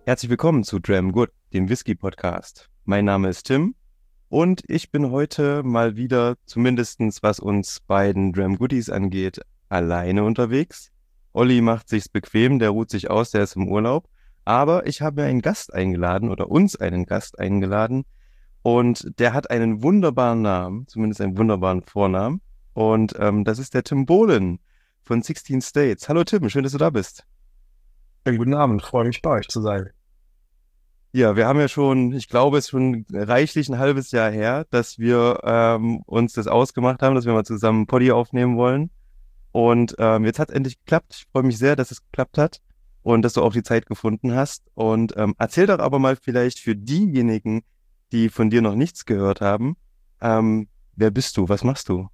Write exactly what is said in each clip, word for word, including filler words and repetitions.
Herzlich willkommen zu Dram Good, dem Whisky-Podcast. Mein Name ist Tim und ich bin heute mal wieder, zumindestens was uns beiden Dram Goodies angeht, alleine unterwegs. Olli macht sich's bequem, der ruht sich aus, der ist im Urlaub. Aber ich habe mir einen Gast eingeladen oder uns einen Gast eingeladen und der hat einen wunderbaren Namen, zumindest einen wunderbaren Vornamen. Und ähm, das ist der Tim Bohlen von sixteen States. Hallo Tim, schön, dass du da bist. Ja, guten Abend, freue mich bei euch zu sein. Ja, wir haben ja schon, ich glaube, es ist schon reichlich ein halbes Jahr her, dass wir ähm, uns das ausgemacht haben, dass wir mal zusammen einen Poddy aufnehmen wollen. Und ähm, jetzt hat es endlich geklappt. Ich freue mich sehr, dass es geklappt hat und dass du auch die Zeit gefunden hast. Und ähm, erzähl doch aber mal vielleicht für diejenigen, die von dir noch nichts gehört haben, ähm, wer bist du? Was machst du?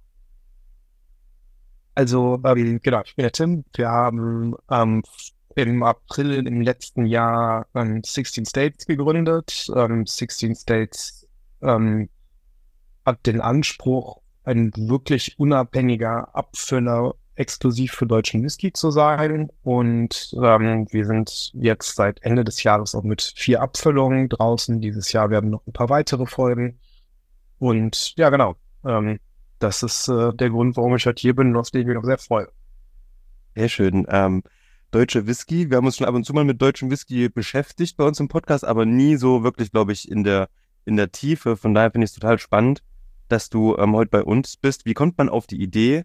Also, ähm, genau, ich bin der Tim. Wir haben ähm, im April im letzten Jahr ähm, sixteen States gegründet. Ähm, sixteen States ähm, hat den Anspruch, ein wirklich unabhängiger Abfüller exklusiv für deutschen Whisky zu sein. Und ähm, wir sind jetzt seit Ende des Jahres auch mit vier Abfüllungen draußen. Dieses Jahr werden noch ein paar weitere folgen. Und ja, genau. Ähm, das ist äh, der Grund, warum ich heute hier bin und auf den ich mich auch sehr freue. Sehr schön. Ähm, deutsche Whisky. Wir haben uns schon ab und zu mal mit deutschem Whisky beschäftigt bei uns im Podcast, aber nie so wirklich, glaube ich, in der, in der Tiefe. Von daher finde ich es total spannend, dass du ähm, heute bei uns bist. Wie kommt man auf die Idee,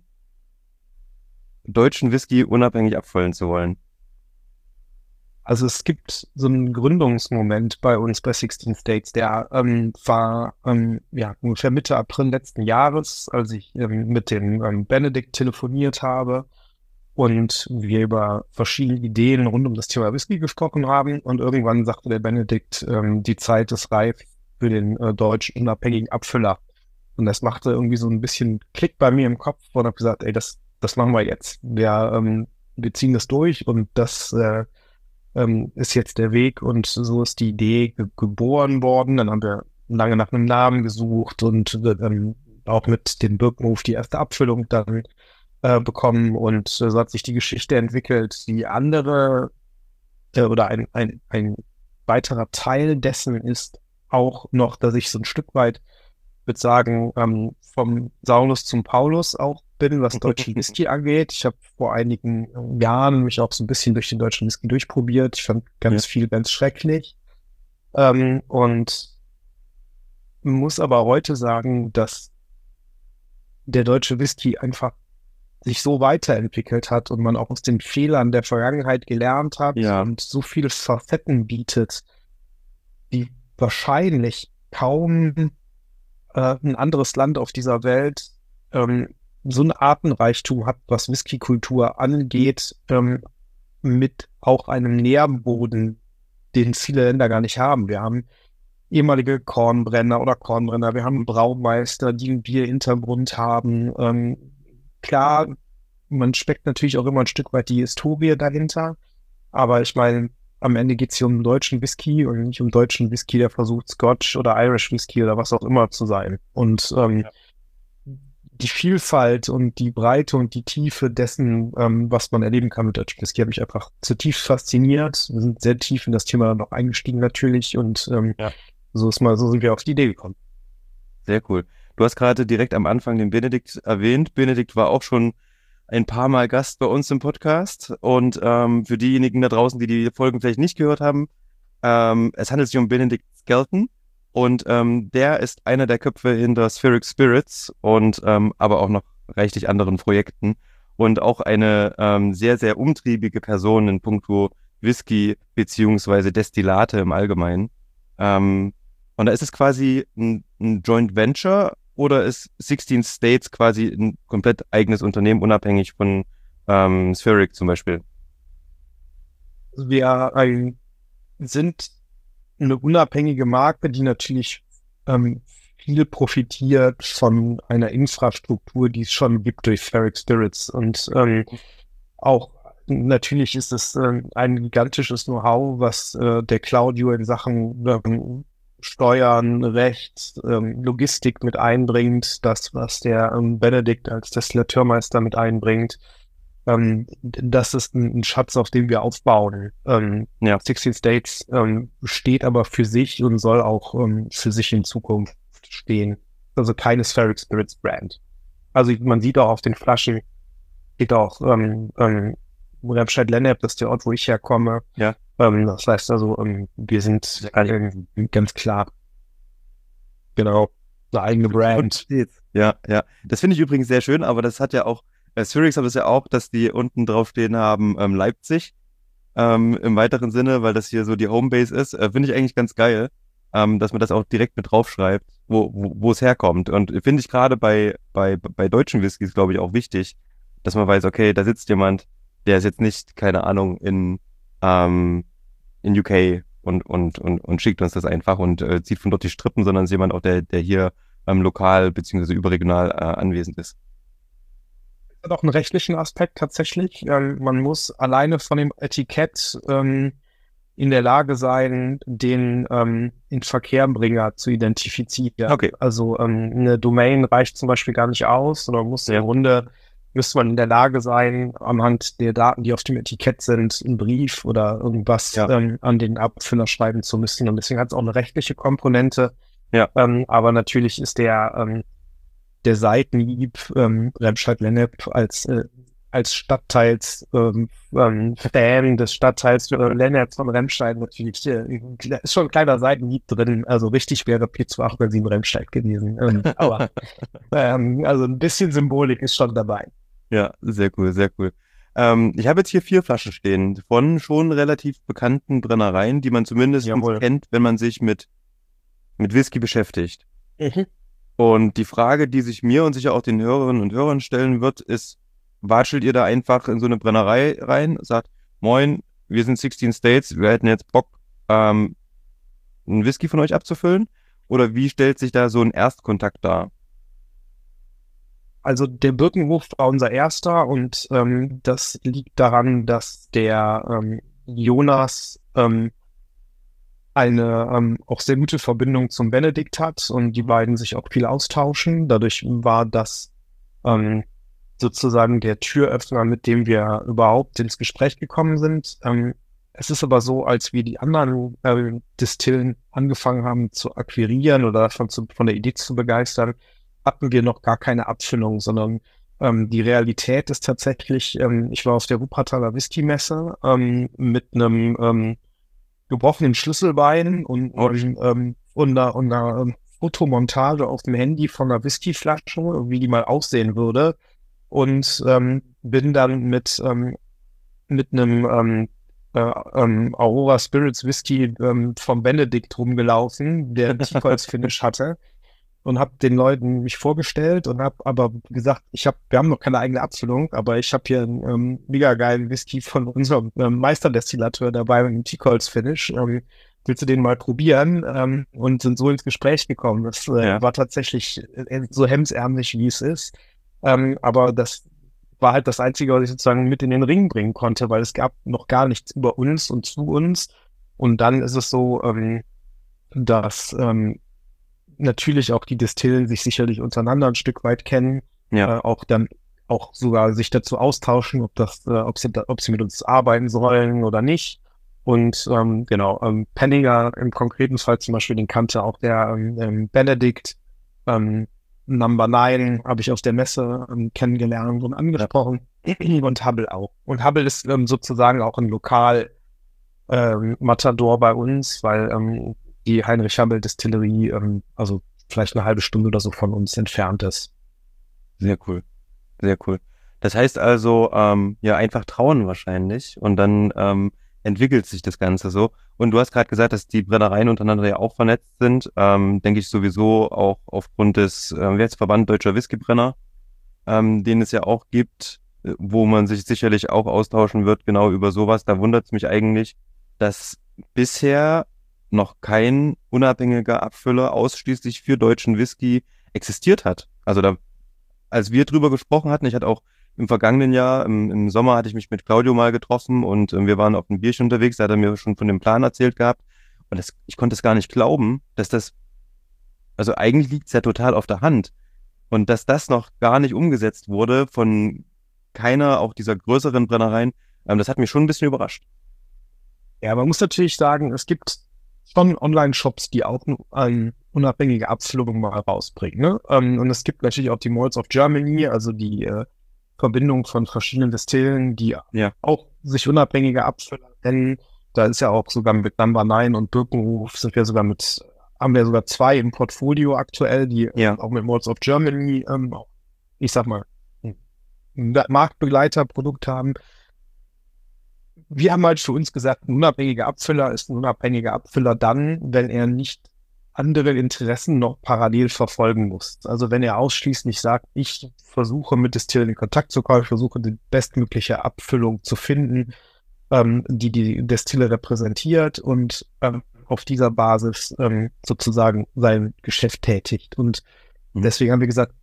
deutschen Whisky unabhängig abfüllen zu wollen? Also es gibt so einen Gründungsmoment bei uns bei sixteen States, der ähm, war ähm, ja ungefähr Mitte April letzten Jahres, als ich ähm, mit dem ähm, Benedikt telefoniert habe und wir über verschiedene Ideen rund um das Thema Whisky gesprochen haben. Und irgendwann sagte der Benedikt, ähm, die Zeit ist reif für den äh, deutschen unabhängigen Abfüller. Und das machte irgendwie so ein bisschen Klick bei mir im Kopf und habe gesagt, ey, das, das machen wir jetzt. Wir, ähm, wir ziehen das durch und das äh, ähm, ist jetzt der Weg. Und so ist die Idee ge geboren worden. Dann haben wir lange nach einem Namen gesucht und äh, ähm, auch mit dem Birkenhof die erste Abfüllung dann äh, bekommen. Und äh, so hat sich die Geschichte entwickelt. Die andere äh, oder ein, ein, ein weiterer Teil dessen ist auch noch, dass ich so ein Stück weit, würde sagen, ähm, vom Saulus zum Paulus auch bin, was deutschen Whisky angeht. Ich habe vor einigen ähm, Jahren mich auch so ein bisschen durch den deutschen Whisky durchprobiert. Ich fand Ja. ganz viel ganz schrecklich. Ähm, und muss aber heute sagen, dass der deutsche Whisky einfach sich so weiterentwickelt hat und man auch aus den Fehlern der Vergangenheit gelernt hat Ja, und so viele Facetten bietet, die wahrscheinlich kaum äh, ein anderes Land auf dieser Welt ähm, so ein Artenreichtum hat, was Whiskykultur angeht, ähm, mit auch einem Nährboden, den viele Länder gar nicht haben. Wir haben ehemalige Kornbrenner oder Kornbrenner, wir haben Braumeister, die einen Bierhintergrund haben. Ähm, klar, man schmeckt natürlich auch immer ein Stück weit die Historie dahinter, aber ich meine, am Ende geht es hier um deutschen Whisky und nicht um deutschen Whisky, der versucht, Scotch oder Irish Whisky oder was auch immer zu sein. Und ähm, ja. die Vielfalt und die Breite und die Tiefe dessen, ähm, was man erleben kann mit deutschem Whisky, hat mich einfach zutiefst fasziniert. Wir sind sehr tief in das Thema noch eingestiegen natürlich und ähm, Ja. so ist mal, so sind wir auf die Idee gekommen. Sehr cool. Du hast gerade direkt am Anfang den Benedikt erwähnt. Benedikt war auch schon ein paar Mal Gast bei uns im Podcast. Und ähm, für diejenigen da draußen, die die Folgen vielleicht nicht gehört haben, ähm, es handelt sich um Benedikt Skelton. Und ähm, der ist einer der Köpfe hinter Spheric Spirits und ähm, aber auch noch reichlich anderen Projekten. Und auch eine ähm, sehr, sehr umtriebige Person in puncto Whisky beziehungsweise Destillate im Allgemeinen. Ähm, und da ist es quasi ein, ein Joint Venture oder ist sixteen States quasi ein komplett eigenes Unternehmen, unabhängig von ähm, Spheric zum Beispiel? Wir ähm, sind eine unabhängige Marke, die natürlich ähm, viel profitiert von einer Infrastruktur, die es schon gibt durch Spheric Spirits. Und ähm, auch natürlich ist es ähm, ein gigantisches Know-how, was äh, der Claudio in Sachen ähm, Steuern, Recht, ähm, Logistik mit einbringt, das, was der ähm, Benedikt als Destillateurmeister mit einbringt. ähm, das ist ein, ein Schatz, auf dem wir aufbauen. Ähm, Ja. sixteen States ähm, steht aber für sich und soll auch ähm, für sich in Zukunft stehen. Also keine Spheric Spirits Brand. Also man sieht auch auf den Flaschen, steht auch ähm, ähm, Remscheid-Lennep, das ist der Ort, wo ich herkomme. Ja. Ähm, das heißt also, ähm, wir sind äh, ganz klar, genau, eine eigene Brand. Ja, ja. Das finde ich übrigens sehr schön, aber das hat ja auch, bei Spherix hat es ja auch, dass die unten drauf stehen haben, ähm, Leipzig, ähm, im weiteren Sinne, weil das hier so die Homebase ist. Äh, finde ich eigentlich ganz geil, ähm, dass man das auch direkt mit draufschreibt, wo, wo, wo es herkommt. Und finde ich gerade bei, bei, bei deutschen Whiskys, glaube ich, auch wichtig, dass man weiß, okay, da sitzt jemand, der ist jetzt nicht, keine Ahnung, in, ähm, in U K und, und, und, und schickt uns das einfach und äh, zieht von dort die Strippen, sondern ist jemand auch, der, der hier ähm, lokal beziehungsweise überregional äh, anwesend ist. Hat auch einen rechtlichen Aspekt tatsächlich. Ähm, man muss alleine von dem Etikett ähm, in der Lage sein, den ähm, Inverkehrbringer zu identifizieren. Okay. Also ähm, eine Domain reicht zum Beispiel gar nicht aus, sondern muss Ja. im Grunde, müsste man in der Lage sein, anhand der Daten, die auf dem Etikett sind, einen Brief oder irgendwas Ja. ähm, an den Abfüller schreiben zu müssen. Und deswegen hat es auch eine rechtliche Komponente. Ja. Ähm, aber natürlich ist der ähm, der Seitenhieb ähm, Remscheid-Lennep als äh, als Stadtteils ähm, ähm, Fan des Stadtteils äh, Lennep von Remscheid natürlich äh, ist schon ein kleiner Seitenhieb drin. Also richtig wäre P zwei acht sieben Remscheid gewesen. Ähm, aber ähm, also ein bisschen Symbolik ist schon dabei. Ja, sehr cool, sehr cool. Ähm, ich habe jetzt hier vier Flaschen stehen von schon relativ bekannten Brennereien, die man zumindest Jawohl. kennt, wenn man sich mit, mit Whisky beschäftigt. Mhm. Und die Frage, die sich mir und sicher auch den Hörerinnen und Hörern stellen wird, ist, watschelt ihr da einfach in so eine Brennerei rein, sagt, moin, wir sind sixteen States, wir hätten jetzt Bock, ähm, einen Whisky von euch abzufüllen? Oder wie stellt sich da so ein Erstkontakt dar? Also der Birkenhof war unser erster und ähm, das liegt daran, dass der ähm, Jonas ähm, eine ähm, auch sehr gute Verbindung zum Benedikt hat und die beiden sich auch viel austauschen. Dadurch war das ähm, sozusagen der Türöffner, mit dem wir überhaupt ins Gespräch gekommen sind. Ähm, es ist aber so, als wir die anderen äh, Distillen angefangen haben zu akquirieren oder davon zu, von der Idee zu begeistern, hatten wir noch gar keine Abfüllung, sondern ähm, die Realität ist tatsächlich, ähm, ich war auf der Wuppertaler Whisky-Messe ähm, mit einem ähm, gebrochenen Schlüsselbein und, und, ähm, und einer, und einer ähm, Fotomontage auf dem Handy von einer Whiskyflasche, wie die mal aussehen würde. Und ähm, bin dann mit, ähm, mit einem ähm, äh, ähm, Aurora Spirits Whisky ähm, vom Benedikt rumgelaufen, der T-Holz-Finish hatte. Und habe den Leuten mich vorgestellt und habe aber gesagt, ich habe, wir haben noch keine eigene Abfüllung, aber ich habe hier einen ähm, mega geilen Whisky von unserem ähm, Meisterdestillateur dabei mit einem Teakholz-Finish. Ähm, willst du den mal probieren? Ähm, und sind so ins Gespräch gekommen. Das äh, Ja. war tatsächlich äh, so hemsärmlich, wie es ist. Ähm, aber das war halt das Einzige, was ich sozusagen mit in den Ring bringen konnte, weil es gab noch gar nichts über uns und zu uns. Und dann ist es so, ähm, dass ähm, natürlich auch die Distillen sich sicherlich untereinander ein Stück weit kennen, Ja. äh, auch dann auch sogar sich dazu austauschen, ob das, äh, ob sie, da, ob sie mit uns arbeiten sollen oder nicht. Und ähm, genau, ähm, Penninger im konkreten Fall zum Beispiel, den kannte auch der ähm, Benedikt. Ähm, Number Nine habe ich auf der Messe ähm, kennengelernt und angesprochen. Ja. Und Hubble auch. Und Hubble ist ähm, sozusagen auch ein Lokal ähm, Matador bei uns, weil ähm, die Heinrich-Hubble-Distillerie, ähm, also vielleicht eine halbe Stunde oder so von uns entfernt ist. Sehr cool, sehr cool. Das heißt also, ähm, ja, einfach trauen wahrscheinlich und dann ähm, entwickelt sich das Ganze so. Und du hast gerade gesagt, dass die Brennereien untereinander ja auch vernetzt sind. Ähm, denke ich sowieso auch aufgrund des, äh, wie heißt Verband Deutscher Whiskybrenner, ähm, den es ja auch gibt, äh, wo man sich sicherlich auch austauschen wird, genau über sowas. Da wundert es mich eigentlich, dass bisher noch kein unabhängiger Abfüller ausschließlich für deutschen Whisky existiert hat. Also da, als wir drüber gesprochen hatten, ich hatte auch im vergangenen Jahr, im, im Sommer hatte ich mich mit Claudio mal getroffen und äh, wir waren auf einem Bierchen unterwegs, da hat er mir schon von dem Plan erzählt gehabt und das, ich konnte es gar nicht glauben, dass das, also eigentlich liegt es ja total auf der Hand und dass das noch gar nicht umgesetzt wurde von keiner, auch dieser größeren Brennereien. Ähm, das hat mich schon ein bisschen überrascht. Ja, man muss natürlich sagen, es gibt schon Online-Shops, die auch eine unabhängige Abfüllung mal rausbringen. Ne? Ähm, und es gibt natürlich auch die Malts of Germany, also die äh, Verbindung von verschiedenen Destillen, die Ja. auch sich unabhängige Abfüller nennen. Da ist ja auch sogar mit Number Nine und Birkenhof sind wir sogar mit, haben wir sogar zwei im Portfolio aktuell, die Ja. auch mit Malts of Germany, ähm, ich sag mal, ein Marktbegleiterprodukt haben. Wir haben halt für uns gesagt, ein unabhängiger Abfüller ist ein unabhängiger Abfüller dann, wenn er nicht andere Interessen noch parallel verfolgen muss. Also wenn er ausschließlich sagt, ich versuche mit Destillen in Kontakt zu kommen, ich versuche die bestmögliche Abfüllung zu finden, ähm, die die Destille repräsentiert und ähm, auf dieser Basis ähm, sozusagen sein Geschäft tätigt. Und Mhm. deswegen haben wir gesagt,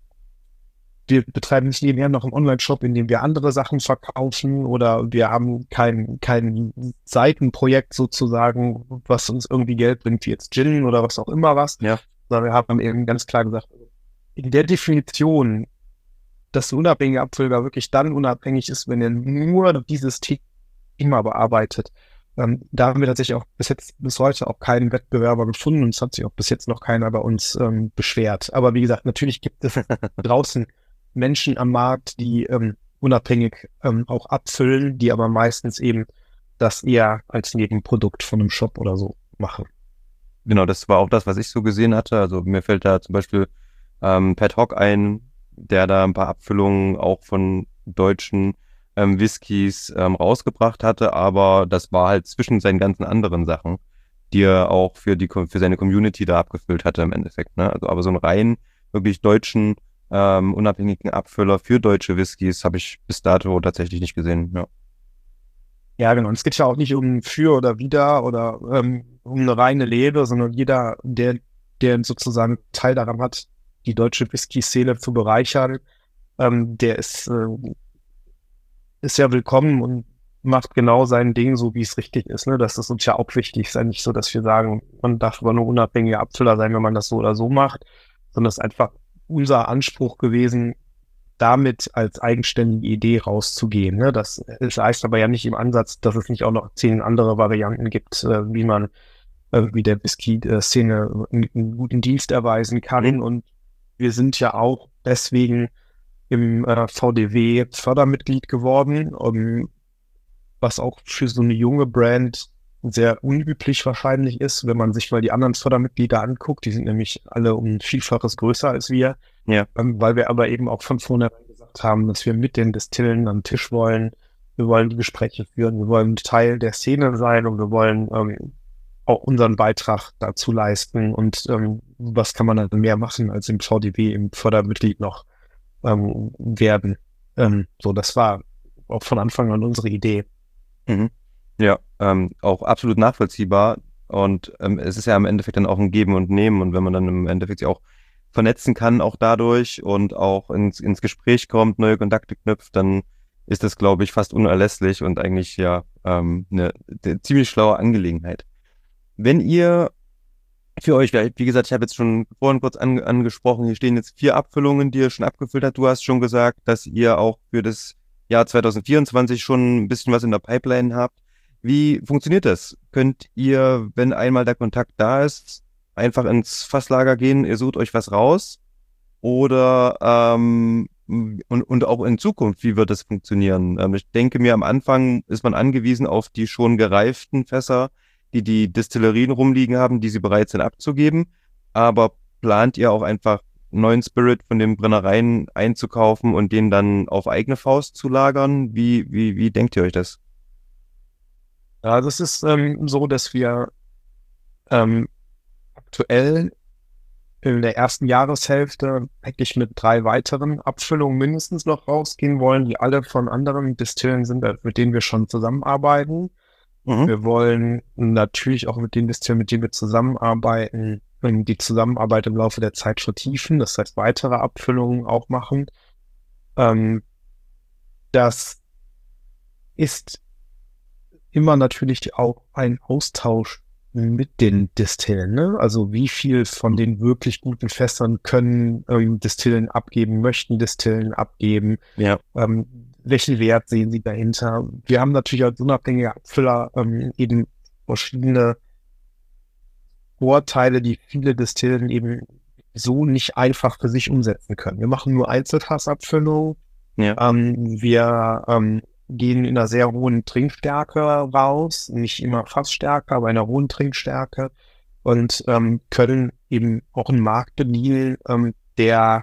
wir betreiben nicht nebenher noch einen Online-Shop, in dem wir andere Sachen verkaufen, oder wir haben kein, kein Seitenprojekt sozusagen, was uns irgendwie Geld bringt, wie jetzt Gin oder was auch immer was. Ja. Sondern wir haben eben ganz klar gesagt, in der Definition, dass ein unabhängiger Abfüller wirklich dann unabhängig ist, wenn er nur dieses Thema bearbeitet. Ähm, da haben wir tatsächlich auch bis jetzt, bis heute auch keinen Wettbewerber gefunden, und es hat sich auch bis jetzt noch keiner bei uns ähm, beschwert. Aber wie gesagt, natürlich gibt es draußen Menschen am Markt, die ähm, unabhängig ähm, auch abfüllen, die aber meistens eben das eher als Nebenprodukt von einem Shop oder so machen. Genau, das war auch das, was ich so gesehen hatte. Also mir fällt da zum Beispiel ähm, Pat Hock ein, der da ein paar Abfüllungen auch von deutschen ähm, Whiskys ähm, rausgebracht hatte, aber das war halt zwischen seinen ganzen anderen Sachen, die er auch für die für seine Community da abgefüllt hatte im Endeffekt. Ne? Also aber so einen rein wirklich deutschen ähm, unabhängigen Abfüller für deutsche Whiskys habe ich bis dato tatsächlich nicht gesehen. Ja. Ja, genau. Und es geht ja auch nicht um für oder wider oder ähm, um eine reine Lehre, sondern jeder, der, der sozusagen Teil daran hat, die deutsche Whisky-Szene zu bereichern, ähm, der ist, äh, ist ja willkommen und macht genau sein Ding, so wie es richtig ist. Ne? Das ist uns ja auch wichtig. Es ist ja nicht so, dass wir sagen, man darf aber nur unabhängiger Abfüller sein, wenn man das so oder so macht, sondern es ist einfach unser Anspruch gewesen, damit als eigenständige Idee rauszugehen. Ne? Das, das heißt aber ja nicht im Ansatz, dass es nicht auch noch zehn andere Varianten gibt, äh, wie man äh, wie der Whisky-Szene einen, einen guten Dienst erweisen kann. Mhm. Und wir sind ja auch deswegen im äh, V D W Fördermitglied geworden, um, was auch für so eine junge Brand sehr unüblich wahrscheinlich ist, wenn man sich mal die anderen Fördermitglieder anguckt. Die sind nämlich alle um ein Vielfaches größer als wir. Ja. Ähm, weil wir aber eben auch von vornherein gesagt haben, dass wir mit den Destillen am Tisch wollen. Wir wollen die Gespräche führen. Wir wollen Teil der Szene sein und wir wollen ähm, auch unseren Beitrag dazu leisten. Und ähm, was kann man dann mehr machen, als im V D W im Fördermitglied noch ähm, werden. Ähm, so, das war auch von Anfang an unsere Idee. Mhm. Ja, ähm, auch absolut nachvollziehbar, und ähm, es ist ja im Endeffekt dann auch ein Geben und Nehmen, und wenn man dann im Endeffekt sich auch vernetzen kann, auch dadurch, und auch ins, ins Gespräch kommt, neue Kontakte knüpft, dann ist das, glaube ich, fast unerlässlich und eigentlich ja ähm, eine, eine ziemlich schlaue Angelegenheit. Wenn ihr für euch, wie gesagt, ich habe jetzt schon vorhin kurz an, angesprochen, hier stehen jetzt vier Abfüllungen, die ihr schon abgefüllt habt. Du hast schon gesagt, dass ihr auch für das Jahr zwanzig vierundzwanzig schon ein bisschen was in der Pipeline habt. Wie funktioniert das? Könnt ihr, wenn einmal der Kontakt da ist, einfach ins Fasslager gehen, ihr sucht euch was raus? Oder ähm, und, und auch in Zukunft, wie wird das funktionieren? Ähm, ich denke mir, am Anfang ist man angewiesen auf die schon gereiften Fässer, die die Destillerien rumliegen haben, die sie bereit sind abzugeben. Aber plant ihr auch einfach neuen Spirit von den Brennereien einzukaufen und den dann auf eigene Faust zu lagern? Wie, wie, wie denkt ihr euch das? Ja, das ist ähm, so, dass wir ähm, aktuell in der ersten Jahreshälfte eigentlich mit drei weiteren Abfüllungen mindestens noch rausgehen wollen, die alle von anderen Destillen sind, mit denen wir schon zusammenarbeiten. Mhm. Wir wollen natürlich auch mit den Destillen, mit denen wir zusammenarbeiten, die Zusammenarbeit im Laufe der Zeit vertiefen, das heißt weitere Abfüllungen auch machen. Ähm, das ist immer natürlich auch ein Austausch mit den Destillen, ne? Also wie viel von den wirklich guten Fässern können ähm, Destillen abgeben, möchten Destillen abgeben. Ja. Ähm, welchen Wert sehen Sie dahinter? Wir haben natürlich als unabhängiger Abfüller ähm, eben verschiedene Vorteile, die viele Destillen eben so nicht einfach für sich umsetzen können. Wir machen nur Einzelfassabfüllung. Ja. Ähm, wir ähm, gehen in einer sehr hohen Trinkstärke raus, nicht immer Fassstärke, aber in einer hohen Trinkstärke und ähm, können eben auch einen Markt bedienen, ähm, der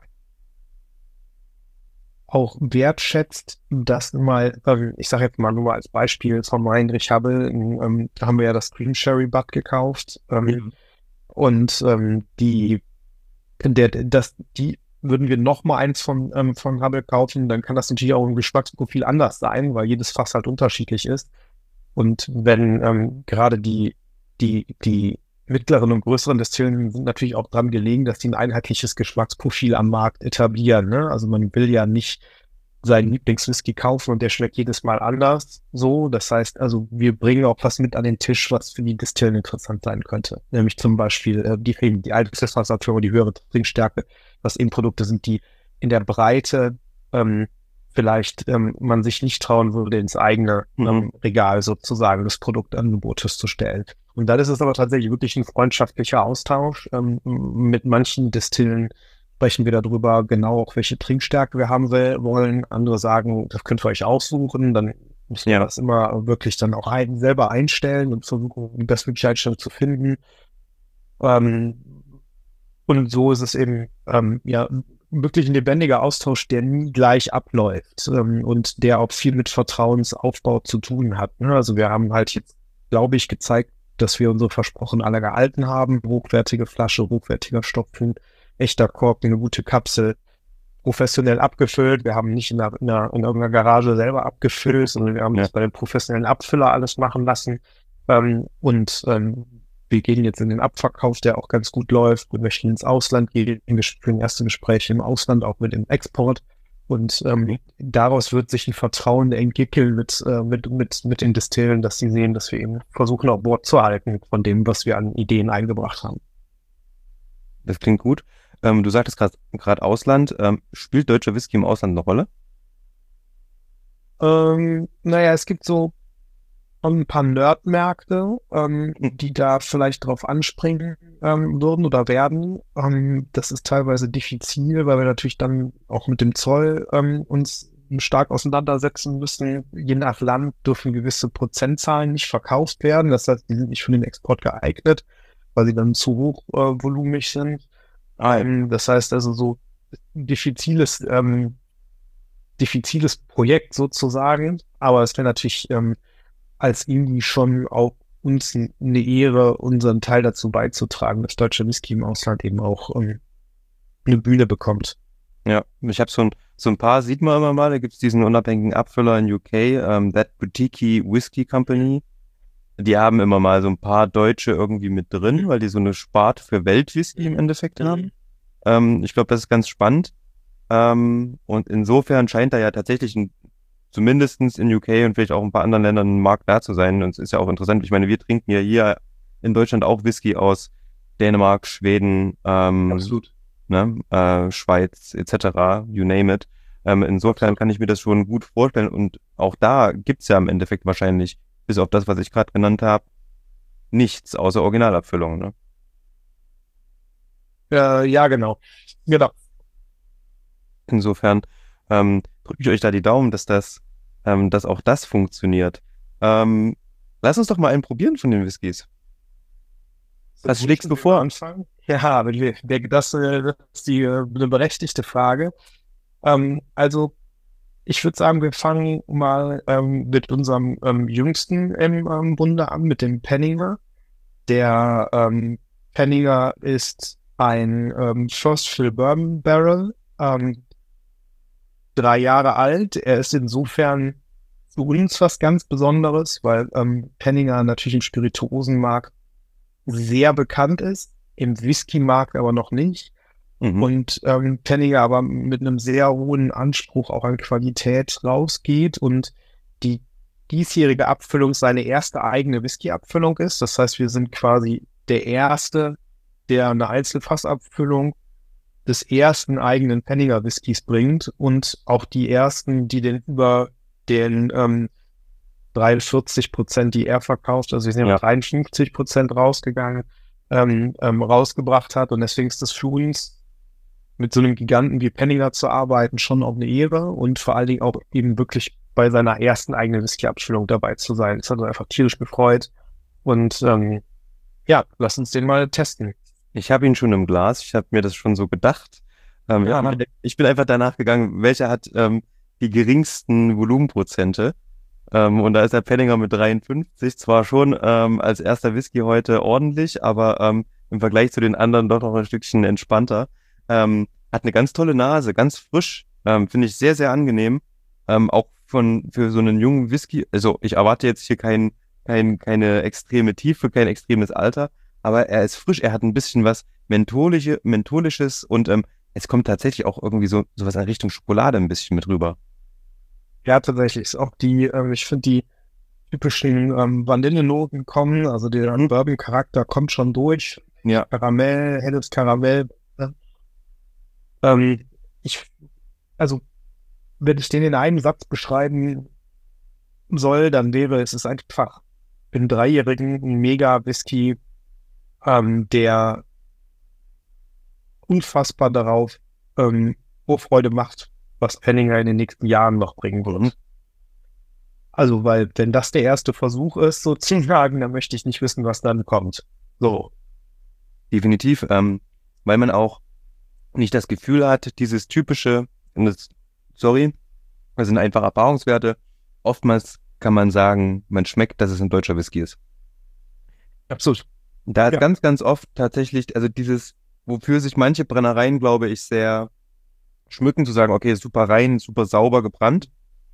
auch wertschätzt, dass mal, ähm, ich sage jetzt mal nur mal als Beispiel von Heinrich Habel, ähm, da haben wir ja das Green Sherry Butt gekauft ähm, Ja. und ähm, die, der, das, die würden wir noch mal eins von, ähm, von Habel kaufen, dann kann das natürlich auch im Geschmacksprofil anders sein, weil jedes Fass halt unterschiedlich ist. Und wenn ähm, gerade die, die, die mittleren und größeren Destillen sind natürlich auch dran gelegen, dass die ein einheitliches Geschmacksprofil am Markt etablieren. Ne? Also man will ja nicht seinen Lieblingswhisky kaufen und der schmeckt jedes Mal anders. So, das heißt, also wir bringen auch was mit an den Tisch, was für die Destillen interessant sein könnte. Nämlich zum Beispiel äh, die, die Altfassabfüllung, die höhere Trinkstärke, was eben Produkte sind, die in der Breite ähm, vielleicht ähm, man sich nicht trauen würde, ins eigene Mhm. ähm, Regal sozusagen des Produktangebotes zu stellen. Und dann ist es aber tatsächlich wirklich ein freundschaftlicher Austausch. Ähm, mit manchen Destillen sprechen wir darüber, genau auch welche Trinkstärke wir haben will, wollen. Andere sagen, das könnt ihr euch aussuchen. Dann müssen wir Ja. das immer wirklich dann auch ein, selber einstellen und versuchen, die bestmögliche Einstellung zu finden. Ähm, und so ist es eben ähm, ja wirklich ein lebendiger Austausch, der nie gleich abläuft ähm, und der auch viel mit Vertrauensaufbau zu tun hat. Ne? Also wir haben halt jetzt, glaube ich, gezeigt, dass wir unsere Versprochen alle gehalten haben. Hochwertige Flasche, hochwertiger Stopfen, echter Korken, eine gute Kapsel, professionell abgefüllt. Wir haben nicht in, einer, in, einer, in irgendeiner Garage selber abgefüllt, sondern wir haben Ja. das bei den professionellen Abfüller alles machen lassen. Ähm, und ähm, wir gehen jetzt in den Abverkauf, der auch ganz gut läuft. Wir möchten ins Ausland gehen. Wir führen erste Gespräche im Ausland, auch mit dem Export. Und ähm, Mhm. daraus wird sich ein Vertrauen entwickeln mit, äh, mit, mit, mit den Destillen, dass sie sehen, dass wir eben versuchen, auch Wort zu halten von dem, was wir an Ideen eingebracht haben. Das klingt gut. Ähm, du sagtest gerade Ausland. Ähm, spielt deutscher Whisky im Ausland eine Rolle? Ähm, naja, es gibt so ein paar Nerdmärkte, ähm, die da vielleicht drauf anspringen ähm, würden oder werden. Ähm, das ist teilweise diffizil, weil wir natürlich dann auch mit dem Zoll ähm, uns stark auseinandersetzen müssen. Je nach Land dürfen gewisse Prozentzahlen nicht verkauft werden. Das heißt, die sind nicht für den Export geeignet, weil sie dann zu hochvolumig äh, sind. Ah, ja. Ähm, das heißt also so diffiziles, ähm, diffiziles Projekt sozusagen. Aber es wäre natürlich ähm, als Indie schon auch uns eine Ehre, unseren Teil dazu beizutragen, dass deutsche Whisky im Ausland eben auch ähm, eine Bühne bekommt. Ja, ich habe so ein, so ein paar, sieht man immer mal, da gibt es diesen unabhängigen Abfüller in U K, ähm, That Boutique Whisky Company. Die haben immer mal so ein paar Deutsche irgendwie mit drin, weil die so eine Sparte für Weltwhisky im Endeffekt haben. Ähm, ich glaube, das ist ganz spannend. Ähm, und insofern scheint da ja tatsächlich ein, zumindest in U K und vielleicht auch ein paar anderen Ländern ein Markt da zu sein. Und es ist ja auch interessant. Ich meine, wir trinken ja hier in Deutschland auch Whisky aus Dänemark, Schweden, ähm, Absolut. ne, äh, Schweiz et cetera, you name it. Ähm, insofern Absolut. kann ich mir das schon gut vorstellen. Und auch da gibt's ja im Endeffekt wahrscheinlich, bis auf das, was ich gerade genannt habe, nichts außer Originalabfüllung. Ne? Äh, ja, genau. Genau. Insofern ähm, drücke ich euch da die Daumen, dass das, ähm, dass auch das funktioniert. Ähm, lass uns doch mal einen probieren von den Whiskys. Was schlägst du vor? Anfangen? Ja, aber die, der, das, äh, das ist die, äh, eine berechtigte Frage. Ähm, also ich würde sagen, wir fangen mal ähm, mit unserem ähm, jüngsten im ähm, Bunde an, mit dem Penninger. Der ähm, Penninger ist ein ähm, First Fill Bourbon Barrel, ähm, drei Jahre alt. Er ist insofern für uns was ganz Besonderes, weil ähm, Penninger natürlich im Spirituosenmarkt sehr bekannt ist, im Whisky-Markt aber noch nicht. Mhm. Und ähm, Penninger aber mit einem sehr hohen Anspruch auch an Qualität rausgeht und die diesjährige Abfüllung seine erste eigene Whisky-Abfüllung ist. Das heißt, wir sind quasi der Erste, der eine Einzelfassabfüllung des ersten eigenen Penninger Whiskys bringt und auch die ersten, die den über den ähm, dreiundvierzig Prozent, die er verkauft, also wir sind ja Ja. dreiundfünfzig Prozent rausgegangen, ähm, ähm, rausgebracht hat. Und deswegen ist das für uns, mit so einem Giganten wie Penninger zu arbeiten, schon auch eine Ehre und vor allen Dingen auch eben wirklich bei seiner ersten eigenen Whisky-Abfüllung dabei zu sein. Das hat uns einfach tierisch gefreut. Und ähm, ja, lass uns den mal testen. Ich habe ihn schon im Glas, ich habe mir das schon so gedacht. Ähm, Ja. ich bin- ich bin einfach danach gegangen, welcher hat ähm, die geringsten Volumenprozente. Ähm, und da ist der Penninger mit dreiundfünfzig zwar schon ähm, als erster Whisky heute ordentlich, aber ähm, im Vergleich zu den anderen doch noch ein Stückchen entspannter. Ähm, hat eine ganz tolle Nase, ganz frisch, ähm, finde ich sehr, sehr angenehm. Ähm, auch von für so einen jungen Whisky, also ich erwarte jetzt hier kein, kein, keine extreme Tiefe, kein extremes Alter, aber er ist frisch, er hat ein bisschen was Mentholische, Mentholisches und ähm, es kommt tatsächlich auch irgendwie so sowas in Richtung Schokolade ein bisschen mit rüber. Ja, tatsächlich. Ist auch die, ähm, ich finde, die typischen ähm, Vanillenoten kommen, also der Mhm. Bourbon-Charakter kommt schon durch. Ja, Karamell, helles Karamell. Ne? Ähm, ich, also, wenn ich den in einem Satz beschreiben soll, dann wäre es ist einfach für einen Dreijährigen ein Mega-Whisky, ähm, der unfassbar darauf ähm, Vorfreude macht, was Penninger in den nächsten Jahren noch bringen wird. Mhm. Also, weil wenn das der erste Versuch ist, sozusagen, dann möchte ich nicht wissen, was dann kommt. So. definitiv, ähm, weil man auch nicht das Gefühl hat, dieses typische, und das, sorry, das sind einfach Erfahrungswerte. Oftmals kann man sagen, man schmeckt, dass es ein deutscher Whisky ist. Absolut. Da ist Ja. ganz, ganz oft tatsächlich, also dieses, wofür sich manche Brennereien, glaube ich, sehr schmücken, zu sagen, okay, super rein, super sauber gebrannt.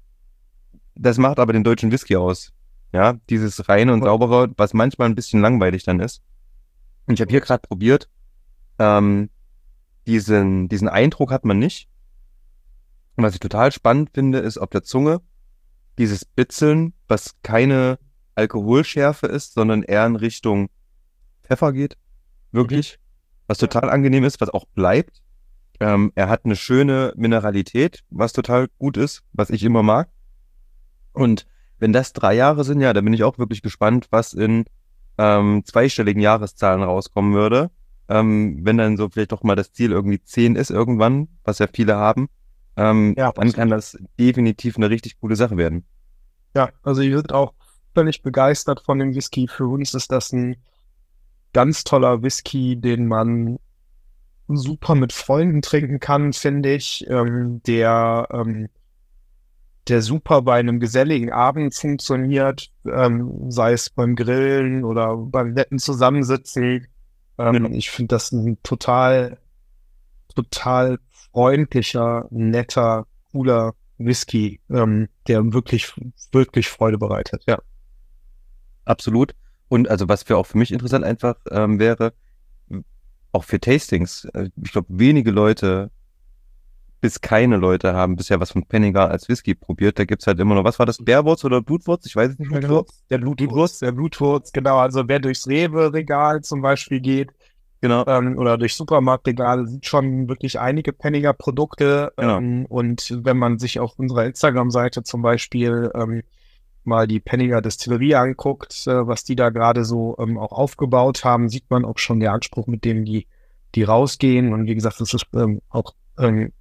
Das macht aber den deutschen Whisky aus. Ja, dieses reine und saubere, was manchmal ein bisschen langweilig dann ist. Und ich habe hier gerade probiert, ähm, diesen, diesen Eindruck hat man nicht. Und was ich total spannend finde, ist auf der Zunge dieses Bitzeln, was keine Alkoholschärfe ist, sondern eher in Richtung Pfeffer geht. Wirklich. Was total angenehm ist, was auch bleibt. Ähm, er hat eine schöne Mineralität, was total gut ist, was ich immer mag. Und wenn das drei Jahre sind, ja, dann bin ich auch wirklich gespannt, was in ähm, zweistelligen Jahreszahlen rauskommen würde. Ähm, wenn dann so vielleicht doch mal das Ziel irgendwie zehn ist irgendwann, was ja viele haben, ähm, Ja, dann kann das definitiv eine richtig coole Sache werden. Ja, also wir sind auch völlig begeistert von dem Whisky. Für uns ist das ein ganz toller Whisky, den man super mit Freunden trinken kann, finde ich. Ähm, der, ähm, der super bei einem geselligen Abend funktioniert, ähm, sei es beim Grillen oder beim netten Zusammensitzen. Ähm, Ja. Ich finde das ein total, total freundlicher, netter, cooler Whisky, ähm, der wirklich, wirklich Freude bereitet. Ja. Absolut. Und also was für auch für mich interessant einfach ähm, wäre, m- auch für Tastings. äh, Ich glaube, wenige Leute, bis keine Leute haben bisher was von Penninger als Whisky probiert. Da gibt's halt immer noch, was war das, Bärwurz oder Blutwurz? Ich weiß es nicht mehr genau. Blutwurz, der Blutwurz, der Blutwurz, genau. Also wer durchs Rewe-Regal zum Beispiel geht Genau. ähm, oder durch Supermarktregale, sieht schon wirklich einige Penninger Produkte. Genau. Ähm, und wenn man sich auf unserer Instagram-Seite zum Beispiel ähm, mal die Penninger Destillerie anguckt, äh, was die da gerade so ähm, auch aufgebaut haben, sieht man auch schon den Anspruch, mit dem die, die rausgehen. Und wie gesagt, das ist ähm, auch ähm,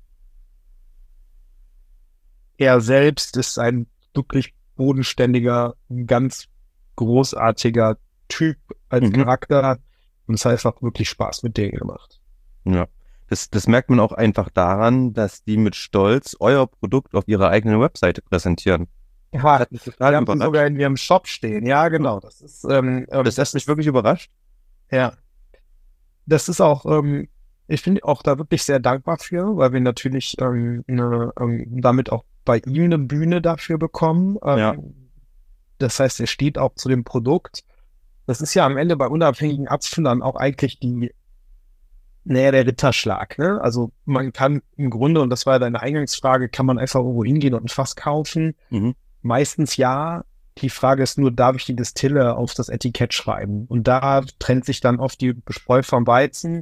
er selbst ist ein wirklich bodenständiger, ganz großartiger Typ als Mhm. Charakter. Und es hat einfach wirklich Spaß mit denen gemacht. Ja. Das, das merkt man auch einfach daran, dass die mit Stolz euer Produkt auf ihrer eigenen Webseite präsentieren. Ja, Das hat mich total wir haben sie überrascht. sogar in ihrem Shop stehen. Ja, genau. Das ist, ähm, ähm, Das hat mich wirklich überrascht. ja. Das ist auch, ähm, ich bin auch da wirklich sehr dankbar für, weil wir natürlich ähm, eine, ähm, damit auch bei ihm eine Bühne dafür bekommen. Ähm, Ja. Das heißt, er steht auch zu dem Produkt. Das ist ja am Ende bei unabhängigen Abfüllern auch eigentlich die, naja, der Ritterschlag, ne? Also man kann im Grunde, und das war ja deine Eingangsfrage, kann man einfach irgendwo hingehen und ein Fass kaufen? Mhm. Meistens ja. Die Frage ist nur, darf ich die Destille auf das Etikett schreiben? Und da trennt sich dann oft die Spreu vom Weizen.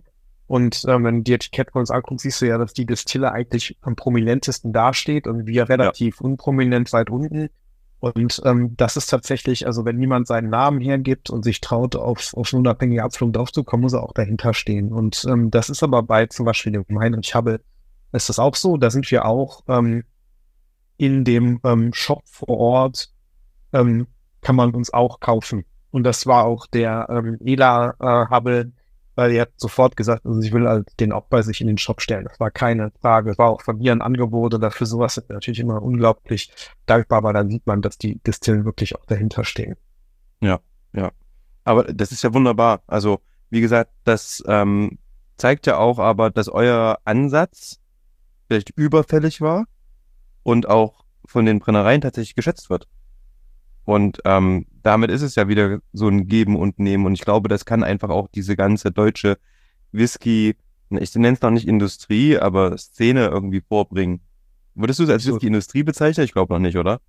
Und ähm, wenn du die Etikette von uns anguckst, siehst du ja, dass die Distille eigentlich am prominentesten dasteht und wir relativ ja. unprominent weit unten. Und ähm, das ist tatsächlich, also wenn niemand seinen Namen hergibt und sich traut, auf, auf eine unabhängige Abfüllung draufzukommen, muss er auch dahinter stehen. Und ähm, das ist aber bei zum Beispiel dem Heinrich Habel, ist das auch so. Da sind wir auch ähm, in dem ähm, Shop vor Ort, ähm, kann man uns auch kaufen. Und das war auch der ähm, Ela äh, Habel, weil er hat sofort gesagt, also ich will halt den auch bei sich in den Shop stellen. Das war keine Frage. Es war auch von mir ein Angebot und dafür sowas sind wir natürlich immer unglaublich dankbar, aber dann sieht man, dass die Distillen wirklich auch dahinter stehen. Ja, ja. Aber das ist ja wunderbar. Also, wie gesagt, das ähm, zeigt ja auch aber, dass euer Ansatz vielleicht überfällig war und auch von den Brennereien tatsächlich geschätzt wird. Und ähm, damit ist es ja wieder so ein Geben und Nehmen. Und ich glaube, das kann einfach auch diese ganze deutsche Whisky, ich nenne es noch nicht Industrie, aber Szene irgendwie vorbringen. Würdest du es als So. Whisky-Industrie bezeichnen? Ich glaube noch nicht, oder?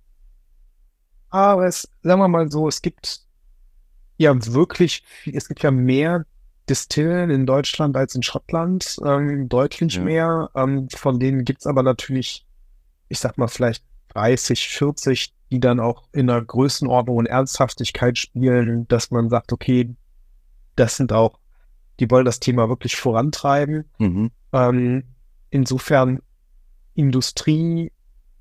Aber es, sagen wir mal so, es gibt ja wirklich, es gibt ja mehr Distillen in Deutschland als in Schottland, ähm, deutlich Ja. mehr. Ähm, von denen gibt's aber natürlich, ich sag mal, vielleicht dreißig, vierzig, die dann auch in einer Größenordnung und Ernsthaftigkeit spielen, dass man sagt, okay, das sind auch, die wollen das Thema wirklich vorantreiben. Mhm. Ähm, insofern Industrie,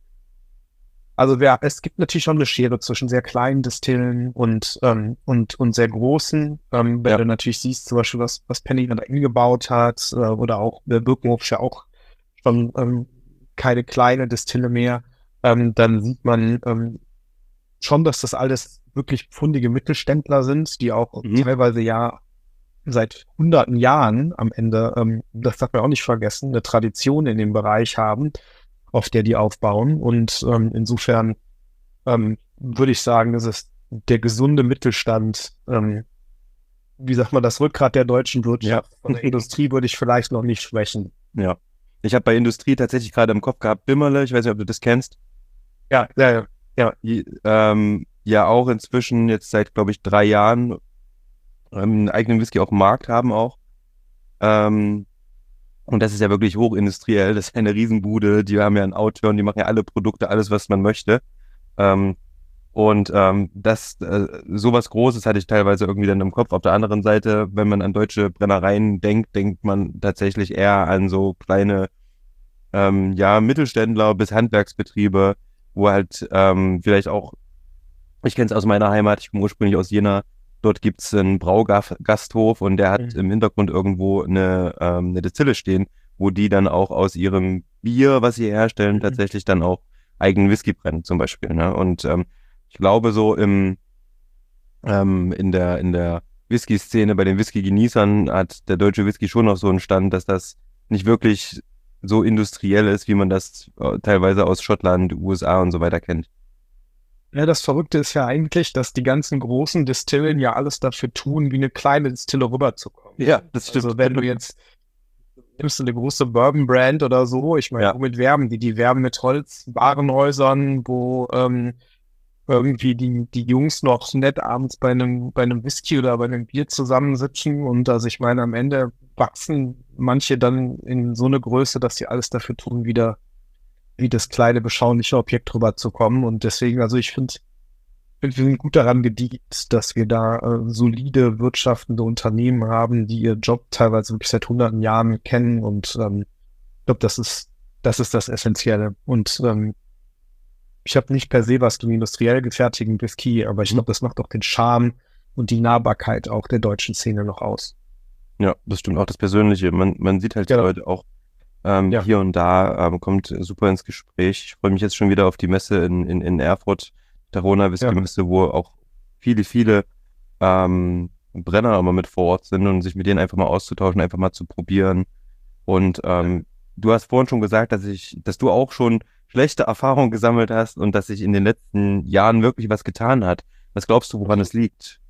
also wer, es gibt natürlich schon eine Schere zwischen sehr kleinen Distillen und, ähm, und, und sehr großen. Ähm, wenn Ja. du natürlich siehst, zum Beispiel, was, was Penny da eingebaut hat, äh, oder auch äh, Birkenhof ist ja auch schon ähm, keine kleine Distille mehr, ähm, dann sieht man ähm, schon, dass das alles wirklich pfundige Mittelständler sind, die auch Mhm. teilweise ja seit hunderten Jahren am Ende, ähm, das darf man auch nicht vergessen, eine Tradition in dem Bereich haben, auf der die aufbauen. Und ähm, insofern ähm, würde ich sagen, das ist der gesunde Mittelstand, ähm, wie sagt man, das Rückgrat der deutschen Wirtschaft. Von der Industrie würde ich vielleicht noch nicht sprechen. Ja. Ich habe bei Industrie tatsächlich gerade im Kopf gehabt, Bimmerle, ich weiß nicht, ob du das kennst. Ja, ja, ja. ja. Die, ähm, ja auch inzwischen jetzt seit, glaube ich, drei Jahren ähm, einen eigenen Whisky auf dem Markt haben auch. Ähm, und das ist ja wirklich hochindustriell. Das ist eine Riesenbude. Die haben ja einen Outturn, die machen ja alle Produkte, alles, was man möchte. Ähm, und ähm, das, äh, sowas Großes hatte ich teilweise irgendwie dann im Kopf. Auf der anderen Seite, wenn man an deutsche Brennereien denkt, denkt man tatsächlich eher an so kleine, ähm, ja, Mittelständler bis Handwerksbetriebe, wo halt ähm, vielleicht auch, ich kenne es aus meiner Heimat, ich komme ursprünglich aus Jena, dort gibt's einen Braugasthof und der hat Mhm. im Hintergrund irgendwo eine, ähm, eine Destille stehen, wo die dann auch aus ihrem Bier, was sie herstellen, Mhm. tatsächlich dann auch eigenen Whisky brennen zum Beispiel. Ne? Und ähm, ich glaube so im ähm, in der in der Whisky-Szene bei den Whisky-Genießern hat der deutsche Whisky schon noch so einen Stand, dass das nicht wirklich so industriell ist, wie man das äh, teilweise aus Schottland, U S A und so weiter kennt. Ja, das Verrückte ist ja eigentlich, dass die ganzen großen Distillen ja alles dafür tun, wie eine kleine Distille rüberzukommen. Ja, das stimmt. Also wenn du jetzt nimmst du eine große Bourbon-Brand oder so, ich meine, Ja. womit werben die? Die werben mit Holzwarenhäusern, wo ähm, irgendwie die, die Jungs noch nett abends bei einem, bei einem Whisky oder bei einem Bier zusammensitzen und also ich meine, am Ende wachsen manche dann in so eine Größe, dass sie alles dafür tun, wieder wie das kleine, beschauliche Objekt rüberzukommen. Und deswegen, also ich finde, wir sind gut daran gedient, dass wir da äh, solide wirtschaftende Unternehmen haben, die ihr Job teilweise wirklich seit hunderten Jahren kennen. Und ähm, ich glaube, das ist, das ist das Essentielle. Und ähm, ich habe nicht per se was gegen industriell gefertigten Whisky, aber ich Mhm. glaube, das macht auch den Charme und die Nahbarkeit auch der deutschen Szene noch aus. Ja, das stimmt auch das Persönliche. Man, man sieht halt die Genau. Leute auch ähm, Ja. hier und da, ähm, kommt super ins Gespräch. Ich freue mich jetzt schon wieder auf die Messe in, in, in Erfurt, Tarona Whisky Ja. Messe, wo auch viele, viele ähm, Brenner immer mit vor Ort sind und sich mit denen einfach mal auszutauschen, einfach mal zu probieren. Und ähm, du hast vorhin schon gesagt, dass ich, dass du auch schon schlechte Erfahrungen gesammelt hast und dass sich in den letzten Jahren wirklich was getan hat. Was glaubst du, woran es liegt?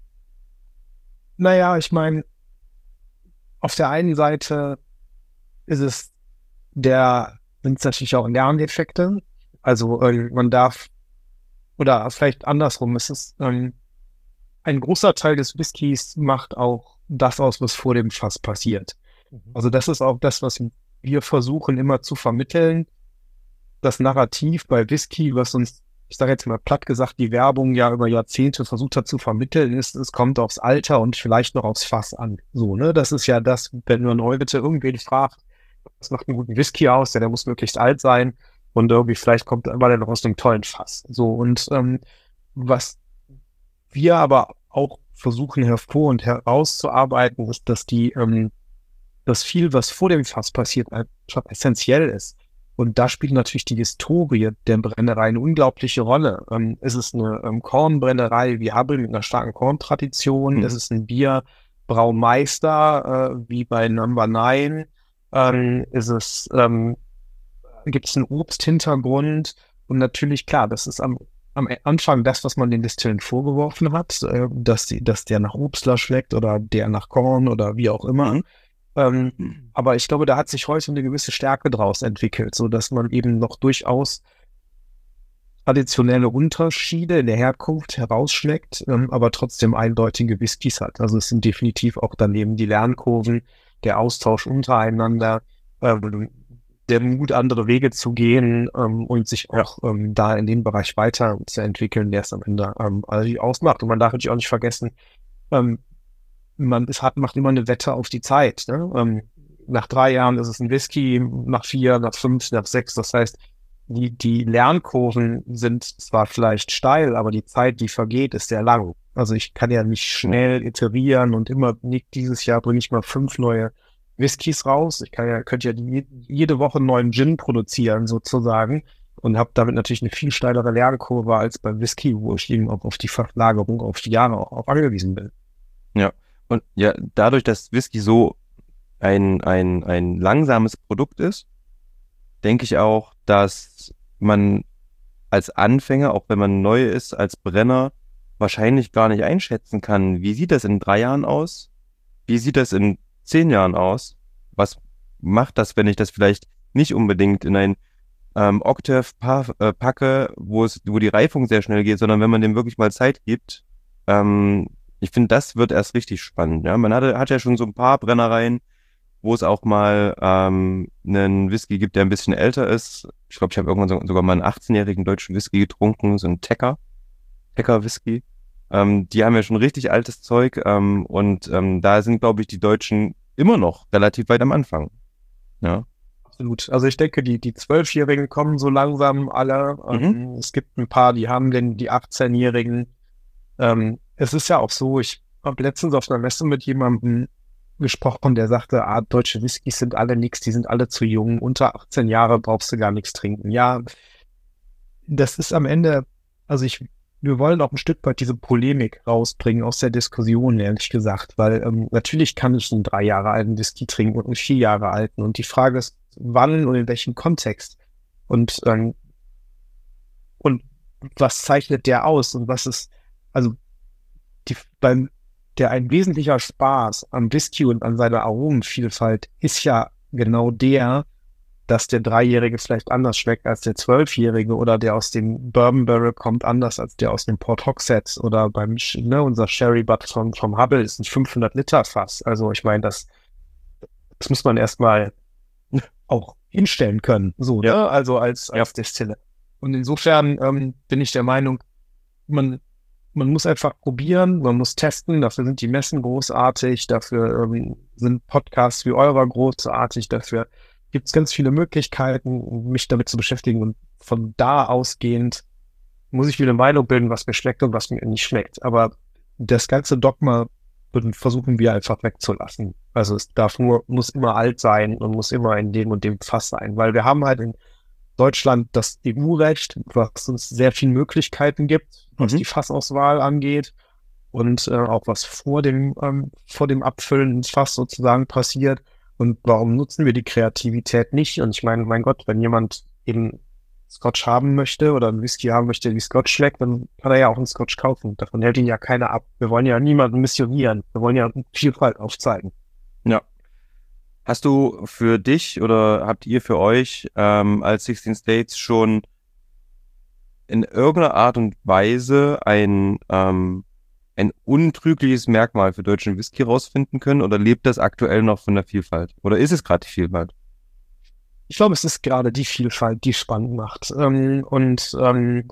Naja, ich meine, auf der einen Seite ist es der, sind es natürlich auch Lerneffekte. Also ähm, man darf, oder vielleicht andersrum, ist es ähm, ein großer Teil des Whiskys macht auch das aus, was vor dem Fass passiert. Also das ist auch das, was wir versuchen immer zu vermitteln. Das Narrativ bei Whisky, was uns, ich sage jetzt mal platt gesagt, die Werbung ja über Jahrzehnte versucht hat zu vermitteln, ist, es kommt aufs Alter und vielleicht noch aufs Fass an. So, ne? Das ist ja das, wenn man heute irgendwen fragt, was macht einen guten Whisky aus, ja, der muss möglichst alt sein und irgendwie vielleicht kommt war der noch aus einem tollen Fass. So, und ähm, was wir aber auch versuchen hervor und herauszuarbeiten, ist, dass die, ähm, dass viel, was vor dem Fass passiert, einfach essentiell ist. Und da spielt natürlich die Historie der Brennerei eine unglaubliche Rolle. Ähm, es ist eine ähm, Kornbrennerei wie Habbel mit einer starken Korntradition. Mhm. Es ist ein Bierbraumeister äh, wie bei Number Nine. Ähm, ist es, ähm, gibt es einen Obsthintergrund. Und natürlich, klar, das ist am, am Anfang das, was man den Distillen vorgeworfen hat, äh, dass, die, dass der nach Obstler schmeckt oder der nach Korn oder wie auch immer. Mhm. Ähm, aber ich glaube, da hat sich heute eine gewisse Stärke draus entwickelt, so dass man eben noch durchaus traditionelle Unterschiede in der Herkunft herausschmeckt, ähm, aber trotzdem eindeutige Whiskys hat. Also es sind definitiv auch daneben die Lernkurven, der Austausch untereinander, ähm, der Mut, andere Wege zu gehen ähm, und sich auch ähm, da in dem Bereich weiterzuentwickeln, der es am Ende ähm, also ausmacht. Und man darf natürlich auch nicht vergessen, ähm, man ist, hat, macht immer eine Wette auf die Zeit. Ne? Ähm, nach drei Jahren ist es ein Whisky, nach vier, nach fünf, nach sechs. Das heißt, die, die Lernkurven sind zwar vielleicht steil, aber die Zeit, die vergeht, ist sehr lang. Also ich kann ja nicht schnell iterieren und immer, nicht dieses Jahr bringe ich mal fünf neue Whiskys raus. Ich kann ja, könnte ja die, jede Woche einen neuen Gin produzieren sozusagen und habe damit natürlich eine viel steilere Lernkurve als beim Whisky, wo ich eben auch auf die Verlagerung, auf die Jahre auch, auch angewiesen bin. Ja. Und ja, dadurch, dass Whisky so ein, ein, ein langsames Produkt ist, denke ich auch, dass man als Anfänger, auch wenn man neu ist, als Brenner, wahrscheinlich gar nicht einschätzen kann, wie sieht das in drei Jahren aus? Wie sieht das in zehn Jahren aus? Was macht das, wenn ich das vielleicht nicht unbedingt in ein ähm, Octave pa- äh, packe, wo es, wo die Reifung sehr schnell geht, sondern wenn man dem wirklich mal Zeit gibt, ähm, ich finde, das wird erst richtig spannend. Ja? Man hatte, hat ja schon so ein paar Brennereien, wo es auch mal ähm, einen Whisky gibt, der ein bisschen älter ist. Ich glaube, ich habe irgendwann so, sogar mal einen achtzehnjährigen deutschen Whisky getrunken, so einen Tecker, Tecker-Whisky. Ähm, die haben ja schon richtig altes Zeug ähm, und ähm, da sind, glaube ich, die Deutschen immer noch relativ weit am Anfang. Ja. Absolut. Also ich denke, die, die Zwölfjährigen kommen so langsam alle. Mhm. Ähm, es gibt ein paar, die haben denn die achtzehnjährigen. Ähm, es ist ja auch so, ich habe letztens auf einer Messe mit jemandem gesprochen, der sagte, ah, deutsche Whiskys sind alle nix, die sind alle zu jung, unter achtzehn Jahre brauchst du gar nichts trinken. Ja, das ist am Ende, also ich, wir wollen auch ein Stück weit diese Polemik rausbringen aus der Diskussion, ehrlich gesagt, weil ähm, natürlich kann ich einen drei Jahre alten Whisky trinken und einen vier Jahre alten und die Frage ist, wann und in welchem Kontext und ähm, und was zeichnet der aus und was ist, also die, beim der ein wesentlicher Spaß am Whisky und an seiner Aromenvielfalt ist ja genau der, dass der Dreijährige vielleicht anders schmeckt als der Zwölfjährige oder der aus dem Bourbon Barrel kommt anders als der aus dem Port Hogshead oder beim, ne, unser Sherry Butt vom, vom Hubble ist ein fünfhundert Liter Fass. Also ich meine, das, das muss man erstmal auch hinstellen können, so, ja. Ne? Also als, als ja. Destille. Und insofern ähm, bin ich der Meinung, man Man muss einfach probieren, man muss testen, dafür sind die Messen großartig, dafür ähm, sind Podcasts wie eurer großartig, dafür gibt es ganz viele Möglichkeiten, mich damit zu beschäftigen und von da ausgehend muss ich wieder eine Meinung bilden, was mir schmeckt und was mir nicht schmeckt. Aber das ganze Dogma versuchen wir einfach wegzulassen. Also es darf nur, muss immer alt sein und muss immer in dem und dem Fass sein, weil wir haben halt in Deutschland das E U-Recht, was uns sehr viele Möglichkeiten gibt, was mhm. die Fassauswahl angeht und äh, auch was vor dem ähm, vor dem Abfüllen ins Fass sozusagen passiert. Und warum nutzen wir die Kreativität nicht? Und ich meine, mein Gott, wenn jemand eben Scotch haben möchte oder einen Whisky haben möchte, wie Scotch schmeckt, dann kann er ja auch einen Scotch kaufen. Davon hält ihn ja keiner ab. Wir wollen ja niemanden missionieren. Wir wollen ja Vielfalt aufzeigen. Ja. Hast du für dich oder habt ihr für euch ähm, als sixteen States schon in irgendeiner Art und Weise ein, ähm, ein untrügliches Merkmal für deutschen Whisky rausfinden können oder lebt das aktuell noch von der Vielfalt? Oder ist es gerade die Vielfalt? Ich glaube, es ist gerade die Vielfalt, die spannend macht. Ähm, und ähm,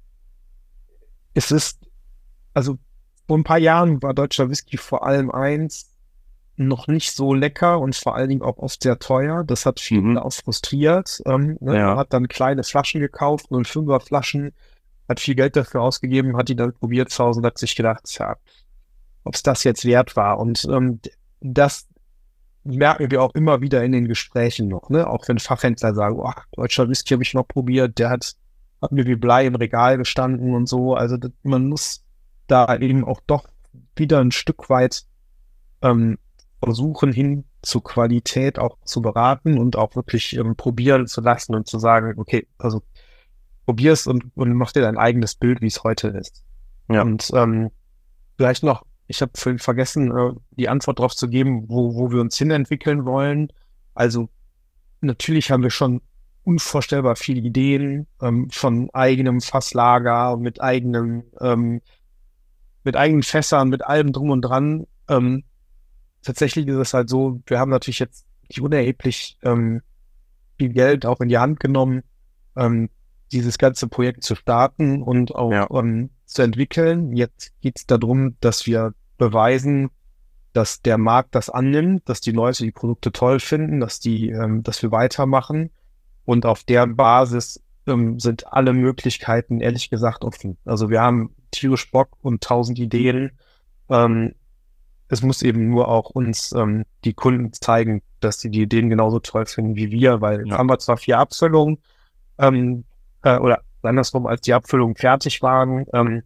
es ist, also vor ein paar Jahren war deutscher Whisky vor allem eins, noch nicht so lecker und vor allen Dingen auch oft sehr teuer. Das hat viele Mhm. auch frustriert. Ähm, ne? Ja. Man hat dann kleine Flaschen gekauft, null Komma fünfer Flaschen, hat viel Geld dafür ausgegeben, hat die dann probiert zu Hause und hat sich gedacht, ja, ob es das jetzt wert war. Und ähm, das merken wir auch immer wieder in den Gesprächen noch, ne? Auch wenn Fachhändler sagen, oh, deutscher Whisky habe ich noch probiert, der hat, hat mir wie Blei im Regal gestanden und so. Also das, man muss da eben auch doch wieder ein Stück weit ähm, versuchen, hin zur Qualität auch zu beraten und auch wirklich ähm, probieren zu lassen und zu sagen, okay, also probier's und, und mach dir dein eigenes Bild, wie es heute ist. Ja. Und ähm, vielleicht noch, ich habe vergessen, äh, die Antwort darauf zu geben, wo, wo wir uns hinentwickeln wollen. Also natürlich haben wir schon unvorstellbar viele Ideen ähm, von eigenem Fasslager, mit eigenem, ähm, mit eigenen Fässern, mit allem drum und dran. Ähm, tatsächlich ist es halt so, wir haben natürlich jetzt nicht unerheblich ähm, viel Geld auch in die Hand genommen, ähm, dieses ganze Projekt zu starten und auch Ja. ähm, zu entwickeln. Jetzt geht es darum, dass wir beweisen, dass der Markt das annimmt, dass die Leute die Produkte toll finden, dass die, ähm, dass wir weitermachen. Und auf der Basis ähm, sind alle Möglichkeiten, ehrlich gesagt, offen. Also wir haben tierisch Bock und tausend Ideen. Ähm, es muss eben nur auch uns ähm, die Kunden zeigen, dass sie die Ideen genauso toll finden wie wir, weil jetzt Ja. haben wir zwar vier Abfüllungen, ähm, äh, oder andersrum, als die Abfüllungen fertig waren, ähm,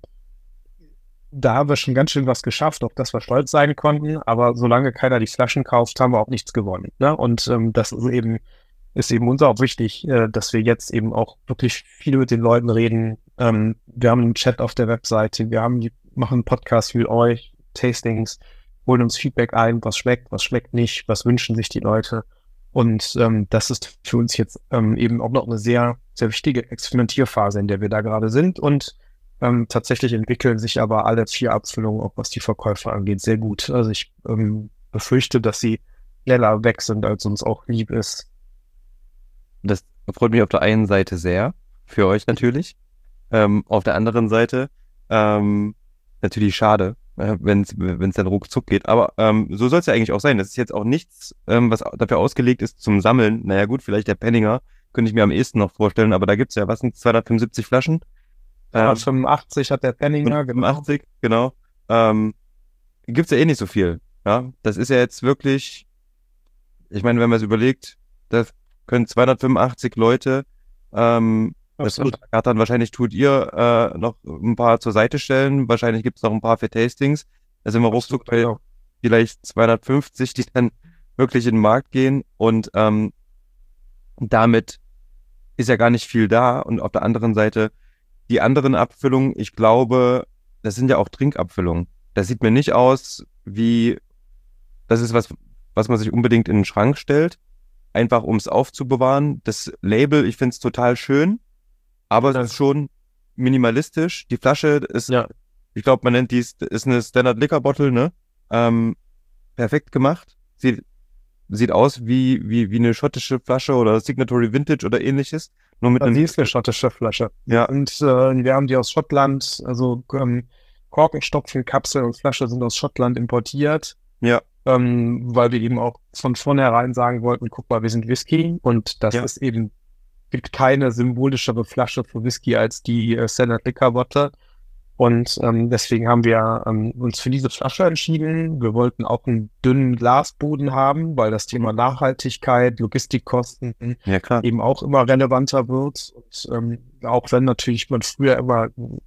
da haben wir schon ganz schön was geschafft, auf das wir stolz sein konnten, aber solange keiner die Flaschen kauft, haben wir auch nichts gewonnen. Ne? Und ähm, das ist eben, ist eben uns auch wichtig, äh, dass wir jetzt eben auch wirklich viel mit den Leuten reden. Ähm, wir haben einen Chat auf der Webseite, wir haben die, machen einen Podcast für euch, Tastings, holen uns Feedback ein, was schmeckt, was schmeckt nicht, was wünschen sich die Leute. Und ähm, das ist für uns jetzt ähm, eben auch noch eine sehr, sehr wichtige Experimentierphase, in der wir da gerade sind. Und ähm, tatsächlich entwickeln sich aber alle vier Abfüllungen, auch was die Verkäufe angeht, sehr gut. Also ich ähm, befürchte, dass sie schneller weg sind, als uns auch lieb ist. Das freut mich auf der einen Seite sehr, für euch natürlich. Ähm, auf der anderen Seite ähm, natürlich schade, äh, wenn es wenn es dann ruckzuck geht. Aber ähm, so soll es ja eigentlich auch sein. Das ist jetzt auch nichts, ähm, was dafür ausgelegt ist zum Sammeln. Naja gut, vielleicht der Penninger, könnte ich mir am ehesten noch vorstellen. Aber da gibt's ja, was sind zweihundertfünfundsiebzig Flaschen? Ähm, fünfundachtzig hat der Penninger, genau. fünfundachtzig, genau. Ähm, gibt's ja eh nicht so viel. Ja, das ist ja jetzt wirklich, ich meine, wenn man es überlegt, das können zweihundertfünfundachtzig Leute ähm, das Absolut. dann wahrscheinlich tut ihr äh, noch ein paar zur Seite stellen. Wahrscheinlich gibt es noch ein paar für Tastings. Da sind wir ruckzuck bei Genau. vielleicht zweihundertfünfzig, die dann wirklich in den Markt gehen. Und ähm, damit ist ja gar nicht viel da. Und auf der anderen Seite, die anderen Abfüllungen, ich glaube, das sind ja auch Trinkabfüllungen. Das sieht mir nicht aus wie, das ist was, was man sich unbedingt in den Schrank stellt, einfach um es aufzubewahren. Das Label, ich finde es total schön, aber es ist schon minimalistisch. Die Flasche ist, Ja. ich glaube, man nennt die, ist eine Standard Liquor Bottle, ne? Ähm, perfekt gemacht. Sieht, sieht aus wie, wie, wie eine schottische Flasche oder Signatory Vintage oder ähnliches. Nur mit Also einem, die ist eine schottische Flasche. ja, Und äh, wir haben die aus Schottland, also ähm, Korkenstopfen, Kapsel und Flasche sind aus Schottland importiert, ja, ähm, weil wir eben auch von vornherein sagen wollten, guck mal, wir sind Whisky und das Ja. ist eben, gibt keine symbolischere Flasche für Whisky als die äh, Standard Liquor Bottle. Und ähm, deswegen haben wir ähm, uns für diese Flasche entschieden. Wir wollten auch einen dünnen Glasboden haben, weil das Thema Nachhaltigkeit, Logistikkosten ja, klar. eben auch immer relevanter wird. Und ähm, auch wenn natürlich man früher immer einen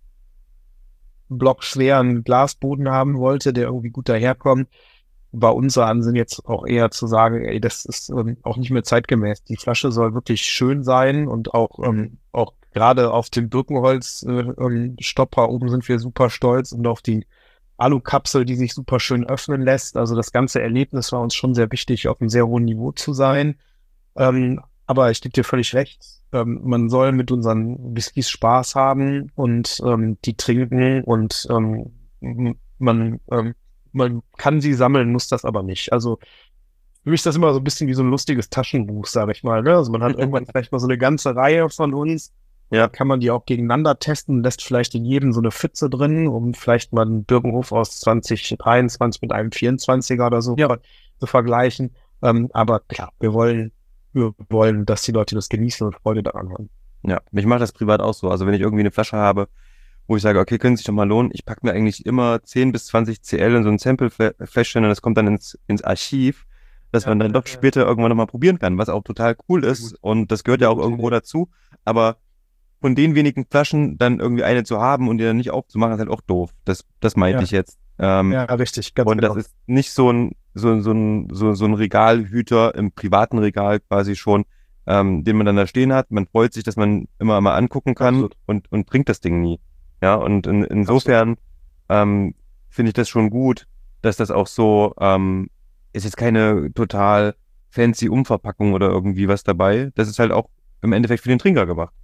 blockschweren Glasboden haben wollte, der irgendwie gut daherkommt, war unser Ansinn jetzt auch eher zu sagen, ey, das ist ähm, auch nicht mehr zeitgemäß. Die Flasche soll wirklich schön sein und auch, ähm, auch gerade auf dem Birkenholz äh, ähm, Stopper oben sind wir super stolz und auf die Alukapsel, die sich super schön öffnen lässt. Also das ganze Erlebnis war uns schon sehr wichtig, auf einem sehr hohen Niveau zu sein. Ähm, aber ich gebe dir völlig recht. Ähm, man soll mit unseren Whiskys Spaß haben und ähm, die trinken und ähm, m- man, ähm, man kann sie sammeln, muss das aber nicht. Also für mich ist das immer so ein bisschen wie so ein lustiges Taschenbuch, sage ich mal. Ne? Also man hat irgendwann vielleicht mal so eine ganze Reihe von uns. Ja. Da kann man die auch gegeneinander testen, lässt vielleicht in jedem so eine Pfütze drin, um vielleicht mal einen Birkenhof aus zwanzig dreiundzwanzig mit einem vierundzwanziger oder so Ja. zu vergleichen. Ähm, aber klar, wir wollen, wir wollen, dass die Leute das genießen und Freude daran haben. Ja, mich macht das privat auch so. Also wenn ich irgendwie eine Flasche habe, wo ich sage, okay, können sich doch mal lohnen, ich packe mir eigentlich immer zehn bis zwanzig Cl in so ein Sample-Fläschchen und das kommt dann ins, ins Archiv, dass Ja, man dann ja, doch ja. später irgendwann nochmal probieren kann, was auch total cool ist gut. und das gehört ja auch Gute irgendwo Idee. dazu, aber von den wenigen Flaschen dann irgendwie eine zu haben und die dann nicht aufzumachen, ist halt auch doof. Das, das meinte Ja. ich jetzt. Ähm, Ja, richtig, ganz und genau. das ist nicht so ein, so, so ein, so, so ein Regalhüter im privaten Regal quasi schon, ähm, den man dann da stehen hat. Man freut sich, dass man immer mal angucken kann Absolut. und, und trinkt das Ding nie. Ja, und in, insofern ähm, finde ich das schon gut, dass das auch so, ähm, ist jetzt keine total fancy Umverpackung oder irgendwie was dabei. Das ist halt auch im Endeffekt für den Trinker gemacht.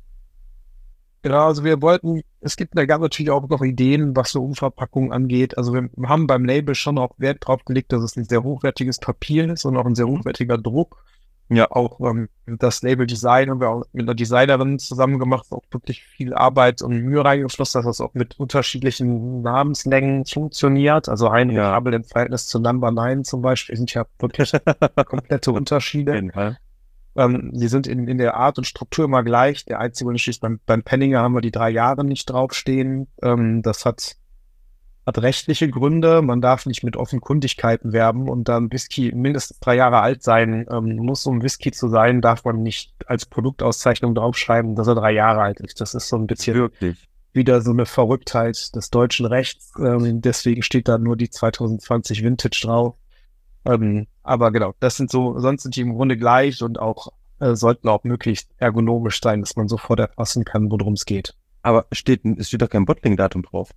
Genau, also wir wollten, es gibt da gab natürlich auch noch Ideen, was so Umverpackung angeht. Also wir haben beim Label schon auch Wert drauf gelegt, dass es ein sehr hochwertiges Papier ist und auch ein sehr hochwertiger Druck. Ja. Auch ähm, das Label-Design haben wir auch mit einer Designerin zusammen gemacht, auch wirklich viel Arbeit und Mühe reingeflossen, dass das auch mit unterschiedlichen Namenslängen funktioniert. Also Heinrich Ja. Hubble im Verhältnis zu Number Nine zum Beispiel sind ja wirklich komplette Auf Unterschiede. jeden Fall. Ähm, die sind in, in der Art und Struktur immer gleich. Der einzige Unterschied ist, beim, beim Penninger haben wir die drei Jahre nicht draufstehen. Ähm, das hat, hat rechtliche Gründe. Man darf nicht mit Offenkundigkeiten werben und dann Whisky mindestens drei Jahre alt sein ähm, muss, um Whisky zu sein, darf man nicht als Produktauszeichnung draufschreiben, dass er drei Jahre alt ist. Das ist so ein bisschen Wirklich. wieder so eine Verrücktheit des deutschen Rechts. Ähm, deswegen steht da nur die zwanzig zwanzig Vintage drauf. Ähm, aber genau, das sind so, sonst sind die im Grunde gleich und auch äh, sollten auch möglichst ergonomisch sein, dass man sofort erfassen kann, worum es geht. Aber steht, es steht doch kein Bottling-Datum drauf.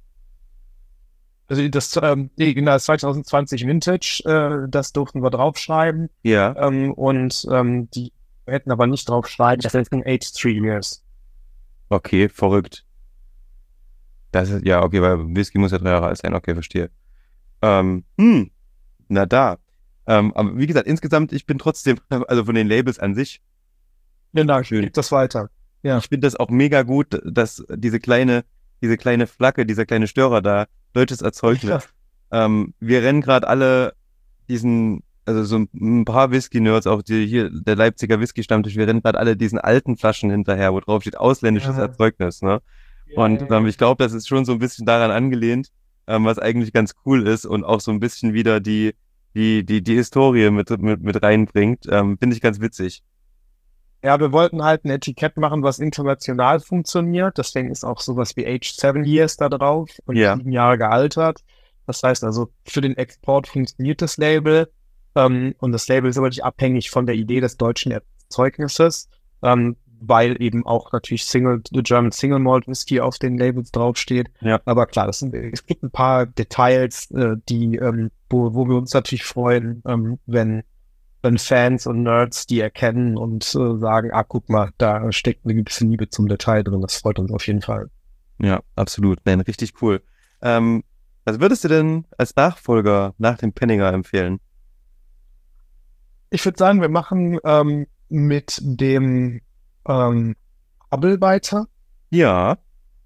Also das, ähm, nee, genau, das zwanzig zwanzig Vintage, äh, das durften wir draufschreiben. Ja. Ähm, und ähm, die hätten aber nicht draufschreiben, das ist ein Age three years. Okay, verrückt. Das ist, ja, okay, weil Whisky muss ja drei Jahre alt sein. Okay, verstehe. Ähm, hm, na da. Ähm, aber wie gesagt, insgesamt, ich bin trotzdem, also von den Labels an sich, Genau, Schön. gib das weiter. Ja. ich finde das auch mega gut, dass diese kleine, diese kleine Flagge, dieser kleine Störer da, deutsches Erzeugnis. Ähm, wir rennen gerade alle diesen, also so ein paar Whisky-Nerds, auch die hier, der Leipziger Whisky-Stammtisch, wir rennen gerade alle diesen alten Flaschen hinterher, wo drauf steht ausländisches Ja. Erzeugnis, ne? Und ähm, ich glaube, das ist schon so ein bisschen daran angelehnt, ähm, was eigentlich ganz cool ist und auch so ein bisschen wieder die, die, die, die Historie mit, mit, mit reinbringt. Ähm, finde ich ganz witzig. Ja, wir wollten halt ein Etikett machen, was international funktioniert. Deswegen ist auch sowas wie Age seven years da drauf und Ja. sieben Jahre gealtert. Das heißt also, für den Export funktioniert das Label. Ähm, und das Label ist aber nicht abhängig von der Idee des deutschen Erzeugnisses, ähm, weil eben auch natürlich Single, the German Single Malt Whisky auf den Labels draufsteht. Ja. Aber klar, das sind, es gibt ein paar Details, äh, die, ähm, wo, wo wir uns natürlich freuen, ähm, wenn wenn Fans und Nerds die erkennen und äh, sagen, ah, guck mal, da steckt eine gewisse Liebe zum Detail drin. Das freut uns auf jeden Fall. Ja, absolut. Nein, richtig cool. Ähm, was würdest du denn als Nachfolger nach dem Penninger empfehlen? Ich würde sagen, wir machen ähm, mit dem ähm, Hubble weiter. Ja.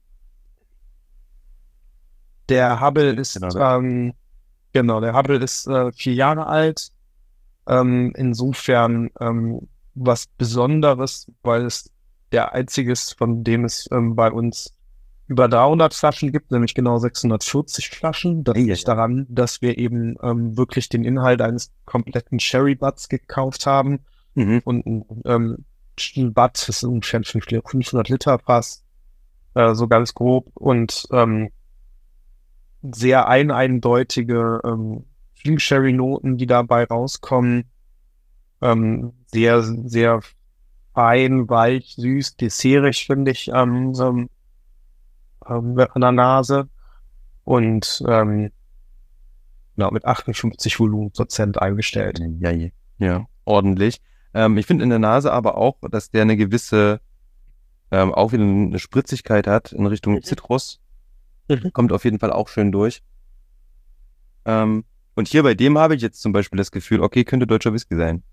Der Hubble ist, Genau, ne? ähm, genau, der Hubble ist äh, vier Jahre alt. Ähm, insofern ähm, was Besonderes, weil es der einzige ist, von dem es ähm, bei uns über dreihundert Flaschen gibt, nämlich genau sechshundertvierzig Flaschen. Das Ei, ei, liegt ei. daran, dass wir eben ähm, wirklich den Inhalt eines kompletten Sherry Butts gekauft haben. Mhm. Und ein ähm, ein Butt, das ist ungefähr ein fünfhundert Liter Fass, äh, so ganz grob. Und ähm, sehr ein eindeutige ähm, Sherry-Noten, die dabei rauskommen. Ähm, sehr, sehr fein, weich, süß, dessertig, finde ich, ähm, so, ähm, an der Nase. Und ähm, ja, mit achtundfünfzig Volumenprozent eingestellt. Ja, ja, ja, ordentlich. Ähm, ich finde in der Nase aber auch, dass der eine gewisse, ähm, auch wieder eine Spritzigkeit hat in Richtung Zitrus. Mhm. Kommt auf jeden Fall auch schön durch. Ähm, und hier bei dem habe ich jetzt zum Beispiel das Gefühl, okay, könnte deutscher Whisky sein.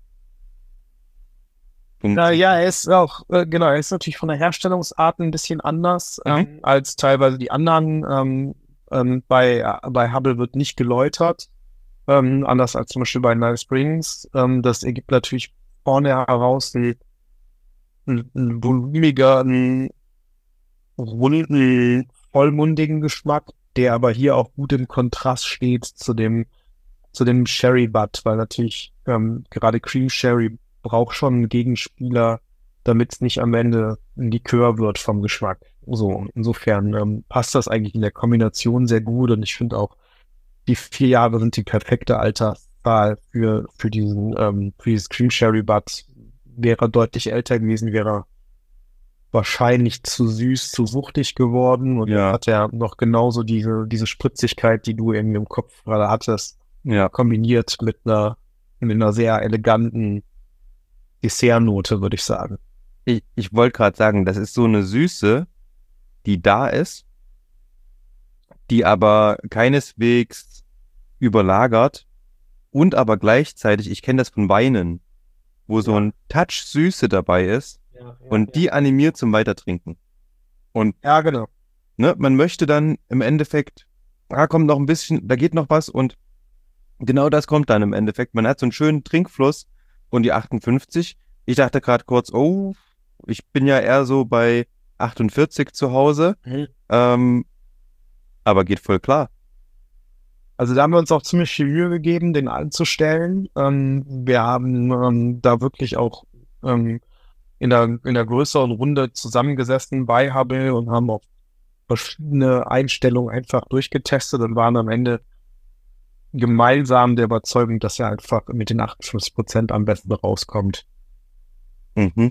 Und, Na ja, er ist auch, äh, genau, er ist natürlich von der Herstellungsart ein bisschen anders mhm. ähm, als teilweise die anderen. Ähm, ähm, bei, äh, bei Hubble wird nicht geläutert, ähm, anders als zum Beispiel bei Night Springs. Ähm, das ergibt natürlich vorne heraus einen, einen, einen volumiger, einen runden, vollmundigen Geschmack, der aber hier auch gut im Kontrast steht zu dem, zu dem Sherry Butt, weil natürlich ähm, gerade Cream Sherry braucht schon einen Gegenspieler, damit es nicht am Ende ein Likör wird vom Geschmack. So, insofern ähm, passt das eigentlich in der Kombination sehr gut und ich finde auch, die vier Jahre sind die perfekte Alterszahl für, für diesen, ähm, für dieses Cream Sherry Butt. Wäre er deutlich älter gewesen, wäre er wahrscheinlich zu süß, zu wuchtig geworden und jetzt Ja, hat er noch genauso diese, diese Spritzigkeit, die du irgendwie im Kopf gerade hattest, ja. kombiniert mit einer, mit einer sehr eleganten Dessertnote, würde ich sagen. Ich, ich wollte gerade sagen, das ist so eine Süße, die da ist, die aber keineswegs überlagert und aber gleichzeitig, ich kenne das von Weinen, wo so Ja, ein Touch Süße dabei ist ja, ja, und ja. die animiert zum Weitertrinken. Und Ja, genau. ne, man möchte dann im Endeffekt, da kommt noch ein bisschen, da geht noch was und genau das kommt dann im Endeffekt. Man hat so einen schönen Trinkfluss und die achtundfünfzig. Ich dachte gerade kurz, oh, ich bin ja eher so bei achtundvierzig zu Hause, Mhm. ähm, aber geht voll klar. Also da haben wir uns auch ziemlich viel Mühe gegeben, den anzustellen. Ähm, wir haben ähm, da wirklich auch ähm, in der, in der größeren Runde zusammengesessen bei Hubble und haben auch verschiedene Einstellungen einfach durchgetestet und waren am Ende gemeinsam der Überzeugung, dass er einfach mit den achtundfünfzig Prozent am besten rauskommt. Mhm.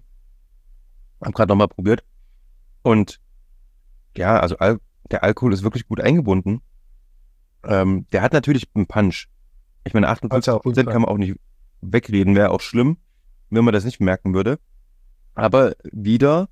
Hab gerade nochmal probiert. Und ja, also Al der Alkohol ist wirklich gut eingebunden. Ähm, der hat natürlich einen Punch. Ich meine, Hat er achtundfünfzig auf jeden Prozent Fall. kann man auch nicht wegreden, wäre auch schlimm, wenn man das nicht merken würde. Aber wieder,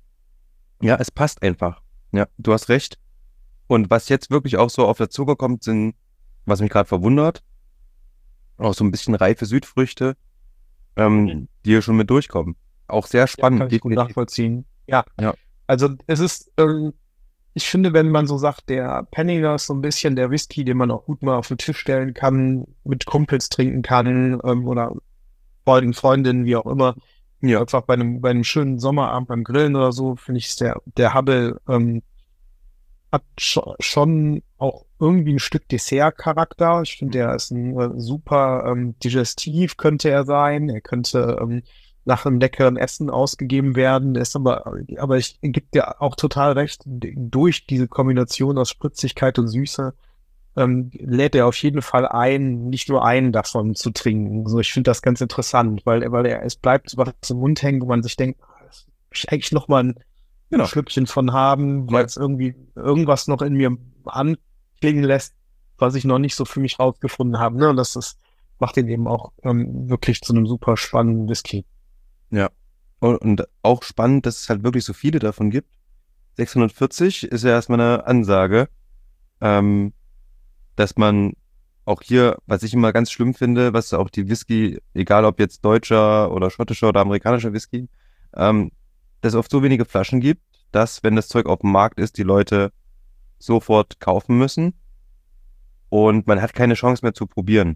ja, es passt einfach. Ja, du hast recht. Und was jetzt wirklich auch so auf der Zunge kommt, sind, was mich gerade verwundert, auch so ein bisschen reife Südfrüchte, Mhm. ähm, die hier schon mit durchkommen. Auch sehr Ja, kann spannend, ich gut definitiv. nachvollziehen. Ja, Ja, also es ist, ähm, ich finde, wenn man so sagt, der Penninger ist so ein bisschen der Whisky, den man auch gut mal auf den Tisch stellen kann, mit Kumpels trinken kann, ähm, oder Freunden, Freundinnen, wie auch immer. ja, Einfach bei einem, bei einem schönen Sommerabend beim Grillen oder so, finde ich, ist der, der Hubble, ähm, hat scho- schon auch irgendwie ein Stück Dessert-Charakter. Ich finde, der ist ein äh, super ähm, Digestiv, könnte er sein. Er könnte ähm, nach einem leckeren Essen ausgegeben werden. Der ist aber, aber ich gebe dir auch total recht, d- durch diese Kombination aus Spritzigkeit und Süße ähm, lädt er auf jeden Fall ein, nicht nur einen davon zu trinken. So, ich finde das ganz interessant, weil, weil er, es bleibt so was im Mund hängen, wo man sich denkt, ah, das will ich eigentlich noch mal ein genau. Schlückchen von haben, weil Ja, es irgendwie irgendwas noch in mir anklingen lässt, was ich noch nicht so für mich rausgefunden habe. Ne? Und das ist, macht ihn eben auch ähm, wirklich zu einem super spannenden Whisky. ja. Und, und auch spannend, dass es halt wirklich so viele davon gibt. sechshundertvierzig ist ja erstmal eine Ansage, ähm, dass man auch hier, was ich immer ganz schlimm finde, was auch die Whisky, egal ob jetzt deutscher oder schottischer oder amerikanischer Whisky, ähm, dass es oft so wenige Flaschen gibt, dass, wenn das Zeug auf dem Markt ist, die Leute sofort kaufen müssen und man hat keine Chance mehr zu probieren.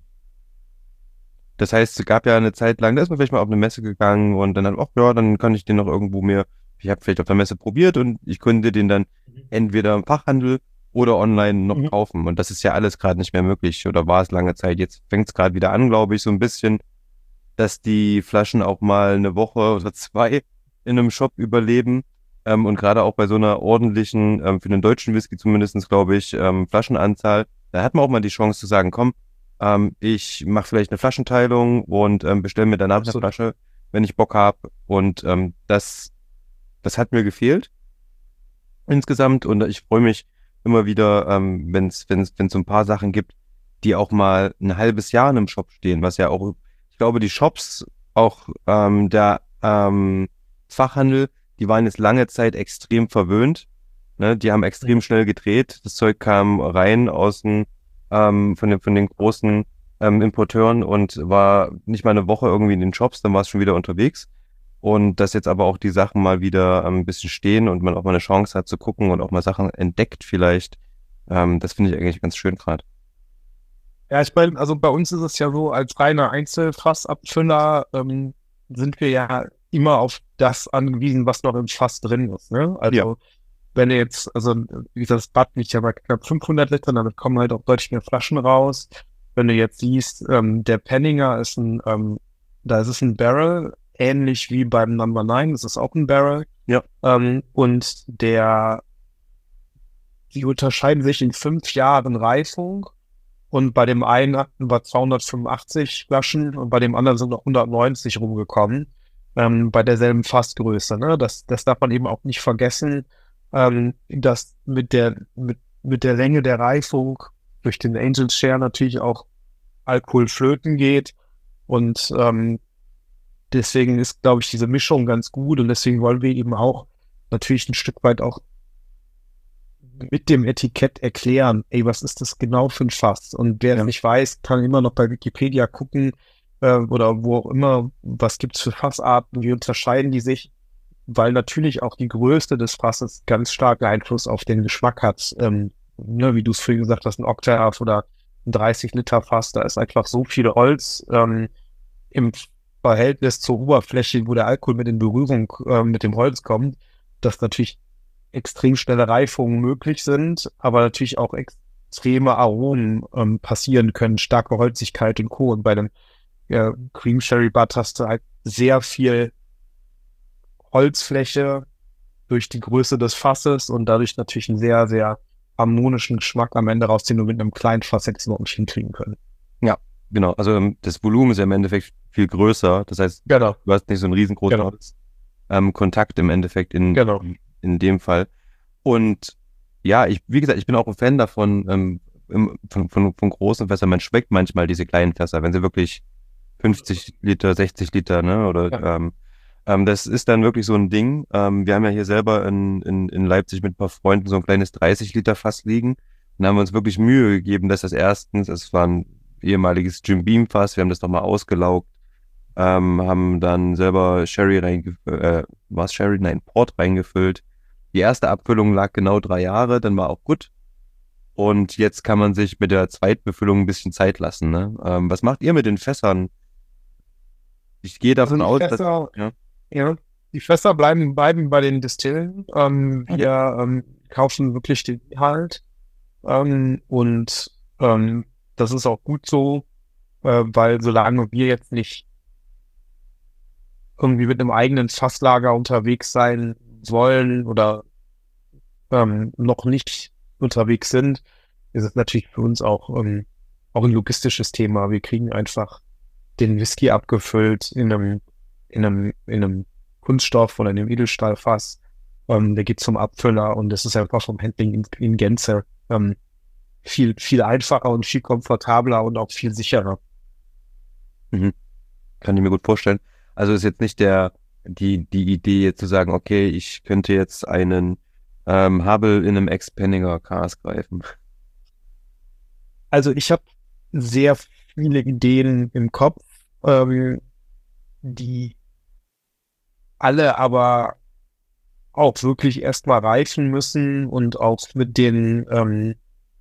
Das heißt, es gab ja eine Zeit lang, da ist man vielleicht mal auf eine Messe gegangen und dann, ach ja, dann kann ich den noch irgendwo mir, ich habe vielleicht auf der Messe probiert und ich könnte den dann entweder im Fachhandel oder online noch Mhm. kaufen. Und das ist ja alles gerade nicht mehr möglich oder war es lange Zeit. Jetzt fängt es gerade wieder an, glaube ich, so ein bisschen, dass die Flaschen auch mal eine Woche oder zwei in einem Shop überleben. Ähm, und gerade auch bei so einer ordentlichen, ähm, für den deutschen Whisky zumindestens glaube ich, ähm, Flaschenanzahl, da hat man auch mal die Chance zu sagen, komm, ähm, ich mache vielleicht eine Flaschenteilung und ähm, bestelle mir danach eine Absolut. Flasche, wenn ich Bock habe. Und ähm, das, das hat mir gefehlt insgesamt. Und ich freue mich immer wieder, ähm, wenn es wenn es wenn es so ein paar Sachen gibt, die auch mal ein halbes Jahr in einem Shop stehen, was ja auch, ich glaube, die Shops, auch ähm, der ähm, Fachhandel, die waren jetzt lange Zeit extrem verwöhnt. Ne? Die haben extrem schnell gedreht. Das Zeug kam rein aus den, ähm, von den, von den großen ähm, Importeuren und war nicht mal eine Woche irgendwie in den Shops, dann war es schon wieder unterwegs. Und dass jetzt aber auch die Sachen mal wieder ähm, ein bisschen stehen und man auch mal eine Chance hat zu gucken und auch mal Sachen entdeckt vielleicht, ähm, das finde ich eigentlich ganz schön gerade. Ja, ich meine, also bei uns ist es ja so, als reiner Einzelfassabfüller ähm, sind wir ja immer auf das angewiesen, was noch im Fass drin ist. Ne? Also Ja. wenn du jetzt, also wie gesagt, das Bad liegt ja bei knapp fünfhundert Litern, damit kommen halt auch deutlich mehr Flaschen raus. Wenn du jetzt siehst, ähm, der Penninger ist ein, ähm, da ist es ein Barrel, ähnlich wie beim Number Nine, das ist auch ein Barrel. Ja. Ähm, und der, die unterscheiden sich in fünf Jahren Reifung. Und bei dem einen hatten wir zweihundertfünfundachtzig Flaschen und bei dem anderen sind noch hundertneunzig rumgekommen, ähm, bei derselben Fassgröße. Ne? Das, das darf man eben auch nicht vergessen, ähm, dass mit der, mit, mit der Länge der Reifung durch den Angels Share natürlich auch Alkohol flöten geht. Und ähm, deswegen ist, glaube ich, diese Mischung ganz gut und deswegen wollen wir eben auch natürlich ein Stück weit auch mit dem Etikett erklären, ey, was ist das genau für ein Fass? Und wer es Ja. nicht weiß, kann immer noch bei Wikipedia gucken äh, oder wo auch immer, was gibt's für Fassarten, wie unterscheiden die sich, weil natürlich auch die Größe des Fasses ganz starken Einfluss auf den Geschmack hat. Ähm, ne, wie du es vorhin gesagt hast, ein Octave oder ein dreißig Liter Fass, da ist einfach so viel Holz ähm, im Verhältnis zur Oberfläche, wo der Alkohol mit in Berührung äh, mit dem Holz kommt, dass natürlich extrem schnelle Reifungen möglich sind, aber natürlich auch extreme Aromen ähm, passieren können, starke Holzigkeit und Co. Und bei dem äh, Cream Sherry Butt hast du halt sehr viel Holzfläche durch die Größe des Fasses und dadurch natürlich einen sehr, sehr harmonischen Geschmack am Ende raus, den du mit einem kleinen Fass hättest überhaupt nicht hinkriegen können. Ja, genau. Also ähm, das Volumen ist ja im Endeffekt viel größer. Das heißt, Genau. du hast nicht so einen riesengroßen Genau. ähm, Kontakt im Endeffekt in, Genau. in dem Fall. Und ja, ich, wie gesagt, ich bin auch ein Fan davon, ähm, im, von, von, von großen Fässern. Man schmeckt manchmal diese kleinen Fässer, wenn sie wirklich fünfzig Liter, sechzig Liter, ne? Oder Ja. ähm, ähm, das ist dann wirklich so ein Ding. Ähm, wir haben ja hier selber in, in, in Leipzig mit ein paar Freunden so ein kleines dreißig Liter Fass liegen. Und da haben wir uns wirklich Mühe gegeben, dass das erstens, es war ein ehemaliges Jim Beam Fass, wir haben das nochmal ausgelaugt, ähm, haben dann selber Sherry reingefüllt, äh, was Sherry? Nein, Port reingefüllt. Die erste Abfüllung lag genau drei Jahre, dann war auch gut. Und jetzt kann man sich mit der Zweitbefüllung ein bisschen Zeit lassen. Ne? Ähm, was macht ihr mit den Fässern? Ich gehe davon Also aus, die Fässer, dass... Ja. ja, die Fässer bleiben, bleiben bei den Distillen. Ähm, wir ähm, kaufen wirklich den Inhalt. Ähm, und ähm, das ist auch gut so, äh, weil solange wir jetzt nicht irgendwie mit einem eigenen Fasslager unterwegs sein wollen oder ähm, noch nicht unterwegs sind, ist es natürlich für uns auch, ähm, auch ein logistisches Thema. Wir kriegen einfach den Whisky abgefüllt in einem, in einem, in einem Kunststoff oder in einem Edelstahlfass. Ähm, der geht zum Abfüller und das ist einfach vom Handling in, in Gänze ähm, viel, viel einfacher und viel komfortabler und auch viel sicherer. Mhm. Kann ich mir gut vorstellen. Also ist jetzt nicht der, die, die Idee jetzt zu sagen, okay, ich könnte jetzt einen ähm, Hubble in einem Ex-Penninger Cask greifen. Also ich habe sehr viele Ideen im Kopf, ähm, die alle aber auch wirklich erstmal reifen müssen und auch mit den ähm,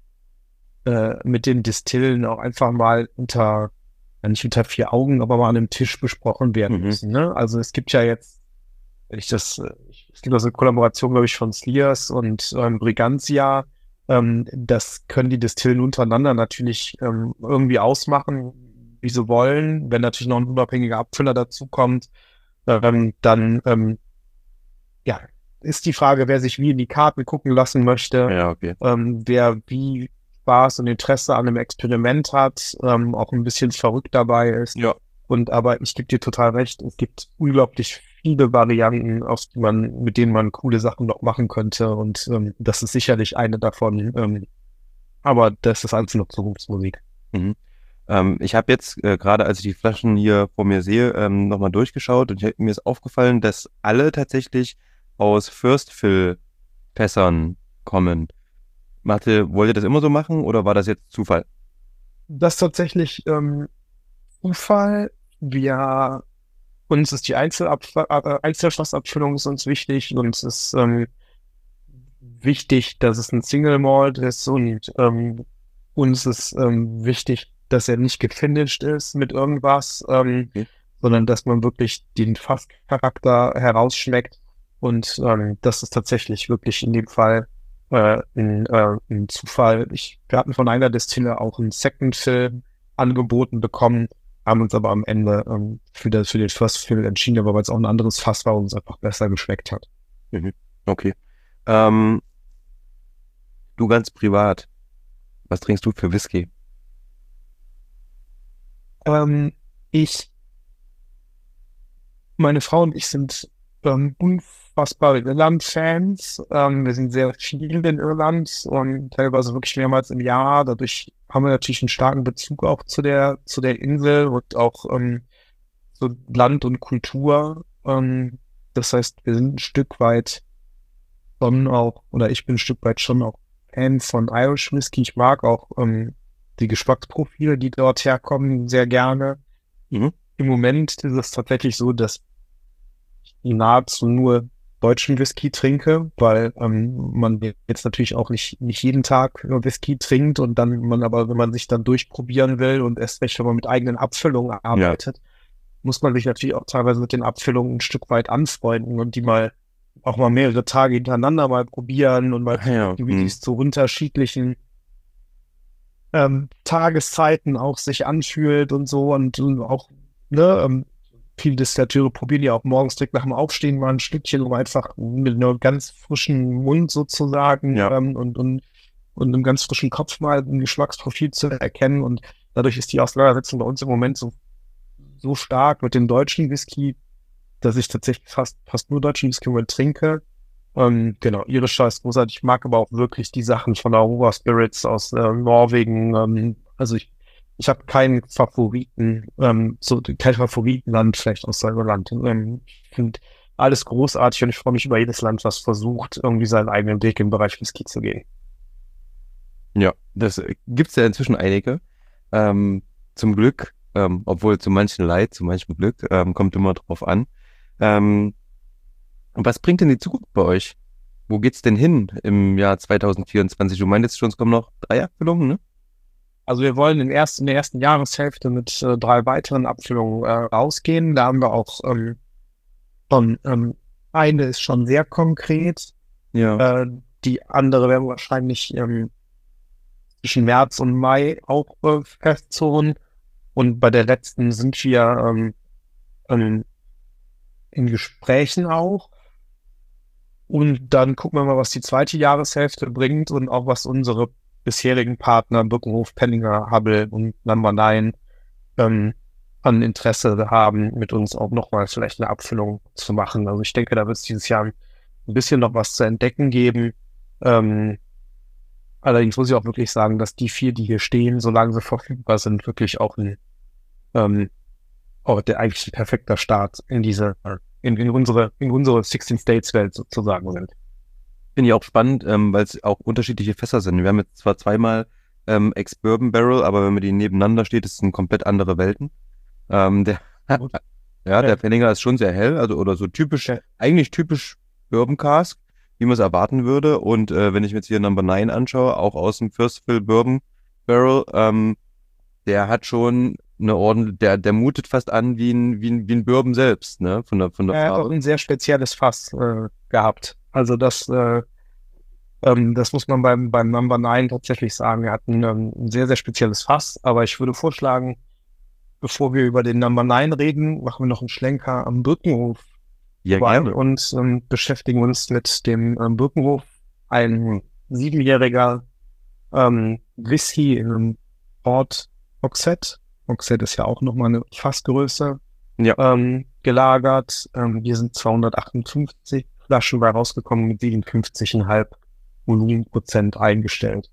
äh, mit den Distillen auch einfach mal unter, ja nicht unter vier Augen, aber mal an einem Tisch besprochen werden Mhm. müssen. Ne? Also es gibt ja jetzt, wenn ich das, äh, es gibt also eine Kollaboration, glaube ich, von Sliers und ähm, Brigantia. Ähm, das können die Distillen untereinander natürlich ähm, irgendwie ausmachen, wie sie wollen. Wenn natürlich noch ein unabhängiger Abfüller dazukommt, ähm, dann ähm, ja, ist die Frage, wer sich wie in die Karten gucken lassen möchte, Ja, okay. ähm, wer wie Spaß und Interesse an einem Experiment hat, ähm, auch ein bisschen verrückt dabei ist. Ja. Und aber ich gebe dir total recht, es gibt unglaublich viele Varianten, auf die man, mit denen man coole Sachen noch machen könnte. Und ähm, das ist sicherlich eine davon. Ähm, aber das ist alles noch Zukunftsmusik. Mhm. Ähm, ich habe jetzt äh, gerade, als ich die Flaschen hier vor mir sehe, ähm, nochmal durchgeschaut und ich, mir ist aufgefallen, dass alle tatsächlich aus First Fill Fässern kommen. Mathe, wollt ihr das immer so machen oder war das jetzt Zufall? Das ist tatsächlich ähm, Zufall. Wir, uns ist die Einzelabf äh, Einzelfassabfüllung ist uns wichtig. Uns ist ähm, wichtig, dass es ein Single Malt ist und ähm, uns ist ähm, wichtig, dass er nicht gefinished ist mit irgendwas, ähm, Okay. sondern dass man wirklich den Fasscharakter herausschmeckt. Und ähm, das ist tatsächlich wirklich in dem Fall äh, ein, äh, ein Zufall. Ich, wir hatten von einer Destille auch einen Second Fill angeboten bekommen, haben uns aber am Ende ähm, für, das, für den First Fill entschieden, weil es auch ein anderes Fass war und uns einfach besser geschmeckt hat. Mhm. Okay. Ähm, du ganz privat, was trinkst du für Whisky? Ähm, ich Meine Frau und ich sind ähm, unfassbare Irland-Fans. Ähm, wir sind sehr viel in Irland und teilweise wirklich mehrmals im Jahr. Dadurch haben wir natürlich einen starken Bezug auch zu der, zu der Insel und auch ähm, zu Land und Kultur. Ähm, das heißt, wir sind ein Stück weit schon auch, oder ich bin ein Stück weit schon auch Fan von Irish Whisky. Ich mag auch ähm, die Geschmacksprofile, die dort herkommen, sehr gerne. Mhm. Im Moment ist es tatsächlich so, dass nahezu nur deutschen Whisky trinke, weil ähm, man jetzt natürlich auch nicht, nicht jeden Tag nur Whisky trinkt und dann man aber, wenn man sich dann durchprobieren will und erst recht, wenn man mit eigenen Abfüllungen arbeitet, muss man sich natürlich auch teilweise mit den Abfüllungen ein Stück weit anfreunden und die mal auch mal mehrere Tage hintereinander mal probieren und mal Ah ja. gucken, wie die Mhm. es zu unterschiedlichen ähm, Tageszeiten auch sich anfühlt und so und, und auch, ne, ähm, viele Destillateure probieren ja auch morgens direkt nach dem Aufstehen mal ein Stückchen, um einfach mit einem ganz frischen Mund sozusagen Ja. ähm, und, und, und einem ganz frischen Kopf mal ein Geschmacksprofil zu erkennen. Und dadurch ist die Auseinandersetzung bei uns im Moment so, so stark mit dem deutschen Whisky, dass ich tatsächlich fast, fast nur deutschen Whisky im Moment trinke. Ähm, genau, irischer ist großartig. Ich mag aber auch wirklich die Sachen von Aurora Spirits aus äh, Norwegen. Ähm, also ich, ich habe keinen Favoriten, ähm, so kein Favoritenland vielleicht aus seinem Land. Ähm, ich finde alles großartig und ich freue mich über jedes Land, was versucht, irgendwie seinen eigenen Weg im Bereich Whisky zu gehen. Ja, das gibt es ja inzwischen einige. Ähm, zum Glück, ähm, obwohl zu manchen Leid, zu manchem Glück, ähm, kommt immer drauf an. Ähm, was bringt denn die Zukunft bei euch? Wo geht's denn hin im Jahr zwanzig vierundzwanzig? Du meintest schon, es kommen noch drei Abfüllungen, ne? Also wir wollen in, erst, in der ersten Jahreshälfte mit äh, drei weiteren Abfüllungen äh, rausgehen. Da haben wir auch ähm, schon, ähm, eine ist schon sehr konkret. Ja. Äh, die andere werden wir wahrscheinlich ähm, zwischen März und Mai auch äh, festzurren. Und bei der letzten sind wir ähm, ähm, in Gesprächen auch. Und dann gucken wir mal, was die zweite Jahreshälfte bringt und auch was unsere bisherigen Partner Birkenhof, Penninger, Hubble und Number Nine ähm, an Interesse haben, mit uns auch nochmal vielleicht eine Abfüllung zu machen. Also ich denke, da wird es dieses Jahr ein bisschen noch was zu entdecken geben. Ähm, allerdings muss ich auch wirklich sagen, dass die vier, die hier stehen, solange sie verfügbar sind, wirklich auch ein ähm, auch der eigentlich ein perfekter Start in diese, in, in unsere, in unsere sechzehn States Welt sozusagen sind. Finde ich auch spannend, ähm, weil es auch unterschiedliche Fässer sind. Wir haben jetzt zwar zweimal ähm, Ex-Bourbon Barrel, aber wenn man die nebeneinander steht, ist es sind komplett andere Welten. Ähm, der, Gut. ja, der Ja. Penninger ist schon sehr hell, also oder so typisch, Ja. eigentlich typisch Bourbon Cask, wie man es erwarten würde. Und äh, wenn ich mir jetzt hier Number Nine anschaue, auch aus dem First Fill Bourbon Barrel, ähm, der hat schon eine Ordnung, der, der mutet fast an wie ein, wie ein, wie ein Bourbon selbst, ne, von der, von der Er hat auch Farbe. ein sehr spezielles Fass äh, gehabt. Also das, äh, ähm, das muss man beim, beim Number Nine tatsächlich sagen. Er hat ein, ähm, ein sehr, sehr spezielles Fass. Aber ich würde vorschlagen, bevor wir über den Number Nine reden, machen wir noch einen Schlenker am Birkenhof Ja, vorbei gerne. und ähm, beschäftigen uns mit dem ähm, Birkenhof, ein siebenjähriger ähm, Whisky in einem Port Hogshead. Hogshead ist ja auch nochmal eine Fassgröße. Ja. Ähm, gelagert. Ähm, hier sind zweihundertachtundfünfzig Flaschen bei rausgekommen mit siebenundfünfzig Komma fünf Volumenprozent eingestellt.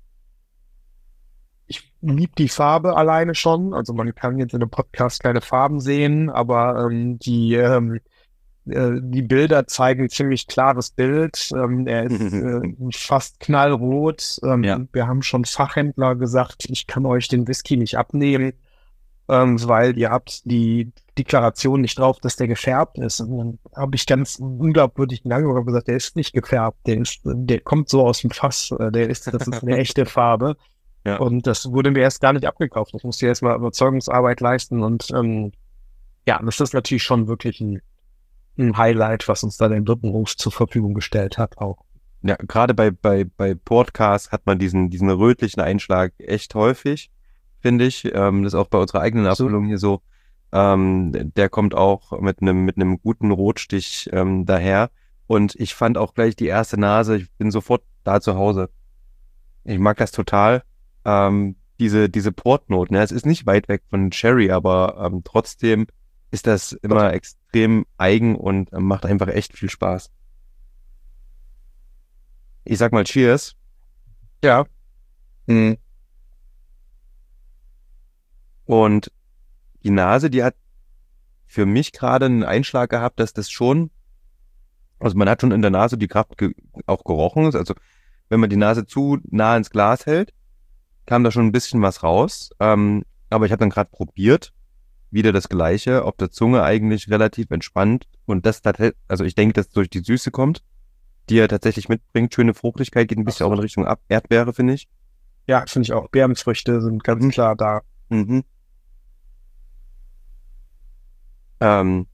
Ich liebe die Farbe alleine schon. Also man kann jetzt in einem Podcast keine Farben sehen, aber ähm, die, ähm, äh, die Bilder zeigen ein ziemlich klares Bild. Ähm, er ist äh, fast knallrot. Ähm, Ja. Wir haben schon Fachhändler gesagt, ich kann euch den Whisky nicht abnehmen, ähm, weil ihr habt die Deklaration nicht drauf, dass der gefärbt ist. Und dann habe ich ganz unglaubwürdig lange gesagt, der ist nicht gefärbt, der ist, der kommt so aus dem Fass, äh, der ist, das ist eine echte Farbe. Ja. Und das wurde mir erst gar nicht abgekauft. Ich musste erst mal Überzeugungsarbeit leisten und ähm, ja, das ist natürlich schon wirklich ein, ein Highlight, was uns da der Birkenhof zur Verfügung gestellt hat auch. Ja, gerade bei, bei, bei Podcasts hat man diesen, diesen rötlichen Einschlag echt häufig, finde ich. Ähm, das ist auch bei unserer eigenen So. Abfüllung hier so. Ähm, der kommt auch mit einem mit einem guten Rotstich ähm, daher. Und ich fand auch gleich die erste Nase, ich bin sofort da zu Hause. Ich mag das total. Ähm, diese, diese Portnoten, ja, es ist nicht weit weg von Sherry, aber ähm, trotzdem ist das immer extrem eigen und äh, macht einfach echt viel Spaß. Ich sag mal Cheers. Ja. Mhm. Und die Nase, die hat für mich gerade einen Einschlag gehabt, dass das schon, also man hat schon in der Nase die Kraft ge auch gerochen. Also wenn man die Nase zu nah ins Glas hält, kam da schon ein bisschen was raus. Ähm, aber ich habe dann gerade probiert, wieder das Gleiche, auf der Zunge eigentlich relativ entspannt. Und das tatsächlich, also ich denke, dass durch die Süße kommt, die er tatsächlich mitbringt. Schöne Fruchtigkeit, geht ein bisschen auch in Richtung Ab Erdbeere, finde ich. Ja, finde ich auch. Beerenfrüchte sind ganz Mhm. klar da. Mhm. Ähm,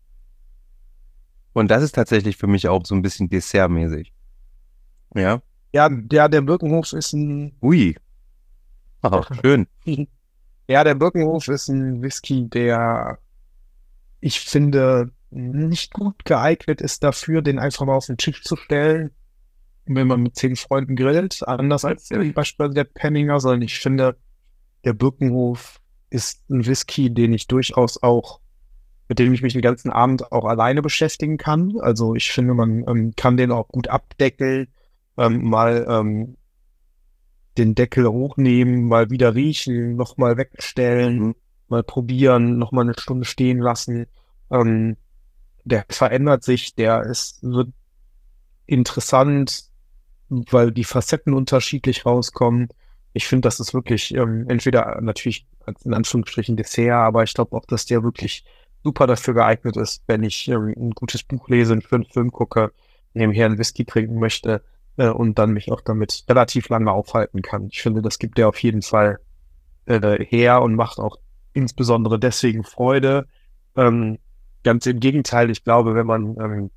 und das ist tatsächlich für mich auch so ein bisschen dessertmäßig. Ja. Ja, der, der Birkenhof ist ein, Ui. Ach, schön. ja, der Birkenhof ist ein Whisky, der ich finde nicht gut geeignet ist dafür, den einfach mal auf den Tisch zu stellen, wenn man mit zehn Freunden grillt. Anders als beispielsweise der Penninger, sondern ich finde, der Birkenhof ist ein Whisky, den ich durchaus auch, mit dem ich mich den ganzen Abend auch alleine beschäftigen kann. Also ich finde, man ähm, kann den auch gut abdeckeln, ähm, mal ähm, den Deckel hochnehmen, mal wieder riechen, nochmal wegstellen, Mhm. mal probieren, nochmal eine Stunde stehen lassen. Ähm, der verändert sich, der ist, wird interessant, weil die Facetten unterschiedlich rauskommen. Ich finde, das ist wirklich ähm, entweder natürlich als in Anführungsstrichen Dessert, aber ich glaube auch, dass der wirklich super dafür geeignet ist, wenn ich ähm, ein gutes Buch lese, einen schönen Film gucke, nebenher einen Whisky trinken möchte äh, und dann mich auch damit relativ lange aufhalten kann. Ich finde, das gibt der auf jeden Fall äh, her und macht auch insbesondere deswegen Freude. Ähm, ganz im Gegenteil, ich glaube, wenn man ähm,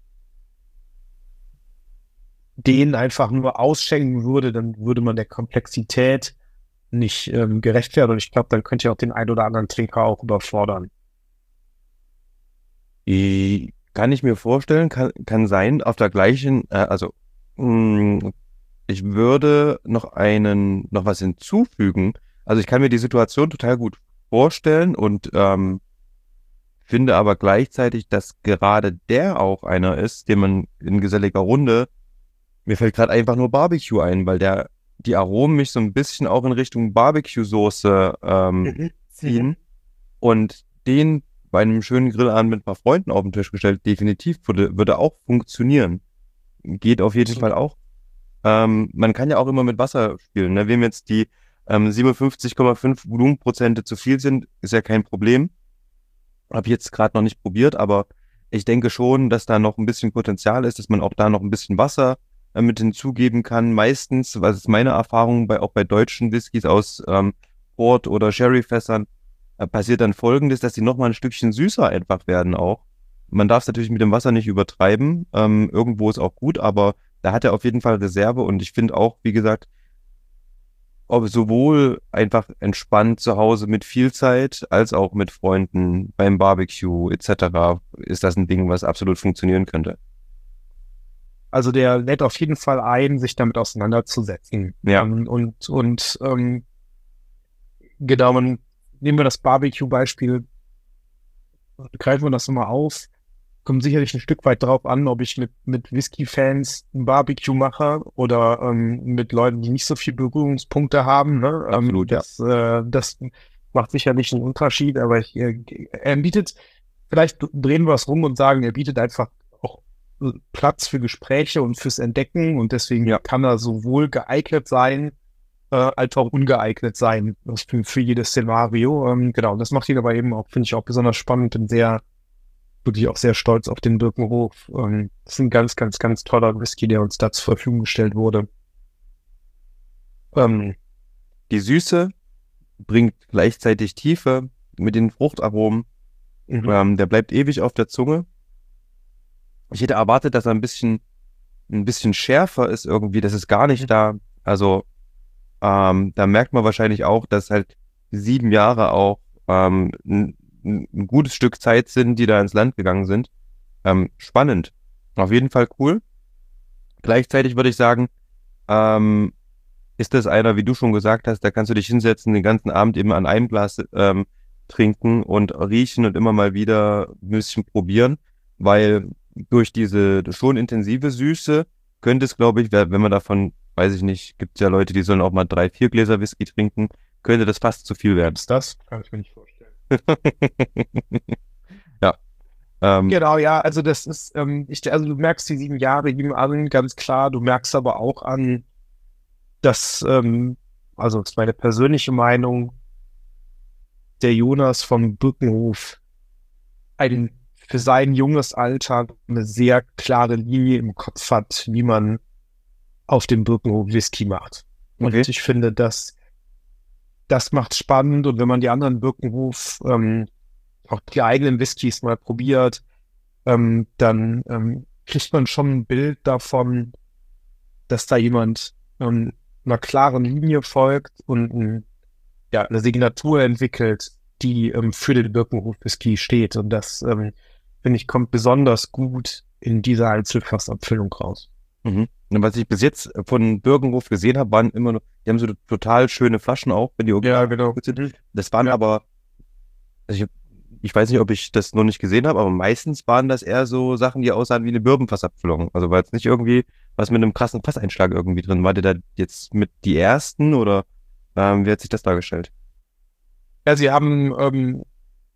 den einfach nur ausschenken würde, dann würde man der Komplexität nicht ähm, gerecht werden. Und ich glaube, dann könnte ja auch den ein oder anderen Trinker auch überfordern. I- Kann ich mir vorstellen, kann, kann sein, auf der gleichen, äh, also mh, ich würde noch einen, noch was hinzufügen. Also ich kann mir die Situation total gut vorstellen und ähm, finde aber gleichzeitig, dass gerade der auch einer ist, den man in geselliger Runde, mir fällt gerade einfach nur Barbecue ein, weil der die Aromen mich so ein bisschen auch in Richtung Barbecue-Soße ähm, Mhm. ziehen und den bei einem schönen Grillabend mit ein paar Freunden auf den Tisch gestellt, definitiv würde, würde auch funktionieren. Geht auf jeden Fall auch. Ähm, man kann ja auch immer mit Wasser spielen. Ne? Wem jetzt die ähm, siebenundfünfzig Komma fünf Volumenprozente zu viel sind, ist ja kein Problem. Habe ich jetzt gerade noch nicht probiert, aber ich denke schon, dass da noch ein bisschen Potenzial ist, dass man auch da noch ein bisschen Wasser äh, mit hinzugeben kann. Meistens, was ist meine Erfahrung, bei, auch bei deutschen Whiskys aus ähm, Port- oder Sherryfässern, äh, passiert dann Folgendes, dass die nochmal ein Stückchen süßer einfach werden auch. Man darf es natürlich mit dem Wasser nicht übertreiben. Ähm, irgendwo ist auch gut, aber da hat er auf jeden Fall Reserve und ich finde auch, wie gesagt, ob sowohl einfach entspannt zu Hause mit viel Zeit, als auch mit Freunden beim Barbecue et cetera ist das ein Ding, was absolut funktionieren könnte. Also der lädt auf jeden Fall ein, sich damit auseinanderzusetzen. Ja. Ähm, und und ähm, genau, man, nehmen wir das Barbecue-Beispiel, greifen wir das nochmal auf. Kommt sicherlich ein Stück weit drauf an, ob ich mit, mit Whisky-Fans ein Barbecue mache oder ähm, mit Leuten, die nicht so viel Berührungspunkte haben. Ne? Absolut, ähm, das, äh, das macht sicherlich einen Unterschied, aber ich, äh, er bietet vielleicht drehen wir es rum und sagen, er bietet einfach auch Platz für Gespräche und fürs Entdecken und deswegen Ja. kann er sowohl geeignet sein, äh, als auch ungeeignet sein für, für jedes Szenario. Ähm, genau, das macht ihn aber eben auch, finde ich, auch besonders spannend. Bin sehr, wirklich auch sehr stolz auf den Birkenhof. Ähm, das ist ein ganz, ganz, ganz toller Whisky, der uns da zur Verfügung gestellt wurde. Ähm, Die Süße bringt gleichzeitig Tiefe mit den Fruchtaromen. mhm. Ähm, der bleibt ewig auf der Zunge. Ich hätte erwartet, dass er ein bisschen, ein bisschen schärfer ist irgendwie. Das ist gar nicht da. Also ähm, da merkt man wahrscheinlich auch, dass halt sieben Jahre auch ähm, ein, ein gutes Stück Zeit sind, die da ins Land gegangen sind. Ähm, spannend. Auf jeden Fall cool. Gleichzeitig würde ich sagen, ähm, ist das einer, wie du schon gesagt hast, da kannst du dich hinsetzen, den ganzen Abend eben an einem Glas ähm, trinken und riechen und immer mal wieder ein bisschen probieren, weil durch diese schon intensive Süße könnte es, glaube ich, wenn man davon, weiß ich nicht, gibt es ja Leute, die sollen auch mal drei, vier Gläser Whisky trinken, könnte das fast zu viel werden. Ist das? Kann ich mir nicht vorstellen. Ja. Ähm, Genau, ja, also das ist, ähm, ich, also du merkst die sieben Jahre ihm an, ganz klar, du merkst aber auch an, dass, ähm, also das ist meine persönliche Meinung, der Jonas vom Birkenhof ein, für sein junges Alter eine sehr klare Linie im Kopf hat, wie man auf dem Birkenhof Whisky macht. Und Okay. ich finde, dass das macht spannend und wenn man die anderen Birkenhof, ähm, auch die eigenen Whiskys mal probiert, ähm, dann ähm, kriegt man schon ein Bild davon, dass da jemand ähm, einer klaren Linie folgt und ein, ja, eine Signatur entwickelt, die ähm, für den Birkenhof Whisky steht. Und das, ähm, finde ich, kommt besonders gut in dieser Einzelfassabfüllung raus. Mhm. Und was ich bis jetzt von Birkenhof gesehen habe, waren immer noch, die haben so total schöne Flaschen auch, wenn die Ja, genau. gut sind. Das waren Ja. aber, also ich, ich weiß nicht, ob ich das noch nicht gesehen habe, aber meistens waren das eher so Sachen, die aussahen wie eine Birkenfassabfüllung. Also war jetzt nicht irgendwie was mit einem krassen Fasseinschlag irgendwie drin. War der da jetzt mit die ersten oder ähm, wie hat sich das dargestellt? Ja, sie haben, ähm,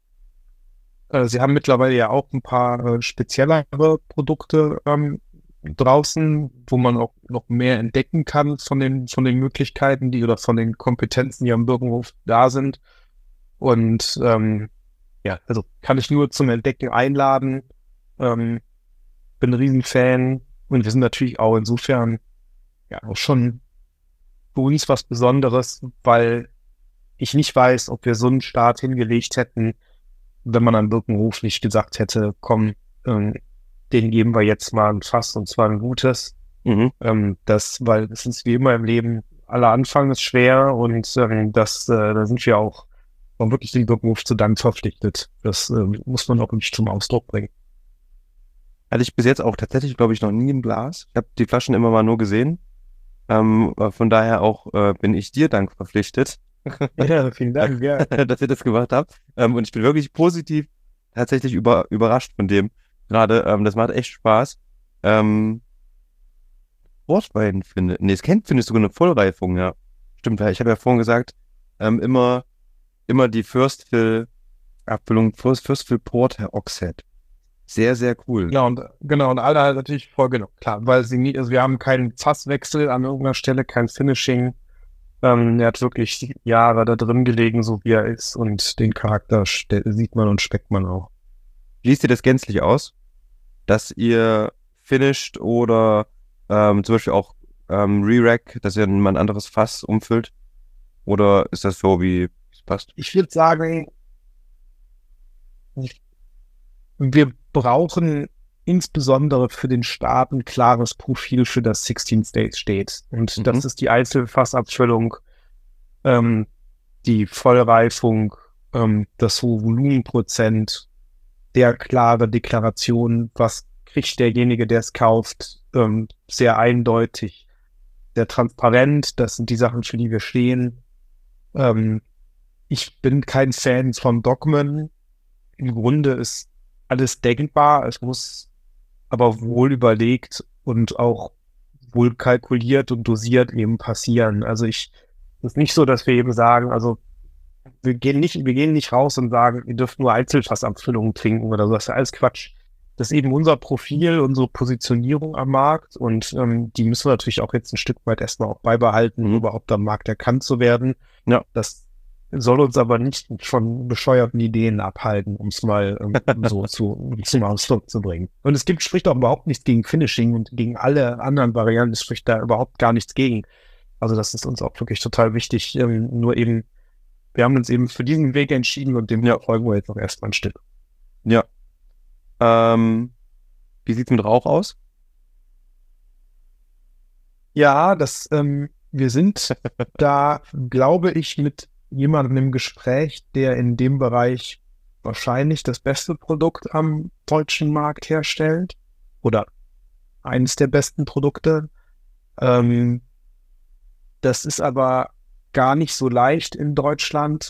äh, sie haben mittlerweile ja auch ein paar äh, speziellere Produkte ähm, draußen, wo man auch noch mehr entdecken kann von den, von den Möglichkeiten, die oder von den Kompetenzen, die am Birkenhof da sind. Und ähm, ja, also kann ich nur zum Entdecken einladen. Ähm, bin ein Riesenfan und wir sind natürlich auch insofern ja auch schon für uns was Besonderes, weil ich nicht weiß, ob wir so einen Start hingelegt hätten, wenn man an Birkenhof nicht gesagt hätte, komm, ähm, den geben wir jetzt mal ein Fass und zwar ein gutes. Mhm. Ähm, das, weil es ist wie immer im Leben, aller Anfang ist schwer und ähm, das, äh, da sind wir auch um wirklich den Birkenhof zu Dank verpflichtet. Das äh, muss man auch nicht zum Ausdruck bringen. Hatte ich bis jetzt auch tatsächlich, glaube ich, noch nie im Glas. Ich habe die Flaschen immer mal nur gesehen. Ähm, von daher auch äh, bin ich dir Dank verpflichtet, Ja, vielen Dank, ja. dass ihr das gemacht habt. Ähm, und ich bin wirklich positiv tatsächlich über, überrascht von dem. Gerade, ähm, das macht echt Spaß. Ähm, Portwein finde, nee, es kennt, findest du sogar eine Vollreifung, ja. Stimmt, weil ich habe ja vorhin gesagt, ähm, immer, immer die First Fill Abfüllung, First, First Fill Porter Oxhead. Sehr, sehr cool. Genau, und, genau, und alle halt natürlich voll genug, klar, weil sie nie, also wir haben keinen Fasswechsel an irgendeiner Stelle, kein Finishing. Ähm, er hat wirklich Jahre da drin gelegen, so wie er ist, und den Charakter sieht man und schmeckt man auch. Schließt ihr das gänzlich aus, dass ihr finished oder ähm, zum Beispiel auch ähm, Re-Rack, dass ihr mal ein anderes Fass umfüllt? Oder ist das so, wie es passt? Ich würde sagen, wir brauchen insbesondere für den Start ein klares Profil, für das sechzehn States steht. Und Mhm. das ist die Einzelfassabfüllung, ähm, die Vollreifung, ähm, das hohe Volumenprozent, der klare Deklaration, was kriegt derjenige, der es kauft, ähm, sehr eindeutig, sehr transparent. Das sind die Sachen, für die wir stehen. Ähm, ich bin kein Fan von Dogmen. Im Grunde ist alles denkbar. Es muss aber wohl überlegt und auch wohl kalkuliert und dosiert eben passieren. Also ich, es ist nicht so, dass wir eben sagen, also wir gehen nicht, wir gehen nicht raus und sagen, ihr dürft nur Einzelfassabfüllungen trinken oder so. Das ist ja alles Quatsch. Das ist eben unser Profil, unsere Positionierung am Markt und ähm, die müssen wir natürlich auch jetzt ein Stück weit erstmal auch beibehalten, um überhaupt am Markt erkannt zu werden. Ja. Das soll uns aber nicht von bescheuerten Ideen abhalten, um es mal ähm, so zu, zum Ausdruck zu bringen. Und es gibt, spricht auch überhaupt nichts gegen Finishing und gegen alle anderen Varianten, es spricht da überhaupt gar nichts gegen. Also das ist uns auch wirklich total wichtig. Ähm, nur eben, wir haben uns eben für diesen Weg entschieden und dem ja. folgen wir jetzt noch erstmal ein Stück. Ja. Ähm, wie sieht's mit Rauch aus? Ja, das, ähm, wir sind da, glaube ich, mit jemandem im Gespräch, der in dem Bereich wahrscheinlich das beste Produkt am deutschen Markt herstellt oder eines der besten Produkte. Ähm, das ist aber gar nicht so leicht in Deutschland,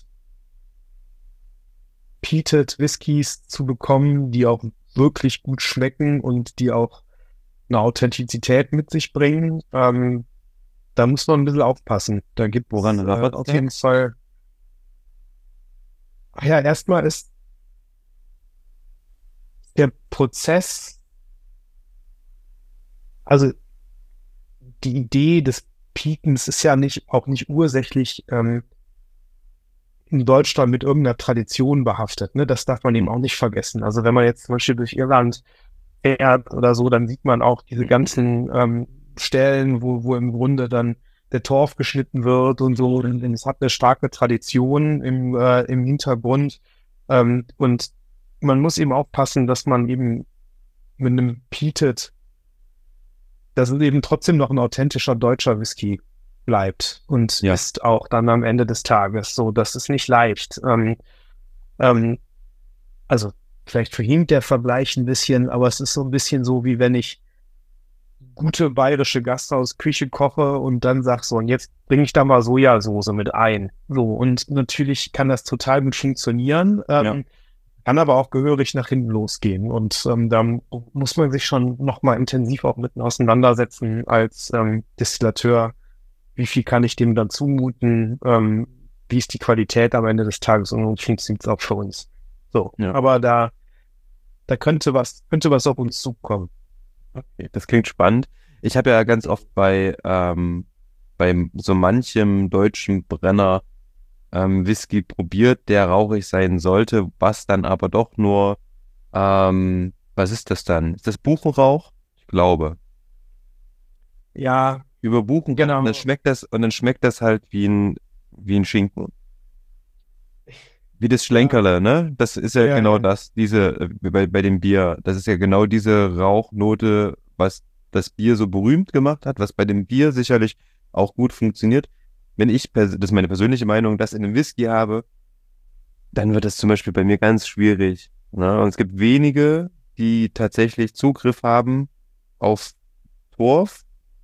Peated Whiskys zu bekommen, die auch wirklich gut schmecken und die auch eine Authentizität mit sich bringen. Ähm, da muss man ein bisschen aufpassen. Da gibt es Woran äh, auf jeden Fall. Ach ja, erstmal ist der Prozess, also die Idee des Peatens ist ja nicht auch nicht ursächlich ähm, in Deutschland mit irgendeiner Tradition behaftet. Ne? Das darf man eben auch nicht vergessen. Also wenn man jetzt zum Beispiel durch Irland fährt oder so, dann sieht man auch diese ganzen ähm, Stellen, wo, wo im Grunde dann der Torf geschnitten wird und so. Und es hat eine starke Tradition im, äh, im Hintergrund. Ähm, und man muss eben aufpassen, dass man eben mit einem Peated, dass es eben trotzdem noch ein authentischer deutscher Whisky bleibt und ja. ist auch dann am Ende des Tages so. Das ist nicht leicht. Ähm, ähm, also vielleicht verhinkt der Vergleich ein bisschen, aber es ist so ein bisschen so, wie wenn ich gute bayerische Gasthausküche koche und dann sag so, und jetzt bringe ich da mal Sojasauce mit ein. So, und natürlich kann das total gut funktionieren, ähm, ja. kann aber auch gehörig nach hinten losgehen. Und ähm, da muss man sich schon nochmal intensiv auch mit auseinandersetzen als ähm, Destillateur. Wie viel kann ich dem dann zumuten? Ähm, wie ist die Qualität am Ende des Tages? Und wie funktioniert es auch für uns? So, ja. aber da, da könnte was, könnte was auf uns zukommen. Okay, das klingt spannend. Ich habe ja ganz oft bei, ähm, bei so manchem deutschen Brenner ähm, Whisky probiert, der rauchig sein sollte, was dann aber doch nur, ähm, was ist das dann? Ist das Buchenrauch? Ich glaube. Ja. Über Buchen, genau. Und dann schmeckt das, und dann schmeckt das halt wie ein, wie ein Schinken. Wie das Schlenkerle, ja. ne? Das ist ja, ja genau ja. das, diese, bei, bei dem Bier, das ist ja genau diese Rauchnote, was das Bier so berühmt gemacht hat, was bei dem Bier sicherlich auch gut funktioniert. Wenn ich, das ist meine persönliche Meinung, das in einem Whisky habe, dann wird das zum Beispiel bei mir ganz schwierig. Ne? Und es gibt wenige, die tatsächlich Zugriff haben auf Torf.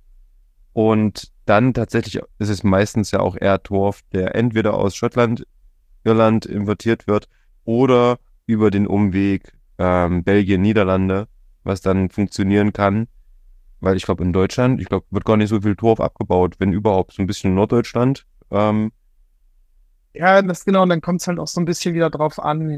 Und dann tatsächlich ist es meistens ja auch eher Torf, der entweder aus Schottland, Irland importiert wird oder über den Umweg ähm, Belgien, Niederlande, was dann funktionieren kann. Weil ich glaube in Deutschland, ich glaube, wird gar nicht so viel Torf abgebaut, wenn überhaupt, so ein bisschen in Norddeutschland. Ähm. Ja, das genau, und dann kommt es halt auch so ein bisschen wieder drauf an.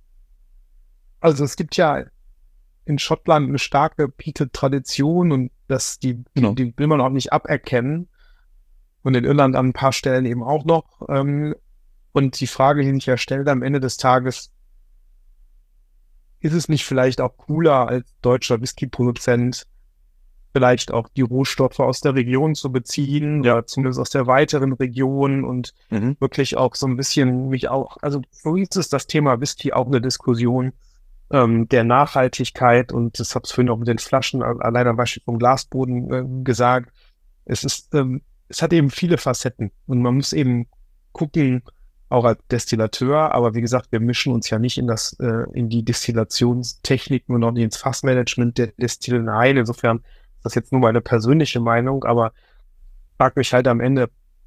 Also es gibt ja in Schottland eine starke Peated-Tradition und das, die, genau. die, die will man auch nicht aberkennen. Und in Irland an ein paar Stellen eben auch noch. Ähm, und die Frage, die sich ja stellt am Ende des Tages, ist es nicht vielleicht auch cooler als deutscher Whisky-Produzent, vielleicht auch die Rohstoffe aus der Region zu beziehen, ja. oder zumindest aus der weiteren Region und mhm. wirklich auch so ein bisschen mich auch, also für uns ist das Thema Whisky auch eine Diskussion ähm, der Nachhaltigkeit und das habe ich vorhin auch mit den Flaschen, allein am Beispiel vom Glasboden äh, gesagt. Es ist, ähm, es hat eben viele Facetten und man muss eben gucken, auch als Destillateur, aber wie gesagt, wir mischen uns ja nicht in das, äh, in die Destillationstechniken und auch nicht ins Fassmanagement der Destillereien. Insofern ist das jetzt nur meine persönliche Meinung, aber frag mich halt am Ende,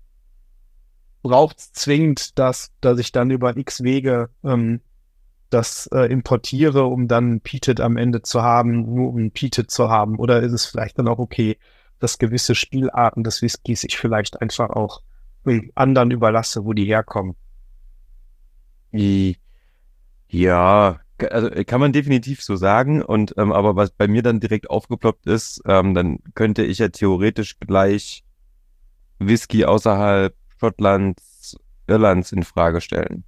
braucht es zwingend das, dass ich dann über x Wege ähm, das äh, importiere, um dann Peated am Ende zu haben, nur um Peated zu haben? Oder ist es vielleicht dann auch okay, dass gewisse Spielarten des Whiskys ich vielleicht einfach auch anderen überlasse, wo die herkommen? I- Ja, ka- also äh, kann man definitiv so sagen. Und ähm, aber was bei mir dann direkt aufgeploppt ist, ähm, dann könnte ich ja theoretisch gleich Whisky außerhalb Schottlands, Irlands in Frage stellen.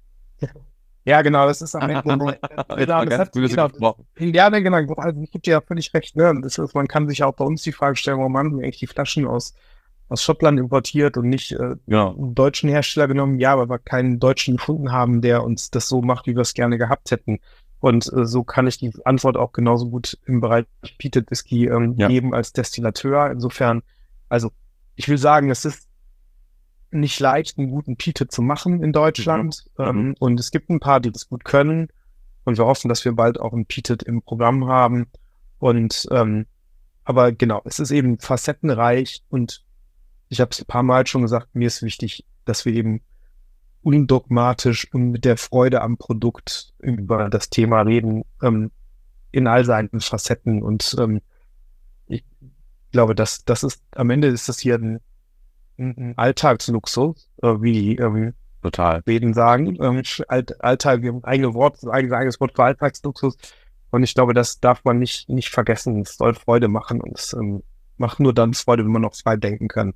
Ja, genau, das ist am Ende. Jetzt Genau, mal das ganz hat, böse genau, gesprochen. ja, ne, genau, also ich gebe dir ja völlig recht, ne? Das ist, man kann sich auch bei uns die Frage stellen, warum haben wir eigentlich die Flaschen aus, aus Schottland importiert und nicht äh, Genau. einen deutschen Hersteller genommen? Ja, weil wir keinen Deutschen gefunden haben, der uns das so macht, wie wir es gerne gehabt hätten. Und äh, so kann ich die Antwort auch genauso gut im Bereich Peated Whisky ähm, Ja. geben als Destillateur. Insofern, also ich will sagen, es ist nicht leicht, einen guten Peated zu machen in Deutschland. Mhm. Ähm, Mhm. und es gibt ein paar, die das gut können. Und wir hoffen, dass wir bald auch ein Peated im Programm haben. Und ähm, aber genau, es ist eben facettenreich und ich habe es ein paar Mal schon gesagt, mir ist wichtig, dass wir eben undogmatisch und mit der Freude am Produkt über das Thema reden, ähm, in all seinen Facetten. Und ähm, ich glaube, dass das ist am Ende ist das hier ein, ein Alltagsluxus, äh, wie die ähm, Total. Schweden sagen. Ähm, Alt, Alltag, wir haben ein eigenes Wort, ein eigenes, eigenes Wort für Alltagsluxus. Und ich glaube, das darf man nicht, nicht vergessen. Es soll Freude machen und es ähm, macht nur dann Freude, wenn man noch frei denken kann.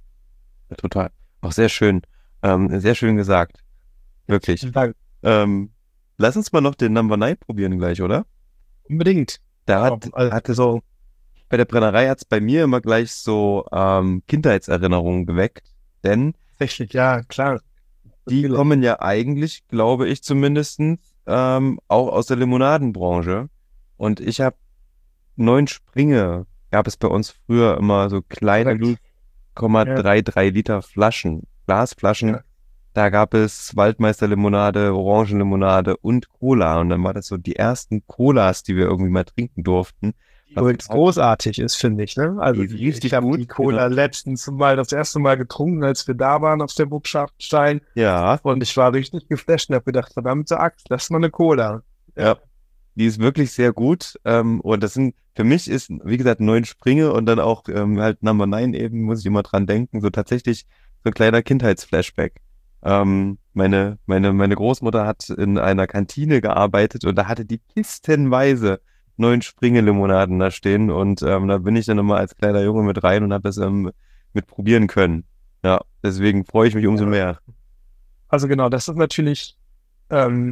Total. Auch sehr schön. Ähm, sehr schön gesagt. Wirklich. Dank. Ähm, lass uns mal noch den Number Nine probieren gleich, oder? Unbedingt. Da hat, Also, hatte so, bei der Brennerei hat es bei mir immer gleich so ähm, Kindheitserinnerungen geweckt, denn tatsächlich, ja, klar. die kommen ja eigentlich, glaube ich zumindest, ähm, auch aus der Limonadenbranche. Und ich habe neun Springe, gab es bei uns früher immer so kleine Korrekt. null Komma dreiunddreißig Liter Flaschen, Glasflaschen. Ja. Da gab es Waldmeisterlimonade, Orangenlimonade und Cola. Und dann war das so die ersten Colas, die wir irgendwie mal trinken durften. Die übrigens großartig ist, finde ich. Ne? Also Die ist die, richtig ich habe gut, die Cola genau. letztens mal das erste Mal getrunken, als wir da waren auf der Burg Schafstein. Ja, Und ich war richtig geflasht und habe gedacht, verdammte Axt, lass mal eine Cola. ja. Die ist wirklich sehr gut. Ähm, und das sind, für mich ist, wie gesagt, neun Springe und dann auch ähm, halt Number Nine eben, muss ich immer dran denken. So tatsächlich so ein kleiner Kindheitsflashback. Ähm, meine, meine, meine Großmutter hat in einer Kantine gearbeitet und da hatte die kistenweise neun Springe-Limonaden da stehen. Und ähm, da bin ich dann immer als kleiner Junge mit rein und habe das ähm, mit probieren können. Ja, deswegen freue ich mich umso Ja. mehr. Also genau, das ist natürlich, ähm,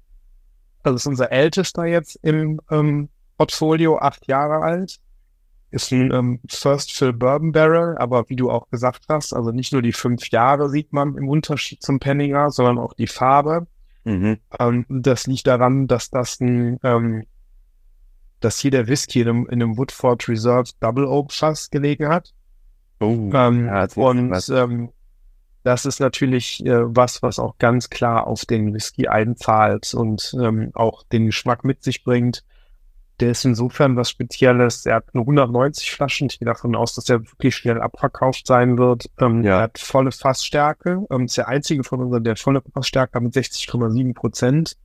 also ist unser ältester jetzt im ähm, Portfolio, acht Jahre alt. Ist ein ähm, First Fill Bourbon Barrel, aber wie du auch gesagt hast, also nicht nur die fünf Jahre sieht man im Unterschied zum Penninger, sondern auch die Farbe. Mhm. Ähm, das liegt daran, dass das ein, ähm, dass hier der Whisky in einem, in einem Woodford Reserve Double Oak Fass gelegen hat. Oh, Ähm, ja, jetzt und was. ähm, das ist natürlich äh, was, was auch ganz klar auf den Whisky einzahlt und ähm, auch den Geschmack mit sich bringt. Der ist insofern was Spezielles. Er hat nur hundertneunzig Flaschen. Ich gehe davon aus, dass er wirklich schnell abverkauft sein wird. Ähm, Ja. Er hat volle Fassstärke. Ähm, ist der einzige von unseren, der volle Fassstärke hat mit sechzig Komma sieben Prozent.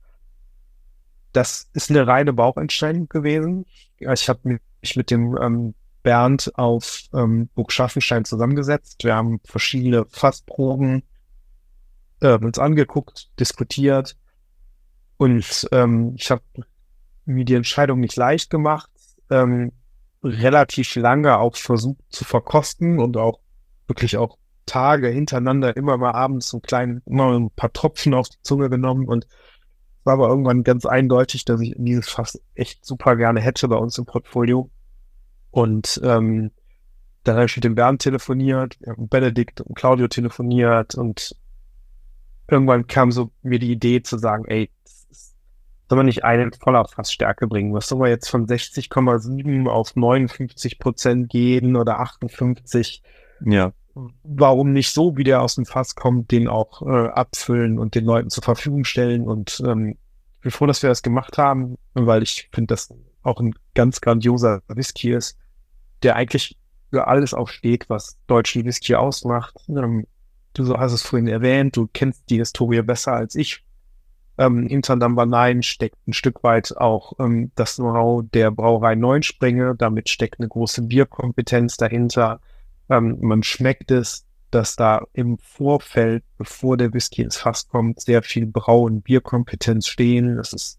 Das ist eine reine Bauchentscheidung gewesen. Ja, ich habe mich mit dem ähm, Bernd auf ähm, Burg Scharfenstein zusammengesetzt. Wir haben verschiedene Fassproben äh, uns angeguckt, diskutiert und ähm, ich habe mir die Entscheidung nicht leicht gemacht, ähm, relativ lange auch versucht zu verkosten und auch wirklich auch Tage hintereinander immer mal abends so klein, immer ein paar Tropfen auf die Zunge genommen und es war aber irgendwann ganz eindeutig, dass ich dieses Fass echt super gerne hätte bei uns im Portfolio. Und ähm, dann habe ich mit dem Bernd telefoniert, wir haben mit Benedikt und Claudio telefoniert und irgendwann kam so mir die Idee zu sagen, ey, das ist, soll man nicht eine voller Fassstärke bringen? Was soll man jetzt von sechzig Komma sieben auf neunundfünfzig Prozent gehen oder achtundfünfzig? Ja. Warum nicht so, wie der aus dem Fass kommt, den auch äh, abfüllen und den Leuten zur Verfügung stellen? Und ähm, ich bin froh, dass wir das gemacht haben, weil ich finde, dass auch ein ganz grandioser Whisky ist, der eigentlich für alles auch steht, was deutschen Whisky ausmacht. Ähm, du so hast es vorhin erwähnt, du kennst die Historie besser als ich. Ähm, hinter Number Nine steckt ein Stück weit auch ähm, das Know-how der Brauerei Neunspringe. Damit steckt eine große Bierkompetenz dahinter. Ähm, man schmeckt es dass da im Vorfeld, bevor der Whisky ins Fass kommt, sehr viel Brau- und Bierkompetenz stehen. Es ist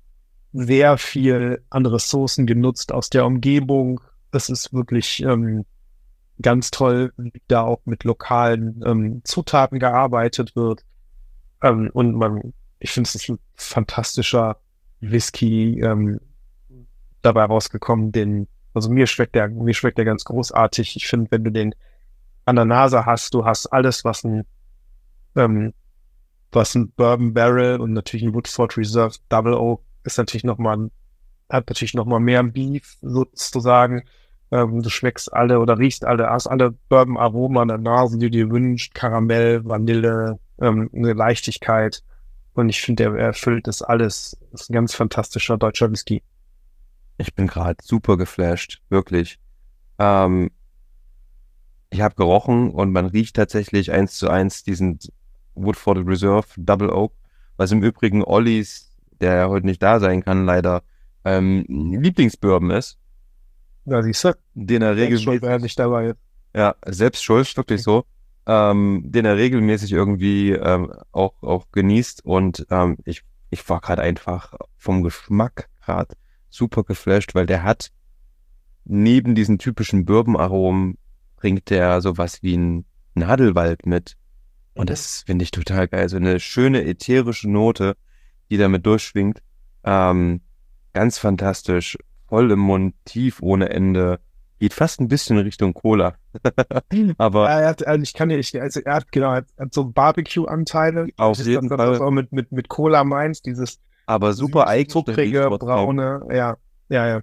sehr viel an Ressourcen genutzt aus der Umgebung. Es ist wirklich ähm, ganz toll, wie da auch mit lokalen ähm, Zutaten gearbeitet wird. Ähm, und man, ich finde, es ist ein fantastischer Whisky ähm, dabei rausgekommen, den, also mir schmeckt der, mir schmeckt der ganz großartig. Ich finde, wenn du den an der Nase hast, du hast alles, was ein, ähm, was ein Bourbon Barrel und natürlich ein Woodford Reserve Double Oak ist natürlich nochmal, hat natürlich nochmal mehr Beef sozusagen. Ähm, du schmeckst alle oder riechst alle, hast alle Bourbon-Aromen an der Nase, die du dir wünschst, Karamell, Vanille, ähm, eine Leichtigkeit. Und ich finde, er erfüllt das alles. Das ist ein ganz fantastischer deutscher Whisky. Ich bin gerade super geflasht, wirklich. Ähm, ich habe gerochen und man riecht tatsächlich eins zu eins diesen Woodford Reserve Double Oak, was im Übrigen Ollis, der ja heute nicht da sein kann, leider ähm, Lieblingsbourbon ist. Ja, siehst du, Den er selbst schuld, wenn er regelmäßig, nicht dabei ist. ja, selbst schuld, wirklich so, ähm, den er regelmäßig irgendwie ähm, auch, auch genießt und ähm, ich, ich war gerade einfach vom Geschmack gerade super geflasht, weil der hat neben diesen typischen Bourbon-Aromen bringt der sowas wie ein Nadelwald mit und Mhm. das finde ich total geil, so eine schöne ätherische Note, die damit durchschwingt, ähm, ganz fantastisch, voll im Mund, tief ohne Ende, geht fast ein bisschen in Richtung Cola. Aber Ja, er hat, also ich kann nicht, also er hat, genau, er hat so Barbecue-Anteile. auf Das ist jeden das, Fall, was auch mit, mit, mit Cola meinst, dieses aber super süß, eigenständig zuckrige, trotzdem. braune, ja, ja, ja.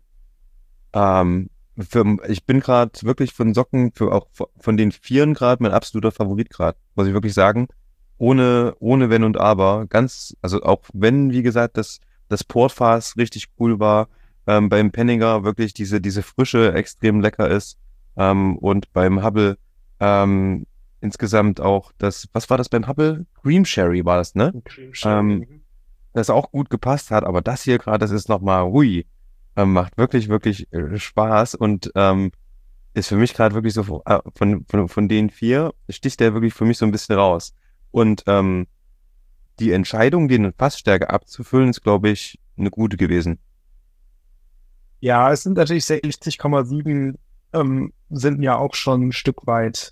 Ähm, für, ich bin gerade wirklich von Socken, für auch von den Vieren gerade mein absoluter Favorit gerade, muss ich wirklich sagen. Ohne, ohne Wenn und Aber. Ganz, also auch wenn, wie gesagt, das, das Portfass richtig cool war, ähm, beim Penninger wirklich diese, diese Frische extrem lecker ist. Ähm, und beim Hubble ähm, insgesamt auch das, was war das beim Hubble? Cream Sherry war das, ne? Cream Ähm, Sherry. das auch gut gepasst hat, aber das hier gerade, das ist nochmal, hui, ähm, macht wirklich, wirklich äh, Spaß und ähm, ist für mich gerade wirklich so äh, von, von, von den vier, sticht der wirklich für mich so ein bisschen raus. Und ähm, die Entscheidung, den in Fassstärke abzufüllen, ist, glaube ich, eine gute gewesen. Ja, es sind natürlich sechzig Komma sieben, ähm, sind ja auch schon ein Stück weit,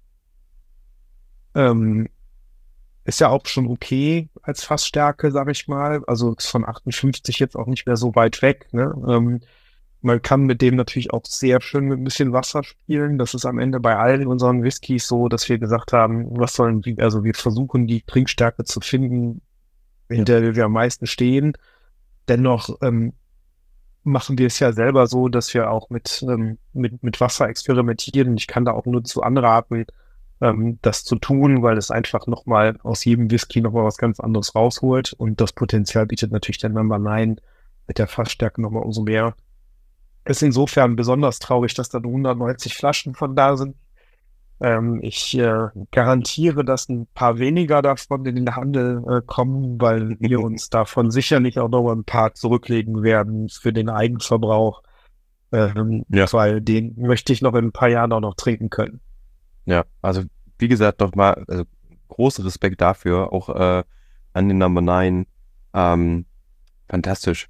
ähm, ist ja auch schon okay als Fassstärke, sag ich mal. Also ist von achtundfünfzig jetzt auch nicht mehr so weit weg, ne? Ähm, man kann mit dem natürlich auch sehr schön mit ein bisschen Wasser spielen. Das ist am Ende bei allen unseren Whiskys so, dass wir gesagt haben, was sollen die, also wir versuchen die Trinkstärke zu finden, hinter der wir am meisten stehen. Dennoch ähm, machen wir es ja selber so, dass wir auch mit, ähm, mit, mit Wasser experimentieren. Ich kann da auch nur zu anraten, ähm, das zu tun, weil es einfach nochmal aus jedem Whisky nochmal was ganz anderes rausholt. Und das Potenzial bietet natürlich der Number Nine mit der Fassstärke nochmal umso mehr. Ist insofern besonders traurig, dass da nur hundertneunzig Flaschen von da sind. Ähm, ich äh, garantiere, dass ein paar weniger davon in den Handel äh, kommen, weil wir uns davon sicherlich auch noch ein paar zurücklegen werden für den Eigenverbrauch, ähm, Ja. weil den möchte ich noch in ein paar Jahren auch noch trinken können. Ja, also wie gesagt, nochmal, also großen Respekt dafür, auch äh, an den Number Nine. Ähm, fantastisch.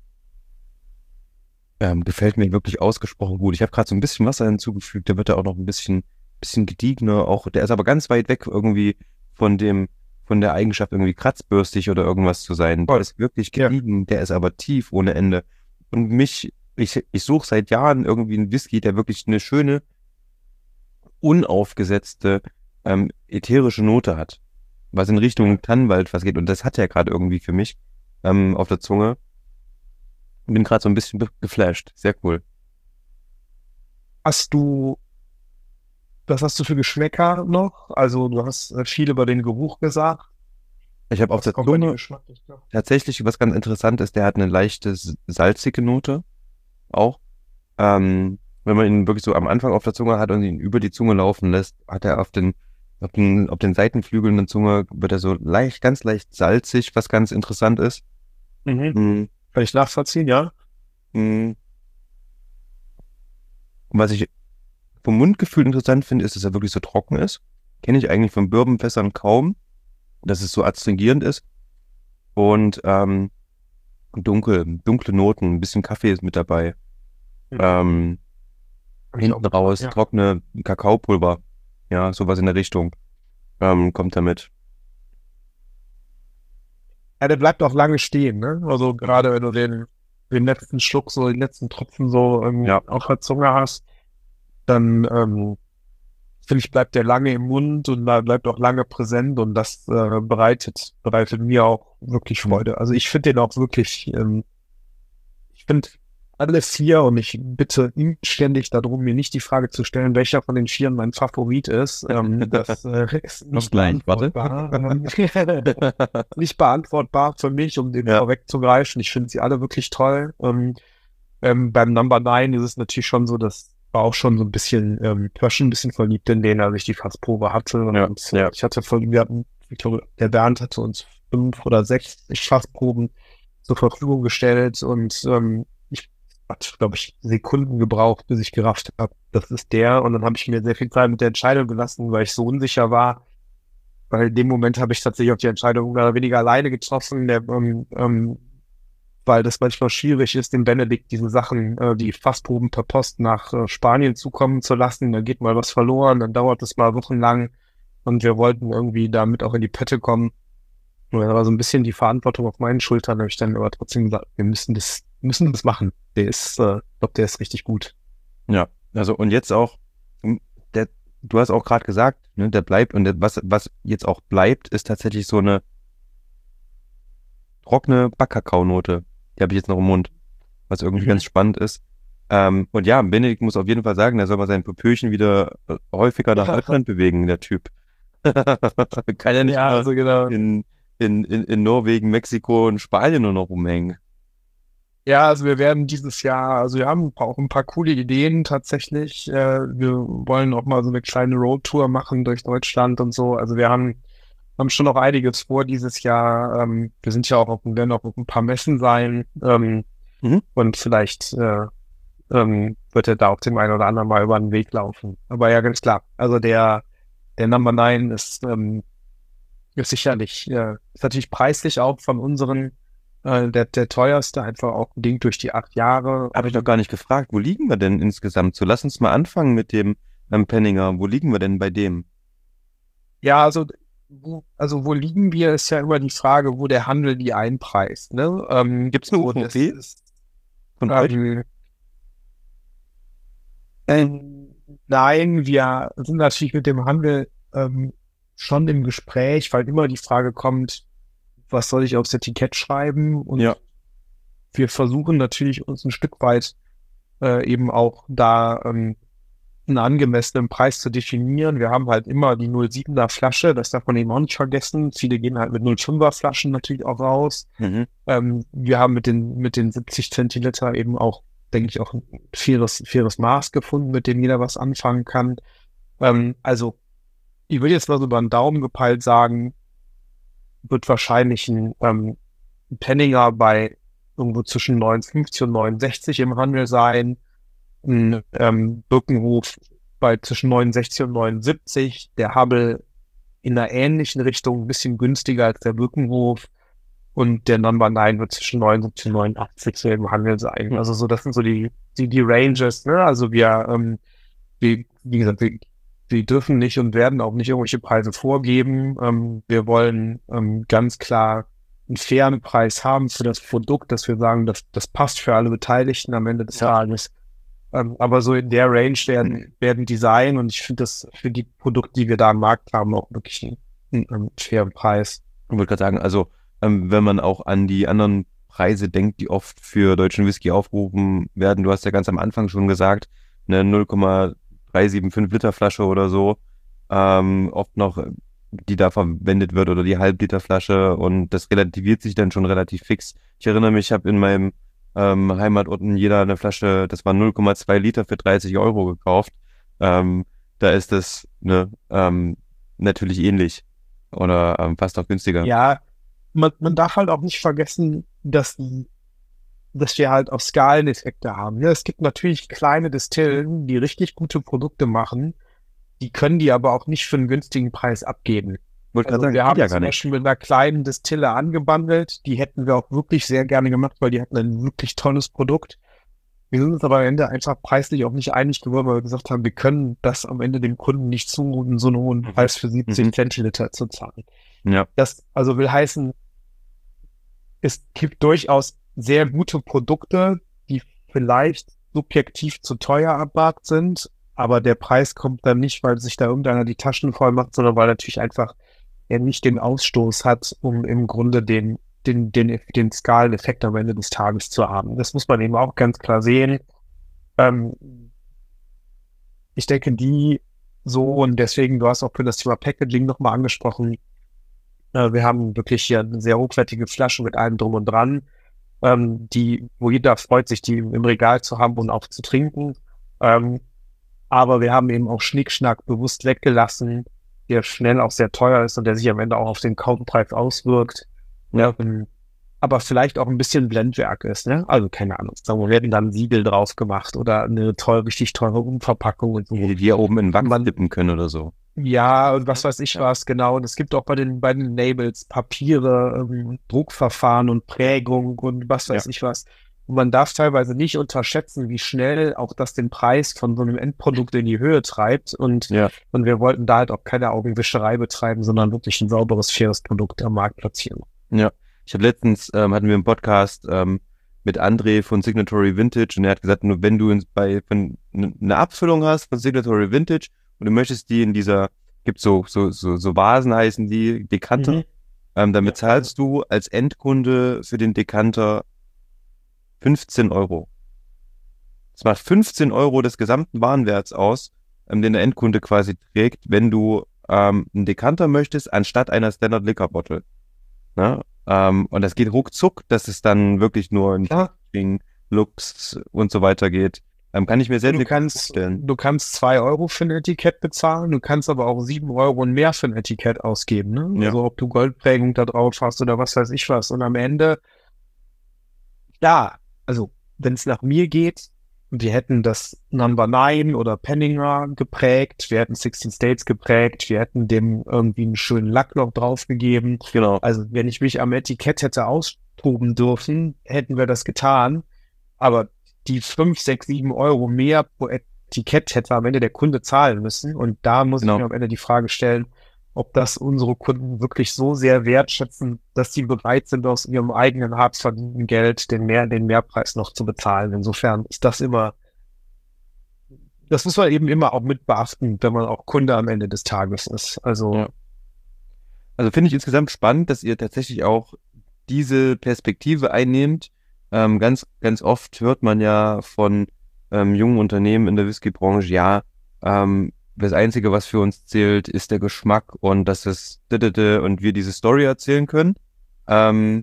Ähm, gefällt mir wirklich ausgesprochen gut. Ich habe gerade so ein bisschen Wasser hinzugefügt, der wird da auch noch ein bisschen, bisschen gediegener. Auch, der ist aber ganz weit weg irgendwie von dem, von der Eigenschaft irgendwie kratzbürstig oder irgendwas zu sein. Der Voll. ist wirklich Ja. gediegen, der ist aber tief ohne Ende. Und mich, ich, ich suche seit Jahren irgendwie einen Whisky, der wirklich eine schöne, unaufgesetzte, ähm, ätherische Note hat. Was in Richtung Tannenwald was geht. Und das hat er gerade irgendwie für mich ähm, auf der Zunge. Bin gerade so ein bisschen be- geflasht. Sehr cool. Hast du, was hast du für Geschmäcker noch? Also du hast äh, viel über den Geruch gesagt. Ich habe auf Was der kommt bei dir Zunge geschmacklich noch? tatsächlich, was ganz interessant ist, der hat eine leichte s- salzige Note auch. Ähm, wenn man ihn wirklich so am Anfang auf der Zunge hat und ihn über die Zunge laufen lässt, hat er auf den, auf den, auf den Seitenflügeln der Zunge, wird er so leicht, ganz leicht salzig, was ganz interessant ist. Mhm. Mm, Kann ich nachvollziehen, ja? mm. Und was ich vom Mundgefühl interessant finde, ist, dass er wirklich so trocken ist. kenne ich eigentlich von Bourbonfässern kaum, dass es so adstringierend ist. Und ähm, dunkel, dunkle Noten, ein bisschen Kaffee ist mit dabei. Mhm. Ähm, hinten raus, ja. Trockene Kakaopulver. Ja, sowas in der Richtung. Ähm, kommt damit. Ja, der bleibt auch lange stehen, ne? Also gerade wenn du den, den letzten Schluck, so den letzten Tropfen so ähm, ja. auf der Zunge hast, dann ähm, finde ich, bleibt der lange im Mund und bleibt auch lange präsent und das äh, bereitet, bereitet mir auch wirklich Freude. Also ich finde den auch wirklich, ähm, ich finde alle vier und ich bitte inständig darum, mir nicht die Frage zu stellen, welcher von den Vieren mein Favorit ist. Ähm, das äh, ist nicht gleich, beantwortbar. nicht beantwortbar für mich, um den ja. vorwegzugreifen. Ich finde sie alle wirklich toll. Ähm, ähm, beim Number Nine ist es natürlich schon so, dass war auch schon so ein bisschen, ähm, ich war schon ein bisschen verliebt in den, als ich die Fassprobe hatte. Und ja, ja. ich hatte von, wir hatten, ich glaube, der Bernd hatte uns fünf oder sechs Fassproben zur Verfügung gestellt und ähm, ich hatte, glaube ich, Sekunden gebraucht, bis ich gerafft habe, das ist der. Und dann habe ich mir sehr viel Zeit mit der Entscheidung gelassen, weil ich so unsicher war. Weil in dem Moment habe ich tatsächlich auch die Entscheidung mehr oder weniger alleine getroffen, der, ähm, ähm, weil das manchmal schwierig ist, dem Benedikt diese Sachen, äh, die Fassproben per Post nach äh, Spanien zukommen zu lassen. Da geht mal was verloren, dann dauert es mal wochenlang und wir wollten irgendwie damit auch in die Pötte kommen. Und da war so ein bisschen die Verantwortung auf meinen Schultern, habe ich dann aber trotzdem gesagt, wir müssen das, müssen das machen. Der ist, äh, ich glaube, der ist richtig gut. Ja, also und jetzt auch, der, du hast auch gerade gesagt, ne, der bleibt und der, was, was jetzt auch bleibt, ist tatsächlich so eine trockene Backkakaonote. Die habe ich jetzt noch im Mund, was irgendwie mhm. ganz spannend ist. Ähm, und ja, Benedikt muss auf jeden Fall sagen, er soll mal sein Popöchen wieder äh, häufiger nach Deutschland bewegen, der Typ. Kann ja nicht ja, also genau. in, in, in, in Norwegen, Mexiko und Spanien nur noch rumhängen. Ja, also wir werden dieses Jahr, also wir haben auch ein paar coole Ideen tatsächlich. Äh, wir wollen auch mal so eine kleine Roadtour machen durch Deutschland und so. Also wir haben haben schon noch einiges vor dieses Jahr. Ähm, wir sind ja auch auf, werden auch auf ein paar Messen sein. Ähm, mhm. Und vielleicht äh, ähm, wird er da auch dem einen oder anderen mal über den Weg laufen. Aber ja, ganz klar. Also der, der Number Nine ist, ähm, ist sicherlich, äh, ist natürlich preislich auch von unseren äh, der, der teuerste, einfach auch bedingt durch die acht Jahre. Habe ich noch gar nicht gefragt. Wo liegen wir denn insgesamt? So, lass uns mal anfangen mit dem ähm, Penninger. Wo liegen wir denn bei dem? Ja, also Wo, also wo liegen wir, ist ja immer die Frage, wo der Handel die einpreist. Ne? Ähm, Gibt es eine U V P von euch? Ähm, ähm, nein, wir sind natürlich mit dem Handel ähm, schon im Gespräch, weil immer die Frage kommt, was soll ich aufs Etikett schreiben? Und ja. wir versuchen natürlich uns ein Stück weit äh, eben auch da ähm, einen angemessenen Preis zu definieren. Wir haben halt immer die null Komma siebener Flasche, das darf man eben auch nicht vergessen. Viele gehen halt mit null Komma fünfer Flaschen natürlich auch raus. Mhm. Ähm, wir haben mit den, mit den siebzig Zentiliter eben auch, denke ich, auch ein faires, faires Maß gefunden, mit dem jeder was anfangen kann. Ähm, also, ich würde jetzt mal so über den Daumen gepeilt sagen, wird wahrscheinlich ein, ähm, ein Penninger bei irgendwo zwischen neunundfünfzig und neunundsechzig im Handel sein. Ein ähm, Birkenhof bei zwischen neunundsechzig und neunundsiebzig, der Hubble in einer ähnlichen Richtung, ein bisschen günstiger als der Birkenhof und der Number Nine wird zwischen neunundsiebzig und neunundachtzig so im Handel sein. Also so, das sind so die die, die Ranges, ne? Also wir, ähm, wir wie gesagt, wir, wir dürfen nicht und werden auch nicht irgendwelche Preise vorgeben. Ähm, wir wollen ähm, ganz klar einen fairen Preis haben für das Produkt, dass wir sagen, das, das passt für alle Beteiligten am Ende des Tages. Ähm, aber so in der Range werden, werden die sein und ich finde das für die Produkte, die wir da am Markt haben, auch wirklich einen, einen, einen fairen Preis. Ich wollte gerade sagen, also ähm, wenn man auch an die anderen Preise denkt, die oft für deutschen Whisky aufgerufen werden, du hast ja ganz am Anfang schon gesagt, eine null Komma drei sieben fünf Liter Flasche oder so, ähm, oft noch, die da verwendet wird oder die Halbliter Flasche und das relativiert sich dann schon relativ fix. Ich erinnere mich, ich habe in meinem ähm, Heimatort in jeder eine Flasche, das war null Komma zwei Liter für dreißig Euro gekauft. Ähm, da ist das ne, ähm, natürlich ähnlich oder ähm, fast auch günstiger. Ja, man, man darf halt auch nicht vergessen, dass die, dass wir halt auch Skaleneffekte haben. Ja, es gibt natürlich kleine Distillen, die richtig gute Produkte machen, die können die aber auch nicht für einen günstigen Preis abgeben. Wollte Also gerade sagen, wir geht haben ja zum gar nicht. Beispiel mit einer kleinen Distille angebandelt, die hätten wir auch wirklich sehr gerne gemacht, weil die hatten ein wirklich tolles Produkt. Wir sind uns aber am Ende einfach preislich auch nicht einig geworden, weil wir gesagt haben, wir können das am Ende dem Kunden nicht zumuten, so einen hohen Mhm. Preis für siebzig Mhm. Zentiliter zu zahlen. Ja, Das also will heißen, es gibt durchaus sehr gute Produkte, die vielleicht subjektiv zu teuer am Markt sind, aber der Preis kommt dann nicht, weil sich da irgendeiner die Taschen voll macht, sondern weil natürlich einfach er nicht den Ausstoß hat, um im Grunde den, den, den, den Skaleneffekt am Ende des Tages zu haben. Das muss man eben auch ganz klar sehen. Ähm, ich denke, die so, und deswegen, du hast auch für das Thema Packaging nochmal angesprochen, äh, wir haben wirklich hier eine sehr hochwertige Flasche mit allem drum und dran, ähm, die, wo jeder freut sich, die im Regal zu haben und auch zu trinken. Ähm, aber wir haben eben auch Schnickschnack bewusst weggelassen, der schnell auch sehr teuer ist und der sich am Ende auch auf den Kaufpreis auswirkt. Ja, ähm, aber vielleicht auch ein bisschen Blendwerk ist, ne? Also keine Ahnung. Sagen wir, wir hätten dann ein Siegel drauf gemacht oder eine toll, richtig teure Umverpackung und so. die, die ja oben in Wachs Man- dippen können oder so. Ja, und was weiß ich Ja. was, genau. Und es gibt auch bei den, bei den Labels Papiere, ähm, Druckverfahren und Prägung und was weiß ich was. Und man darf teilweise nicht unterschätzen, wie schnell auch das den Preis von so einem Endprodukt in die Höhe treibt. Und, Ja. und wir wollten da halt auch keine Augenwischerei betreiben, sondern wirklich ein sauberes, faires Produkt am Markt platzieren. Ja, ich habe letztens, ähm, hatten wir einen Podcast ähm, mit André von Signatory Vintage und er hat gesagt, nur wenn du ins, bei wenn n- eine Abfüllung hast von Signatory Vintage und du möchtest die in dieser, gibt so so so so Vasen heißen die, Dekanter, Mhm. ähm, dann Ja. bezahlst du als Endkunde für den Dekanter fünfzehn Euro. Das macht fünfzehn Euro des gesamten Warenwerts aus, ähm, den der Endkunde quasi trägt, wenn du ähm, einen Dekanter möchtest, anstatt einer Standard Liquor Bottle. Ne? Ähm, und das geht ruckzuck, dass es dann wirklich nur in Ja. Packaging, Looks und so weiter geht. Ähm, kann ich mir sehr Du sehr gut kannst, vorstellen. du kannst zwei Euro für ein Etikett bezahlen, du kannst aber auch sieben Euro und mehr für ein Etikett ausgeben, ne? Ja. Also ob du Goldprägung da drauf hast oder was weiß ich was. Und am Ende, ja, also wenn es nach mir geht, wir hätten das Number Nine oder Penninger geprägt, wir hätten sixteen States geprägt, wir hätten dem irgendwie einen schönen Lack noch draufgegeben. Genau. Also wenn ich mich am Etikett hätte austoben dürfen, hätten wir das getan. Aber die fünf, sechs, sieben Euro mehr pro Etikett hätte am Ende der Kunde zahlen müssen. Und da muss Genau. ich mir am Ende die Frage stellen, ob das unsere Kunden wirklich so sehr wertschätzen, dass sie bereit sind, aus ihrem eigenen hart verdienten Geld den, mehr, den Mehrpreis noch zu bezahlen. Insofern ist das immer, das muss man eben immer auch mit beachten, wenn man auch Kunde am Ende des Tages ist. Also Ja. Also finde ich insgesamt spannend, dass ihr tatsächlich auch diese Perspektive einnehmt. Ähm, ganz, ganz oft hört man ja von ähm, jungen Unternehmen in der Whiskybranche, ja, ähm, das Einzige, was für uns zählt, ist der Geschmack und dass es didede und wir diese Story erzählen können. Ähm,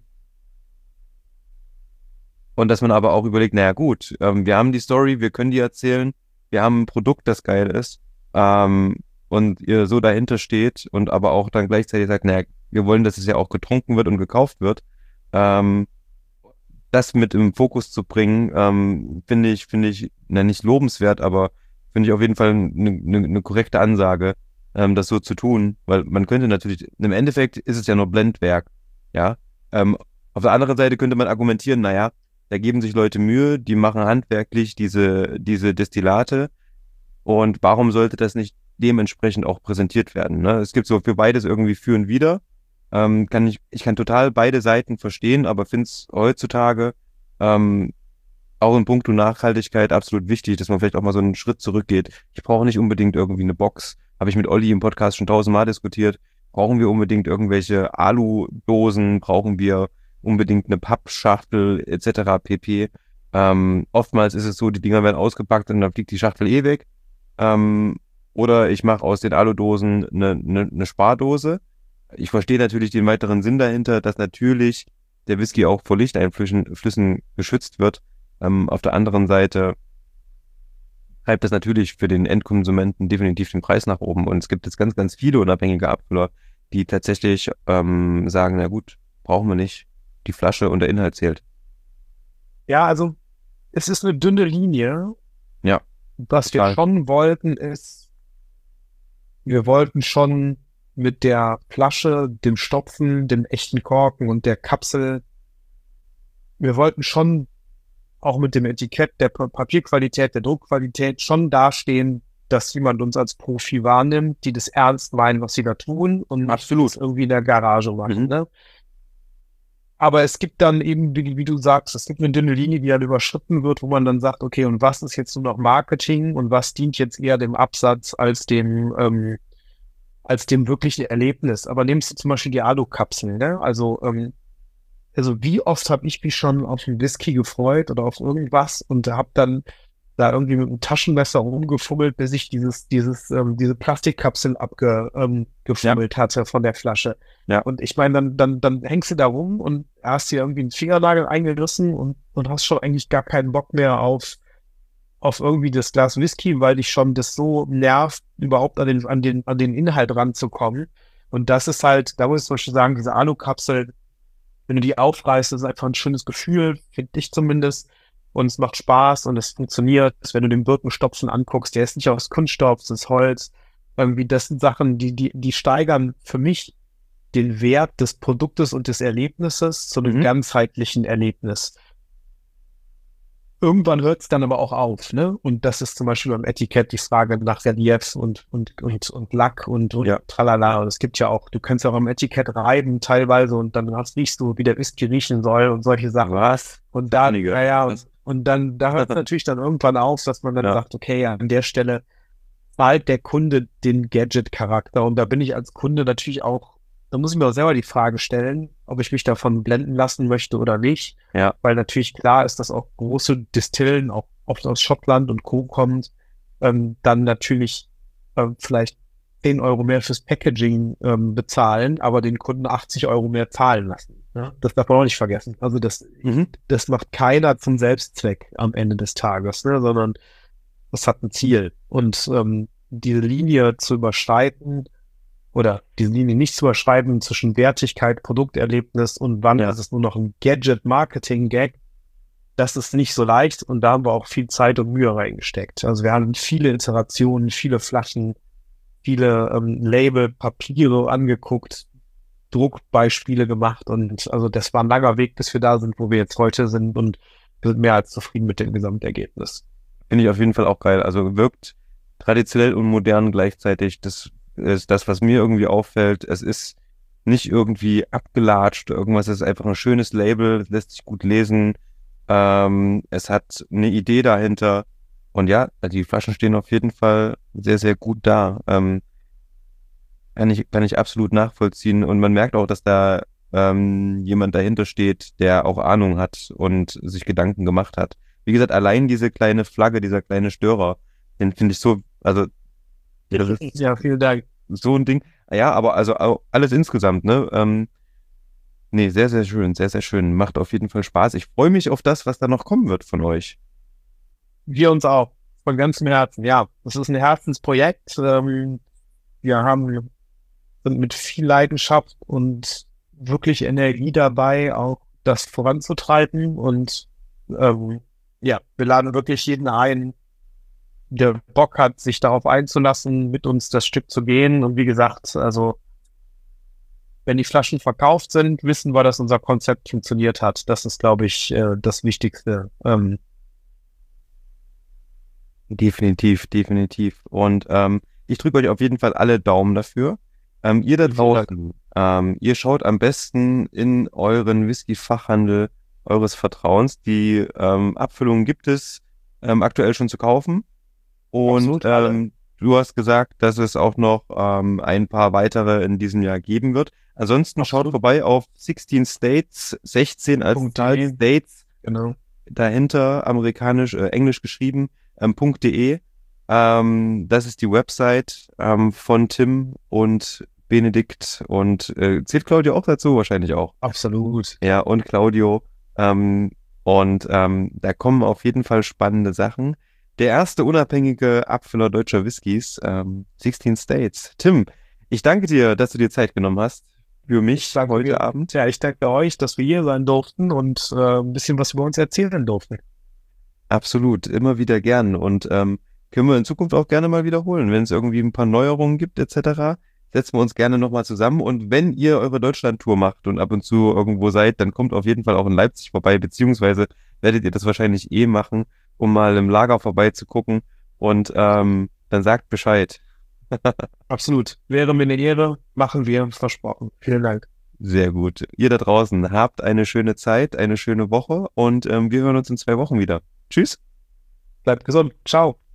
und dass man aber auch überlegt, naja gut, ähm, wir haben die Story, wir können die erzählen, wir haben ein Produkt, das geil ist, ähm, und ihr so dahinter steht und aber auch dann gleichzeitig sagt, naja, wir wollen, dass es ja auch getrunken wird und gekauft wird. Ähm, das mit im Fokus zu bringen, ähm, finde ich, finde ich, na, nicht lobenswert, aber finde ich auf jeden Fall eine ne, ne korrekte Ansage, ähm, das so zu tun, weil man könnte natürlich, im Endeffekt ist es ja nur Blendwerk, ja. Ähm, auf der anderen Seite könnte man argumentieren, naja, da geben sich Leute Mühe, die machen handwerklich diese, diese Destillate und warum sollte das nicht dementsprechend auch präsentiert werden, ne? Es gibt so für beides irgendwie für und wider. Ähm, kann ich, ich kann total beide Seiten verstehen, aber finde es heutzutage ähm, auch in puncto Nachhaltigkeit absolut wichtig, dass man vielleicht auch mal so einen Schritt zurückgeht. Ich brauche nicht unbedingt irgendwie eine Box. Habe ich mit Olli im Podcast schon tausendmal diskutiert. Brauchen wir unbedingt irgendwelche Aludosen? Brauchen wir unbedingt eine Pappschachtel et cetera pp. Ähm, oftmals ist es so, die Dinger werden ausgepackt und dann fliegt die Schachtel eh weg. Ähm, oder ich mache aus den Aludosen eine, eine, eine Spardose. Ich verstehe natürlich den weiteren Sinn dahinter, dass natürlich der Whisky auch vor Lichteinflüssen Flüssen geschützt wird. Ähm, auf der anderen Seite treibt das natürlich für den Endkonsumenten definitiv den Preis nach oben. Und es gibt jetzt ganz, ganz viele unabhängige Abfüller, die tatsächlich ähm, sagen, na gut, brauchen wir nicht. Die Flasche und der Inhalt zählt. ja, also es ist eine dünne Linie. Ja. Was total. wir schon wollten, ist wir wollten schon mit der Flasche, dem Stopfen, dem echten Korken und der Kapsel, wir wollten schon auch mit dem Etikett, der Papierqualität, der Druckqualität schon dastehen, dass jemand uns als Profi wahrnimmt, die das ernst meinen, was sie da tun und Absolut. das irgendwie in der Garage machen. Mhm. Ne? Aber es gibt dann eben, wie, wie du sagst, es gibt eine dünne Linie, die dann überschritten wird, wo man dann sagt, okay, und was ist jetzt nur noch Marketing und was dient jetzt eher dem Absatz als dem, ähm, als dem wirklichen Erlebnis. Aber nimmst du zum Beispiel die Alu-Kapseln, ne? Also, ähm, also wie oft habe ich mich schon auf einen Whisky gefreut oder auf irgendwas und habe dann da irgendwie mit einem Taschenmesser rumgefummelt, bis ich dieses, dieses, ähm, diese Plastikkapsel abgefummelt ähm, gefummelt hatte von der Flasche. Ja. Und ich meine, dann, dann, dann hängst du da rum und hast dir irgendwie einen Fingernagel eingerissen und, und hast schon eigentlich gar keinen Bock mehr auf, auf irgendwie das Glas Whisky, weil dich schon das so nervt, überhaupt an den, an den, an den Inhalt ranzukommen. Und das ist halt, da muss ich zum Beispiel sagen, diese Alu-Kapsel, wenn du die aufreißt, ist einfach ein schönes Gefühl, finde ich zumindest. Und es macht Spaß und es funktioniert. Wenn du den Birkenstopfen anguckst, der ist nicht aus Kunststoff, das ist Holz. Irgendwie, das sind Sachen, die, die, die steigern für mich den Wert des Produktes und des Erlebnisses zu einem Mhm. ganzheitlichen Erlebnis. Irgendwann hört es dann aber auch auf, ne? Und das ist zum Beispiel beim Etikett die Frage nach Reliefs und, und, und, und Lack und, und Ja. tralala. Und es gibt ja auch, du kannst ja auch am Etikett reiben teilweise und dann hast, riechst du, wie der Whisky riechen soll und solche Sachen. Was? Und da, Einige. naja, und, Was? und dann, da hört es natürlich dann irgendwann auf, dass man dann Ja. sagt, okay, ja, an der Stelle zahlt der Kunde den Gadget-Charakter. Und da bin ich als Kunde natürlich auch, da muss ich mir auch selber die Frage stellen, ob ich mich davon blenden lassen möchte oder nicht. Ja. Weil natürlich klar ist, dass auch große Distillen, auch oft aus Schottland und Co. kommt, ähm, dann natürlich ähm, vielleicht zehn Euro mehr fürs Packaging ähm, bezahlen, aber den Kunden achtzig Euro mehr zahlen lassen. Ja? Das darf man auch nicht vergessen. Also das, Mhm. das macht keiner zum Selbstzweck am Ende des Tages, ne? Sondern das hat ein Ziel. Und ähm, diese Linie zu überschreiten oder diese Linie nicht zu überschreiten zwischen Wertigkeit, Produkterlebnis und wann Ja. ist es nur noch ein Gadget-Marketing-Gag, das ist nicht so leicht und da haben wir auch viel Zeit und Mühe reingesteckt. Also wir haben viele Iterationen, viele Flaschen, viele ähm, Label, Papiere angeguckt, Druckbeispiele gemacht und also das war ein langer Weg, bis wir da sind, wo wir jetzt heute sind und wir sind mehr als zufrieden mit dem Gesamtergebnis. Finde ich auf jeden Fall auch geil. Also wirkt traditionell und modern gleichzeitig. Das ist das, was mir irgendwie auffällt. Es ist nicht irgendwie abgelatscht, irgendwas. Es ist einfach ein schönes Label, lässt sich gut lesen. Ähm, es hat eine Idee dahinter. Und ja, die Flaschen stehen auf jeden Fall sehr, sehr gut da. Ähm, kann ich, kann ich absolut nachvollziehen. Und man merkt auch, dass da ähm, jemand dahinter steht, der auch Ahnung hat und sich Gedanken gemacht hat. Wie gesagt, allein diese kleine Flagge, dieser kleine Störer, den finde ich so, also das ist Ja, vielen Dank. so ein Ding. Ja, aber also au- alles insgesamt, ne? Ähm, nee, sehr, sehr schön, sehr, sehr schön. Macht auf jeden Fall Spaß. Ich freue mich auf das, was da noch kommen wird von euch. Wir uns auch. Von ganzem Herzen. Ja, das ist ein Herzensprojekt. Ähm, wir haben, sind mit viel Leidenschaft und wirklich Energie dabei, auch das voranzutreiben. Und ähm, ja, wir laden wirklich jeden ein, der Bock hat, sich darauf einzulassen, mit uns das Stück zu gehen. Und wie gesagt, also wenn die Flaschen verkauft sind, wissen wir, dass unser Konzept funktioniert hat. Das ist, glaube ich, äh, das Wichtigste. Ähm, Definitiv, definitiv. Und ähm, ich drücke euch auf jeden Fall alle Daumen dafür. Ähm, ihr da Vielen Dank. draußen, ähm, ihr schaut am besten in euren Whisky-Fachhandel eures Vertrauens. Die ähm, Abfüllungen gibt es ähm, aktuell schon zu kaufen. Und Absolut, alle. ähm, du hast gesagt, dass es auch noch ähm, ein paar weitere in diesem Jahr geben wird. Ansonsten schaut Absolut. vorbei auf sechzehn States, sechzehn als Punkt Zahl de. States, Genau. dahinter amerikanisch, äh, englisch geschrieben, ähm, .de. Ähm, das ist die Website ähm, von Tim und Benedikt und äh, zählt Claudio auch dazu? Wahrscheinlich auch. Absolut. Ja, und Claudio. Ähm, und ähm, da kommen auf jeden Fall spannende Sachen. Der erste unabhängige Abfüller deutscher Whiskys, ähm, sechzehn States. Tim, ich danke dir, dass du dir Zeit genommen hast für mich Ich danke heute mir. Abend. Ja, ich danke euch, dass wir hier sein durften und äh, ein bisschen was über uns erzählen durften. Absolut, immer wieder gern. Und ähm, können wir in Zukunft auch gerne mal wiederholen. Wenn es irgendwie ein paar Neuerungen gibt et cetera, setzen wir uns gerne nochmal zusammen. Und wenn ihr eure Deutschland-Tour macht und ab und zu irgendwo seid, dann kommt auf jeden Fall auch in Leipzig vorbei, beziehungsweise werdet ihr das wahrscheinlich eh machen, um mal im Lager vorbeizugucken. Und ähm, dann sagt Bescheid. Absolut. Wäre mir eine Ehre, machen wir, versprochen. Vielen Dank. Sehr gut. Ihr da draußen habt eine schöne Zeit, eine schöne Woche und ähm, wir hören uns in zwei Wochen wieder. Tschüss. Bleibt gesund. Ciao.